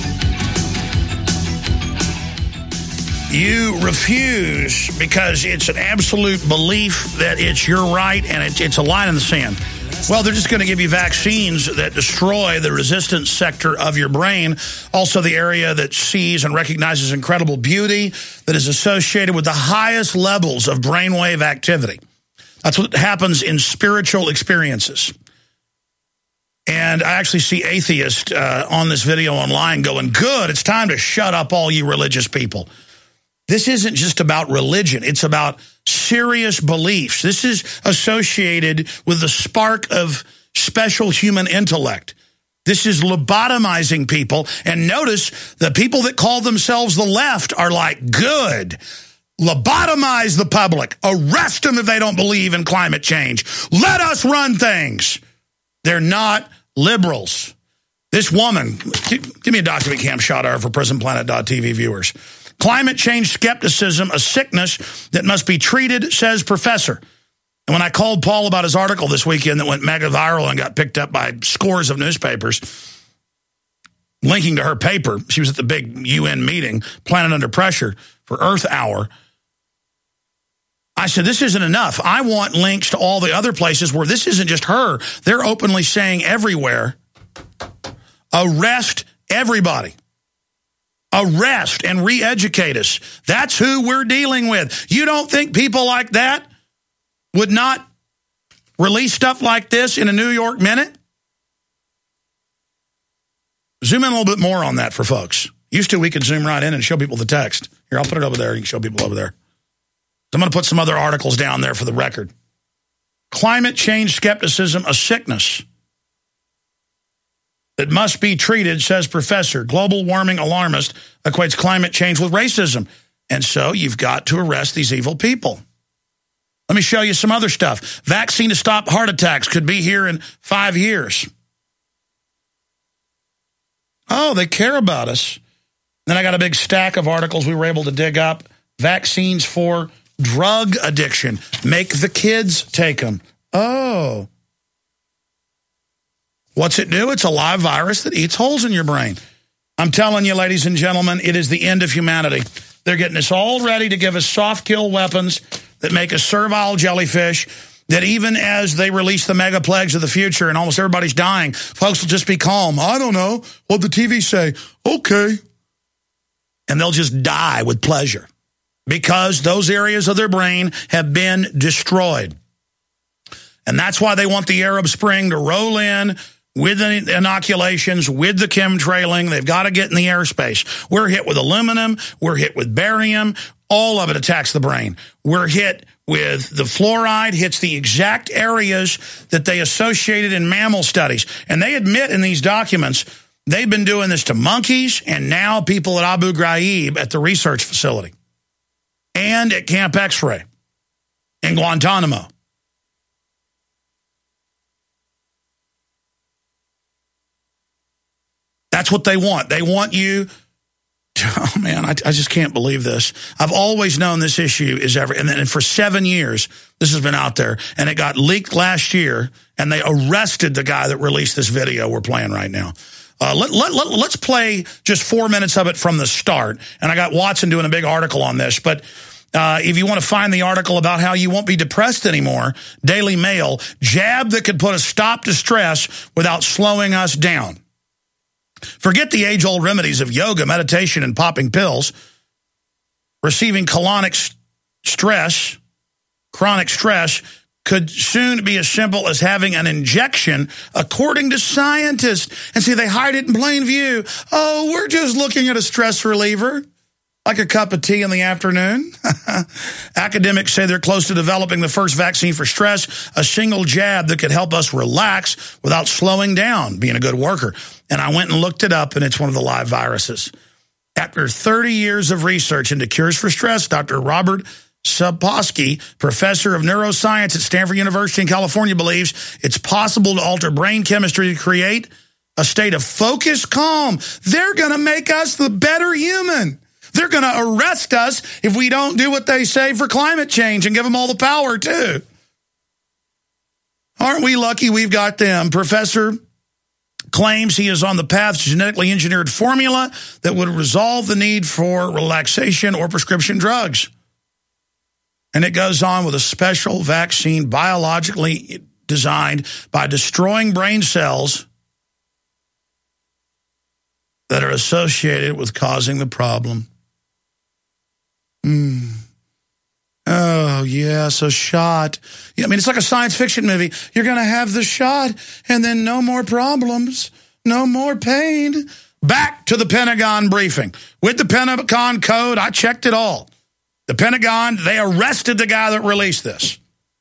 B: You refuse because it's an absolute belief that it's your right and it's, it's a line in the sand. Well, they're just going to give you vaccines that destroy the resistance sector of your brain, also the area that sees and recognizes incredible beauty that is associated with the highest levels of brainwave activity. That's what happens in spiritual experiences. And I actually see atheists uh, on this video online going, good, it's time to shut up all you religious people. This isn't just about religion. It's about serious beliefs. This is associated with the spark of special human intellect. This is lobotomizing people. And notice the people that call themselves the left are like, good. Lobotomize the public. Arrest them if they don't believe in climate change. Let us run things. They're not liberals. This woman, give me a document cam shot of her for prison planet dot t v viewers. Climate change skepticism, a sickness that must be treated, says professor. And when I called Paul about his article this weekend that went mega viral and got picked up by scores of newspapers, linking to her paper, she was at the big U N meeting, Planet Under Pressure for Earth Hour. I said, this isn't enough. I want links to all the other places where this isn't just her. They're openly saying everywhere, arrest everybody. Arrest and re-educate us. That's who we're dealing with. You don't think people like that would not release stuff like this in a New York Minute? Zoom in a little bit more on that for folks. Used to, we could zoom right in and show people the text. Here, I'll put it over there. You can show people over there. I'm going to put some other articles down there for the record. Climate change skepticism, a sickness that must be treated, says professor. Global warming alarmist equates climate change with racism. And so you've got to arrest these evil people. Let me show you some other stuff. Vaccine to stop heart attacks could be here in five years. Oh, they care about us. Then I got a big stack of articles we were able to dig up. Vaccines for drug addiction. Make the kids take them. Oh. What's it do? It's a live virus that eats holes in your brain. I'm telling you, ladies and gentlemen, it is the end of humanity. They're getting us all ready to give us soft kill weapons that make us servile jellyfish, that even as they release the mega plagues of the future and almost everybody's dying, folks will just be calm. I don't know. What'd the T V say? Okay. And they'll just die with pleasure because those areas of their brain have been destroyed. And that's why they want the Arab Spring to roll in with the inoculations, with the chemtrailing. They've got to get in the airspace. We're hit with aluminum. We're hit with barium. All of it attacks the brain. We're hit with the fluoride, hits the exact areas that they associated in mammal studies. And they admit in these documents, they've been doing this to monkeys and now people at Abu Ghraib at the research facility and at Camp X-Ray in Guantanamo. That's what they want. They want you to, oh man, I, I just can't believe this. I've always known this issue is ever, and then for seven years, this has been out there, and it got leaked last year, and they arrested the guy that released this video we're playing right now. Uh, let, let, let, let's play just four minutes of it from the start, and I got Watson doing a big article on this, but uh, if you want to find the article about how you won't be depressed anymore, Daily Mail, jab that could put a stop to stress without slowing us down. Forget the age-old remedies of yoga, meditation, and popping pills. Receiving colonic st- stress, chronic stress, could soon be as simple as having an injection, according to scientists. And see, they hide it in plain view. Oh, we're just looking at a stress reliever, like a cup of tea in the afternoon. Academics say they're close to developing the first vaccine for stress, a single jab that could help us relax without slowing down, being a good worker. And I went and looked it up, and it's one of the live viruses. After thirty years of research into cures for stress, Doctor Robert Sapolsky, professor of neuroscience at Stanford University in California, believes it's possible to alter brain chemistry to create a state of focused calm. They're going to make us the better human. They're going to arrest us if we don't do what they say for climate change and give them all the power, too. Aren't we lucky we've got them? Professor claims he is on the path to genetically engineered formula that would resolve the need for relaxation or prescription drugs. And it goes on with a special vaccine biologically designed by destroying brain cells that are associated with causing the problem. Mm. Oh, yes, a shot. Yeah, I mean, it's like a science fiction movie. You're going to have the shot, and then no more problems, no more pain. Back to the Pentagon briefing. With the Pentagon code, I checked it all. The Pentagon, they arrested the guy that released this.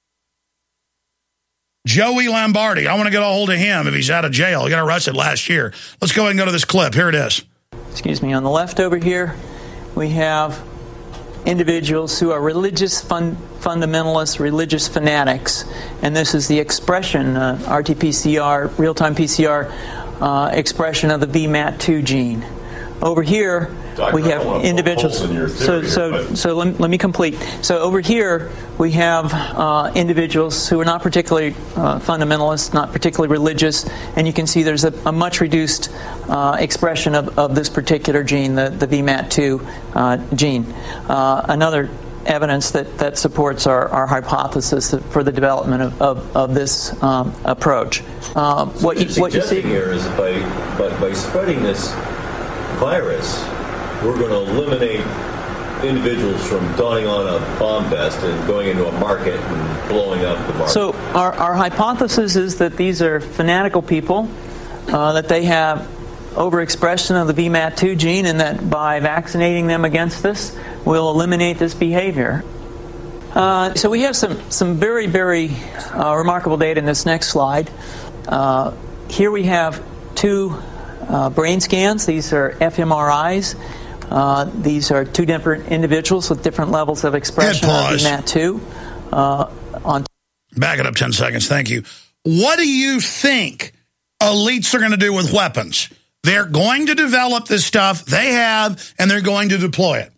B: Joey Lombardi. I want to get a hold of him if he's out of jail. He got arrested last year. Let's go ahead and go to this clip. Here it is.
J: Excuse me. On the left over here, we have individuals who are religious fun, fundamentalists, religious fanatics. And this is the expression, uh, R T P C R, real-time P C R uh, expression of the V M A T two gene. Over here, Doctor, we have individuals. So, so, so let, let me complete. So over here, we have uh, individuals who are not particularly uh, fundamentalist, not particularly religious, and you can see there's a, a much reduced uh, expression of, of this particular gene, the, the V M A T two uh, gene. Uh, another evidence that, that supports our, our hypothesis for the development of, of, of this um, approach. Uh,
K: so
J: what, you, what you see
K: here is by, by, by spreading this virus, we're going to eliminate individuals from donning on a bomb vest and going into a market and blowing up the market.
J: So our, our hypothesis is that these are fanatical people, uh, that they have overexpression of the V M A T two gene, and that by vaccinating them against this, we'll eliminate this behavior. Uh, so we have some, some very, very uh, remarkable data in this next slide. Uh, here we have two Uh, brain scans. These are f M R Is. Uh, these are two different individuals with different levels of expression of V M A T two. Uh, on
B: Back it up ten seconds. Thank you. What do you think elites are going to do with weapons? They're going to develop this stuff. They have, and they're going to deploy it.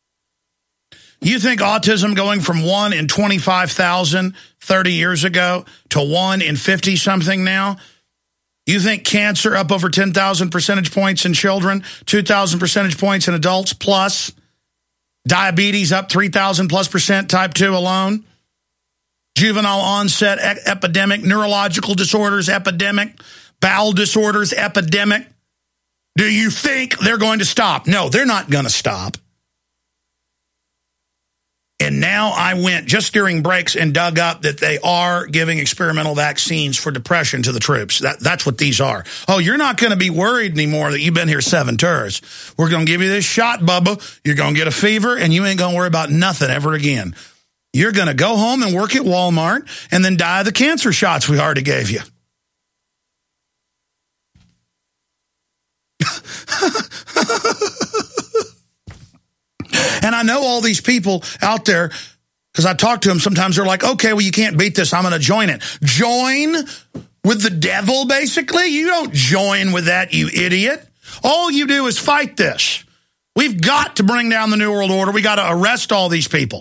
B: You think autism going from one in twenty-five thousand thirty years ago to one in fifty-something now? You think cancer up over ten thousand percentage points in children, two thousand percentage points in adults plus, diabetes up three thousand plus percent, type two alone, juvenile onset e- epidemic, neurological disorders epidemic, bowel disorders epidemic. Do you think they're going to stop? No, they're not going to stop. And now I went just during breaks and dug up that they are giving experimental vaccines for depression to the troops. That, that's what these are. Oh, you're not going to be worried anymore that you've been here seven tours. We're going to give you this shot, Bubba. You're going to get a fever, and you ain't going to worry about nothing ever again. You're going to go home and work at Walmart and then die of the cancer shots we already gave you. And I know all these people out there, because I talk to them, sometimes they're like, okay, well, you can't beat this. I'm going to join it. Join with the devil, basically? You don't join with that, you idiot. All you do is fight this. We've got to bring down the New World Order. We got to arrest all these people.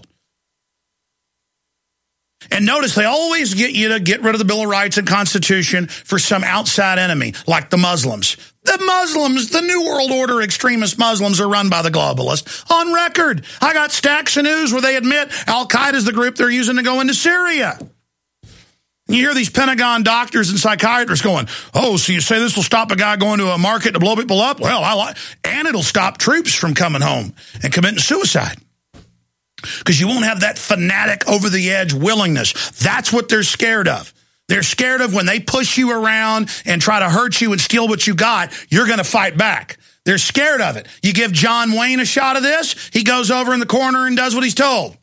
B: And notice they always get you to get rid of the Bill of Rights and Constitution for some outside enemy, like the Muslims. The Muslims, the New World Order extremist Muslims are run by the globalists. On record, I got stacks of news where they admit Al-Qaeda is the group they're using to go into Syria. You hear these Pentagon doctors and psychiatrists going, oh, so you say this will stop a guy going to a market to blow people up? Well, I like, and it'll stop troops from coming home and committing suicide. Because you won't have that fanatic, over-the-edge willingness. That's what they're scared of. They're scared of when they push you around and try to hurt you and steal what you got, you're going to fight back. They're scared of it. You give John Wayne a shot of this, he goes over in the corner and does what he's told.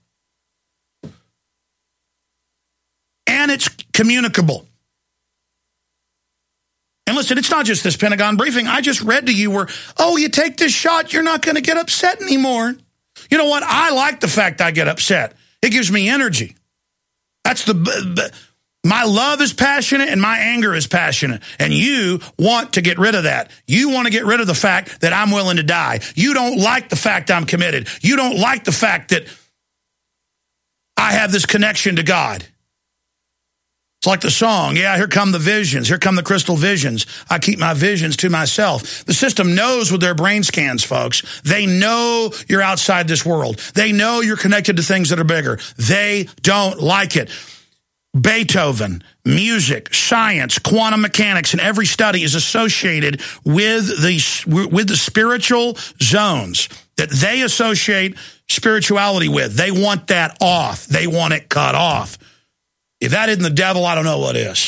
B: And it's communicable. And listen, it's not just this Pentagon briefing. I just read to you where, oh, you take this shot, you're not going to get upset anymore. You know what? I like the fact I get upset. It gives me energy. That's the... My love is passionate and my anger is passionate. And you want to get rid of that. You want to get rid of the fact that I'm willing to die. You don't like the fact I'm committed. You don't like the fact that I have this connection to God. It's like the song, yeah, here come the visions. Here come the crystal visions. I keep my visions to myself. The system knows with their brain scans, folks. They know you're outside this world. They know you're connected to things that are bigger. They don't like it. Beethoven, music, science, quantum mechanics, and every study is associated with the, with the spiritual zones that they associate spirituality with. They want that off. They want it cut off. If that isn't the devil, I don't know what is.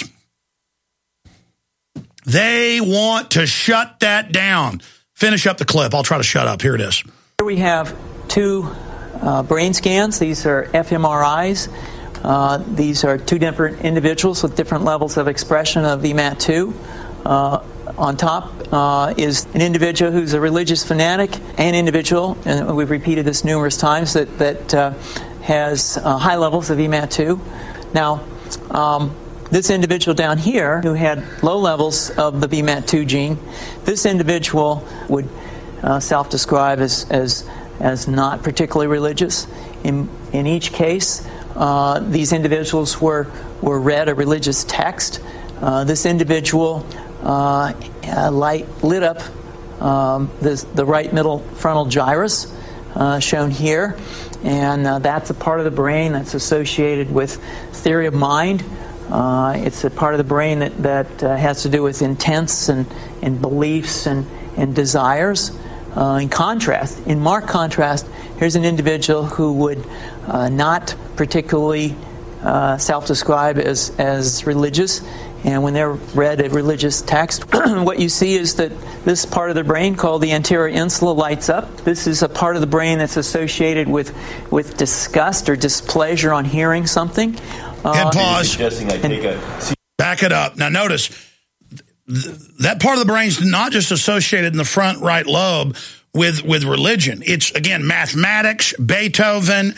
B: They want to shut that down. Finish up the clip. I'll try to shut up. Here it is.
J: Here we have two uh, brain scans. These are f M R Is. Uh, these are two different individuals with different levels of expression of V MAT two. Uh, on top uh, is an individual who's a religious fanatic, an individual, and we've repeated this numerous times, that, that uh, has uh, high levels of V MAT two. Now, um, this individual down here who had low levels of the V MAT two gene, this individual would uh, self-describe as, as, as not particularly religious. In, in each case, uh, these individuals were, were read a religious text. Uh, this individual uh, light, lit up um, this, the right middle frontal gyrus, uh, shown here. And uh, that's a part of the brain that's associated with theory of mind. Uh, it's a part of the brain that, that uh, has to do with intents and, and beliefs and, and desires. Uh, in contrast, in marked contrast, here's an individual who would uh, not particularly uh, self-describe as, as religious. And when they're read a religious text, what you see is that this part of the brain called the anterior insula lights up. This is a part of the brain that's associated with, with disgust or displeasure on hearing something. Uh,
B: and pause.
K: Suggesting I take a...
B: Back it up. Now notice, th- that part of the brain's not just associated in the front right lobe with, with religion. It's, again, mathematics, Beethoven,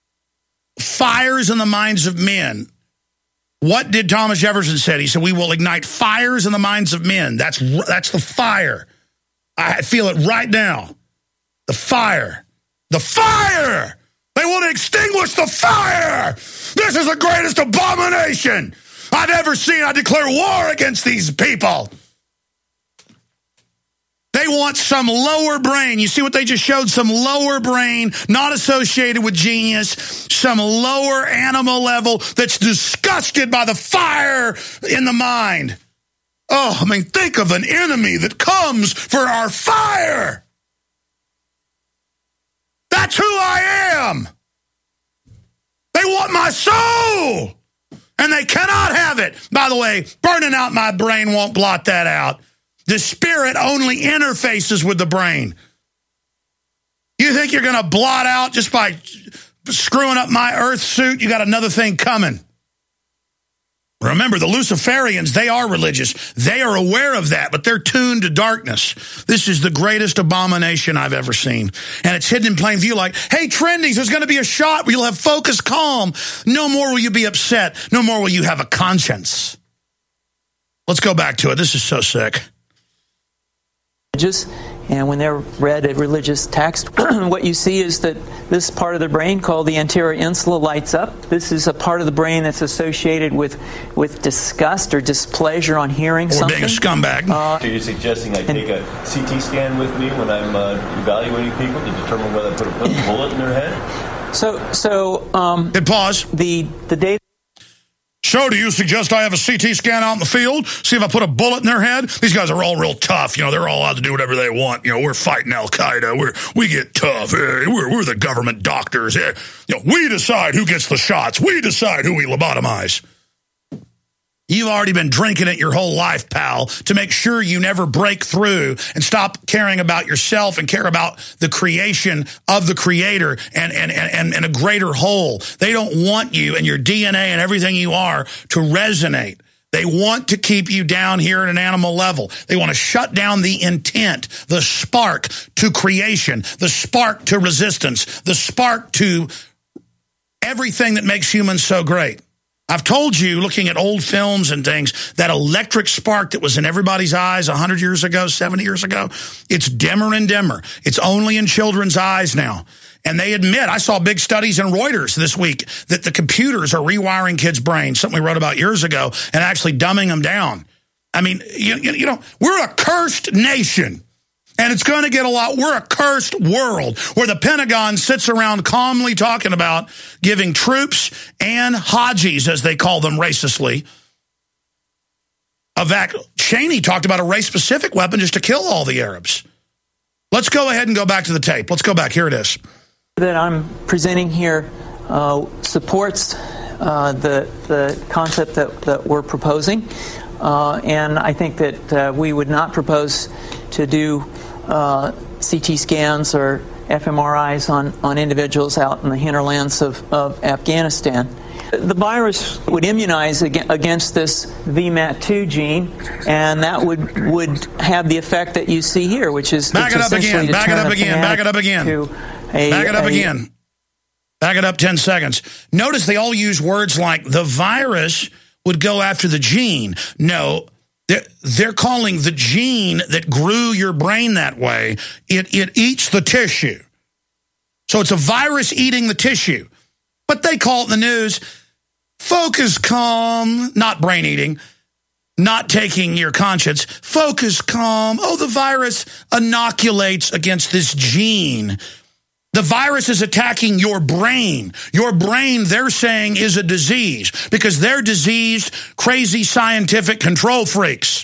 B: fires in the minds of men. What did Thomas Jefferson say? He said, we will ignite fires in the minds of men. That's that's the fire. I feel it right now. The fire. The fire! They want to extinguish the fire! This is the greatest abomination I've ever seen. I declare war against these people. They want some lower brain. You see what they just showed? Some lower brain, not associated with genius. Some lower animal level that's disgusted by the fire in the mind. Oh, I mean, think of an enemy that comes for our fire. That's who I am. They want my soul. And they cannot have it. By the way, burning out my brain won't blot that out. The spirit only interfaces with the brain. You think you're going to blot out just by screwing up my earth suit? You got another thing coming. Remember, the Luciferians, they are religious. They are aware of that, but they're tuned to darkness. This is the greatest abomination I've ever seen. And it's hidden in plain view like, hey, trendies, there's going to be a shot where you'll have focus calm. No more will you be upset. No more will you have a conscience. Let's go back to it. This is so sick.
J: And when they're read a religious text, what you see is that this part of the brain called the anterior insula lights up. This is a part of the brain that's associated with, with disgust or displeasure on hearing
B: or
J: something.
B: Or being a scumbag.
J: Uh,
K: so you're suggesting I take a C T scan with me when I'm uh, evaluating people to determine whether I put a bullet in their head?
J: So, so um,
B: Hit pause.
J: The, the data...
B: So do you suggest I have a C T scan out in the field? See if I put a bullet in their head? These guys are all real tough. You know, they're all allowed to do whatever they want. You know, we're fighting Al-Qaeda. We're, we get tough. Hey, we're, we're the government doctors. Hey, you know, we decide who gets the shots. We decide who we lobotomize. You've already been drinking it your whole life, pal, to make sure you never break through and stop caring about yourself and care about the creation of the Creator and, and, and, and a greater whole. They don't want you and your D N A and everything you are to resonate They want to keep you down here at an animal level. They want to shut down the intent, the spark to creation, the spark to resistance, the spark to everything that makes humans so great. I've told you, looking at old films and things, that electric spark that was in everybody's eyes one hundred years ago, seventy years ago, it's dimmer and dimmer. It's only in children's eyes now. And they admit, I saw big studies in Reuters this week, that the computers are rewiring kids' brains, something we wrote about years ago, and actually dumbing them down. I mean, you, you know, we're a cursed nation, and it's going to get a lot. We're a cursed world where the Pentagon sits around calmly talking about giving troops and Hajis, as they call them racistly, a vac. Cheney talked about a race-specific weapon just to kill all the Arabs. Let's go ahead and go back to the tape. Let's go back. Here it is.
J: That I'm presenting here uh, supports uh, the the concept that, that we're proposing, uh, and I think that uh, we would not propose to do uh, C T scans or F M R Is on, on individuals out in the hinterlands of, of Afghanistan. The virus would immunize against this V M A T two gene, and that would would have the effect that you see here, which is
B: back it up again, back it up again, back it up again. A, Back it up a, again. Back it up ten seconds. Notice they all use words like the virus would go after the gene. No, they're, they're calling the gene that grew your brain that way, it, it eats the tissue. So it's a virus eating the tissue. But they call it in the news, focus calm, not brain eating, not taking your conscience. Focus calm. Oh, the virus inoculates against this gene. The virus is attacking your brain. Your brain, they're saying, is a disease because they're diseased, crazy scientific control freaks.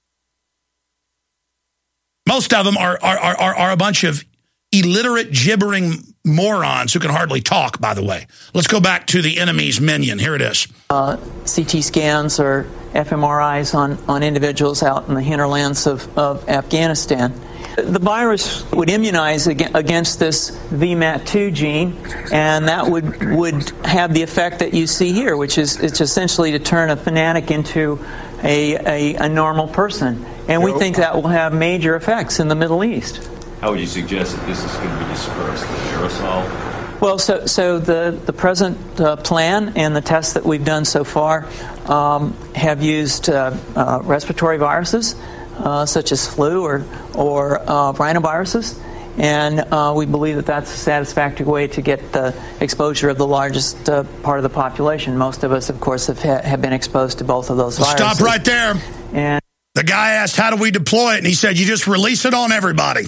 B: Most of them are, are, are, are a bunch of illiterate, gibbering morons who can hardly talk, by the way. Let's go back to the enemy's minion. Here it is.
J: Uh, C T scans or F M R Is on, on individuals out in the hinterlands of, of Afghanistan. The virus would immunize against this V M A T two gene, and that would would have the effect that you see here, which is it's essentially to turn a fanatic into a, a, a normal person. And we think that will have major effects in the Middle East.
K: How would you suggest that this is going to be dispersed? The aerosol?
J: Well, so so the, the present uh, plan and the tests that we've done so far um, have used uh, uh, respiratory viruses, Uh, such as flu or or uh, rhinoviruses, and uh, we believe that that's a satisfactory way to get the exposure of the largest uh, part of the population. Most of us, of course, have ha- have been exposed to both of those viruses.
B: Stop right there.
J: And
B: the guy asked, "How do we deploy it?" And he said, "You just release it on everybody."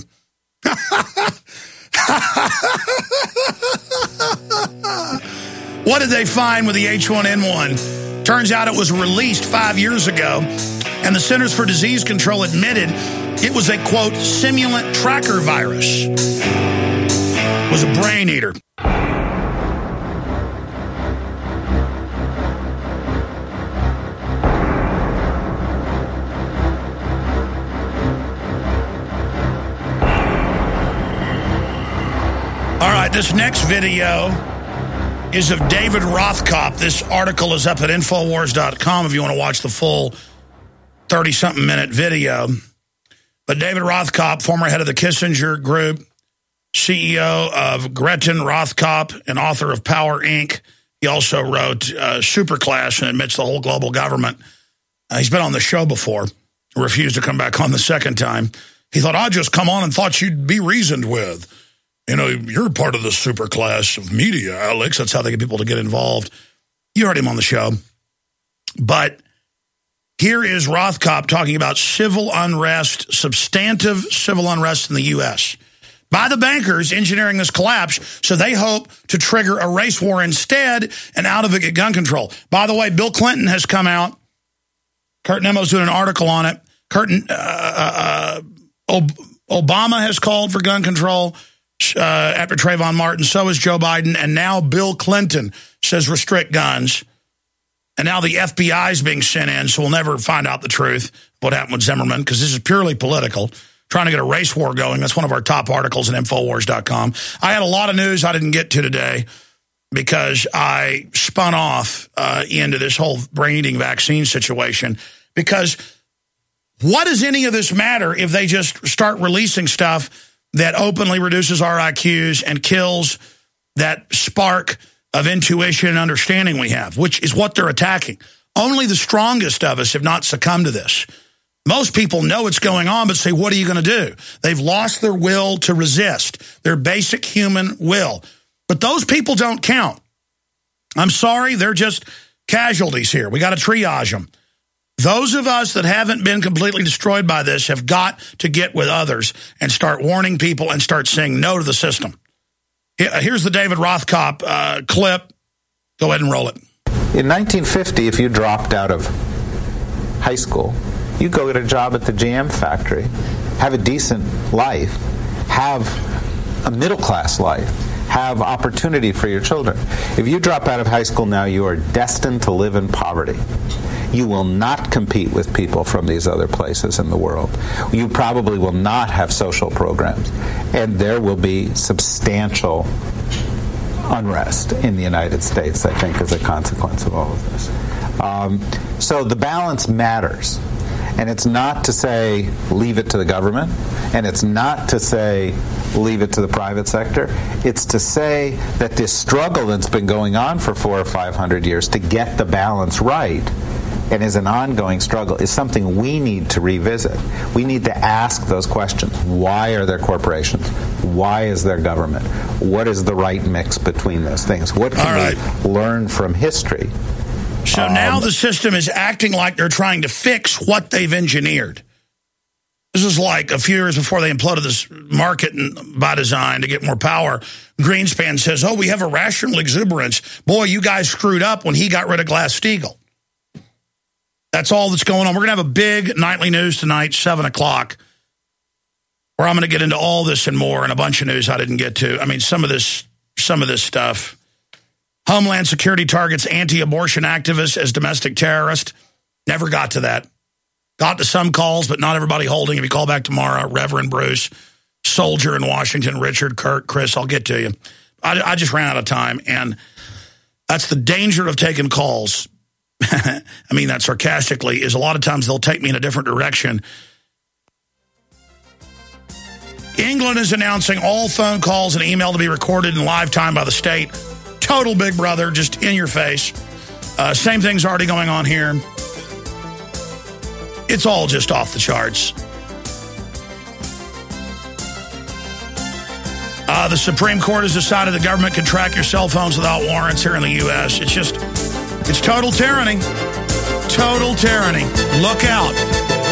B: What did they find with the H one N one? Turns out it was released five years ago. And the Centers for Disease Control admitted it was a, quote, simulant tracker virus. It was a brain eater. All right, this next video is of David Rothkopf. This article is up at Infowars dot com if you want to watch the full thirty-something minute video. But David Rothkopf, former head of the Kissinger Group, C E O of Gretchen Rothkopf, and author of Power, Incorporated. He also wrote uh, Superclass and admits the whole global government. Uh, he's been on the show before, refused to come back on the second time. He thought, I'd just come on and thought you'd be reasoned with. You know, you're part of the superclass of media, Alex. That's how they get people to get involved. You heard him on the show. But here is Rothkopf talking about civil unrest, substantive civil unrest in the U S by the bankers engineering this collapse, so they hope to trigger a race war instead and out of it get gun control. By the way, Bill Clinton has come out. Kurt Nemo's doing an article on it. Curtin, uh, uh, Obama has called for gun control uh, after Trayvon Martin. So has Joe Biden. And now Bill Clinton says restrict guns. And now the F B I is being sent in, so we'll never find out the truth of what happened with Zimmerman, because this is purely political, trying to get a race war going. That's one of our top articles at Infowars dot com. I had a lot of news I didn't get to today. because I spun off uh, into this whole brain-eating vaccine situation. Because what does any of this matter if they just start releasing stuff that openly reduces our I Qs and kills that spark of intuition and understanding we have, which is what they're attacking. Only the strongest of us have not succumbed to this. Most people know what's going on, but say, what are you going to do? They've lost their will to resist, their basic human will. But those people don't count. I'm sorry, they're just casualties here. We got to triage them. Those of us that haven't been completely destroyed by this have got to get with others and start warning people and start saying no to the system. Here's the David Rothkopf uh, clip. Go ahead and roll it.
L: In nineteen fifty, if you dropped out of high school, you go get a job at the G M factory, have a decent life, have a middle-class life, have opportunity for your children. If you drop out of high school now, you are destined to live in poverty. You will not compete with people from these other places in the world. You probably will not have social programs. And there will be substantial unrest in the United States, I think, as a consequence of all of this. Um, so the balance matters. And it's not to say leave it to the government, and it's not to say leave it to the private sector. It's to say that this struggle that's been going on for four or five hundred years to get the balance right, and is an ongoing struggle, is something we need to revisit. We need to ask those questions. Why are there corporations? Why is there government? What is the right mix between those things? What can right. we learn from history?
B: So um, now the system is acting like they're trying to fix what they've engineered. This is like a few years before they imploded this market by design to get more power. Greenspan says, oh, we have a rational exuberance. Boy, you guys screwed up when he got rid of Glass-Steagall. That's all that's going on. We're going to have a big nightly news tonight, seven o'clock, where I'm going to get into all this and more and a bunch of news I didn't get to. I mean, some of this, some of this stuff. Homeland Security targets anti-abortion activists as domestic terrorists. Never got to that. Got to some calls, but not everybody holding. If you call back tomorrow, Reverend Bruce, Soldier in Washington, Richard, Kurt, Chris, I'll get to you. I, I just ran out of time, and that's the danger of taking calls. I mean that sarcastically, is a lot of times they'll take me in a different direction. England is announcing all phone calls and email to be recorded in live time by the state. Total Big Brother, just in your face. Uh, same thing's already going on here. It's all just off the charts. Uh, the Supreme Court has decided the government can track your cell phones without warrants here in the U S It's just, it's total tyranny. Total tyranny. Look out.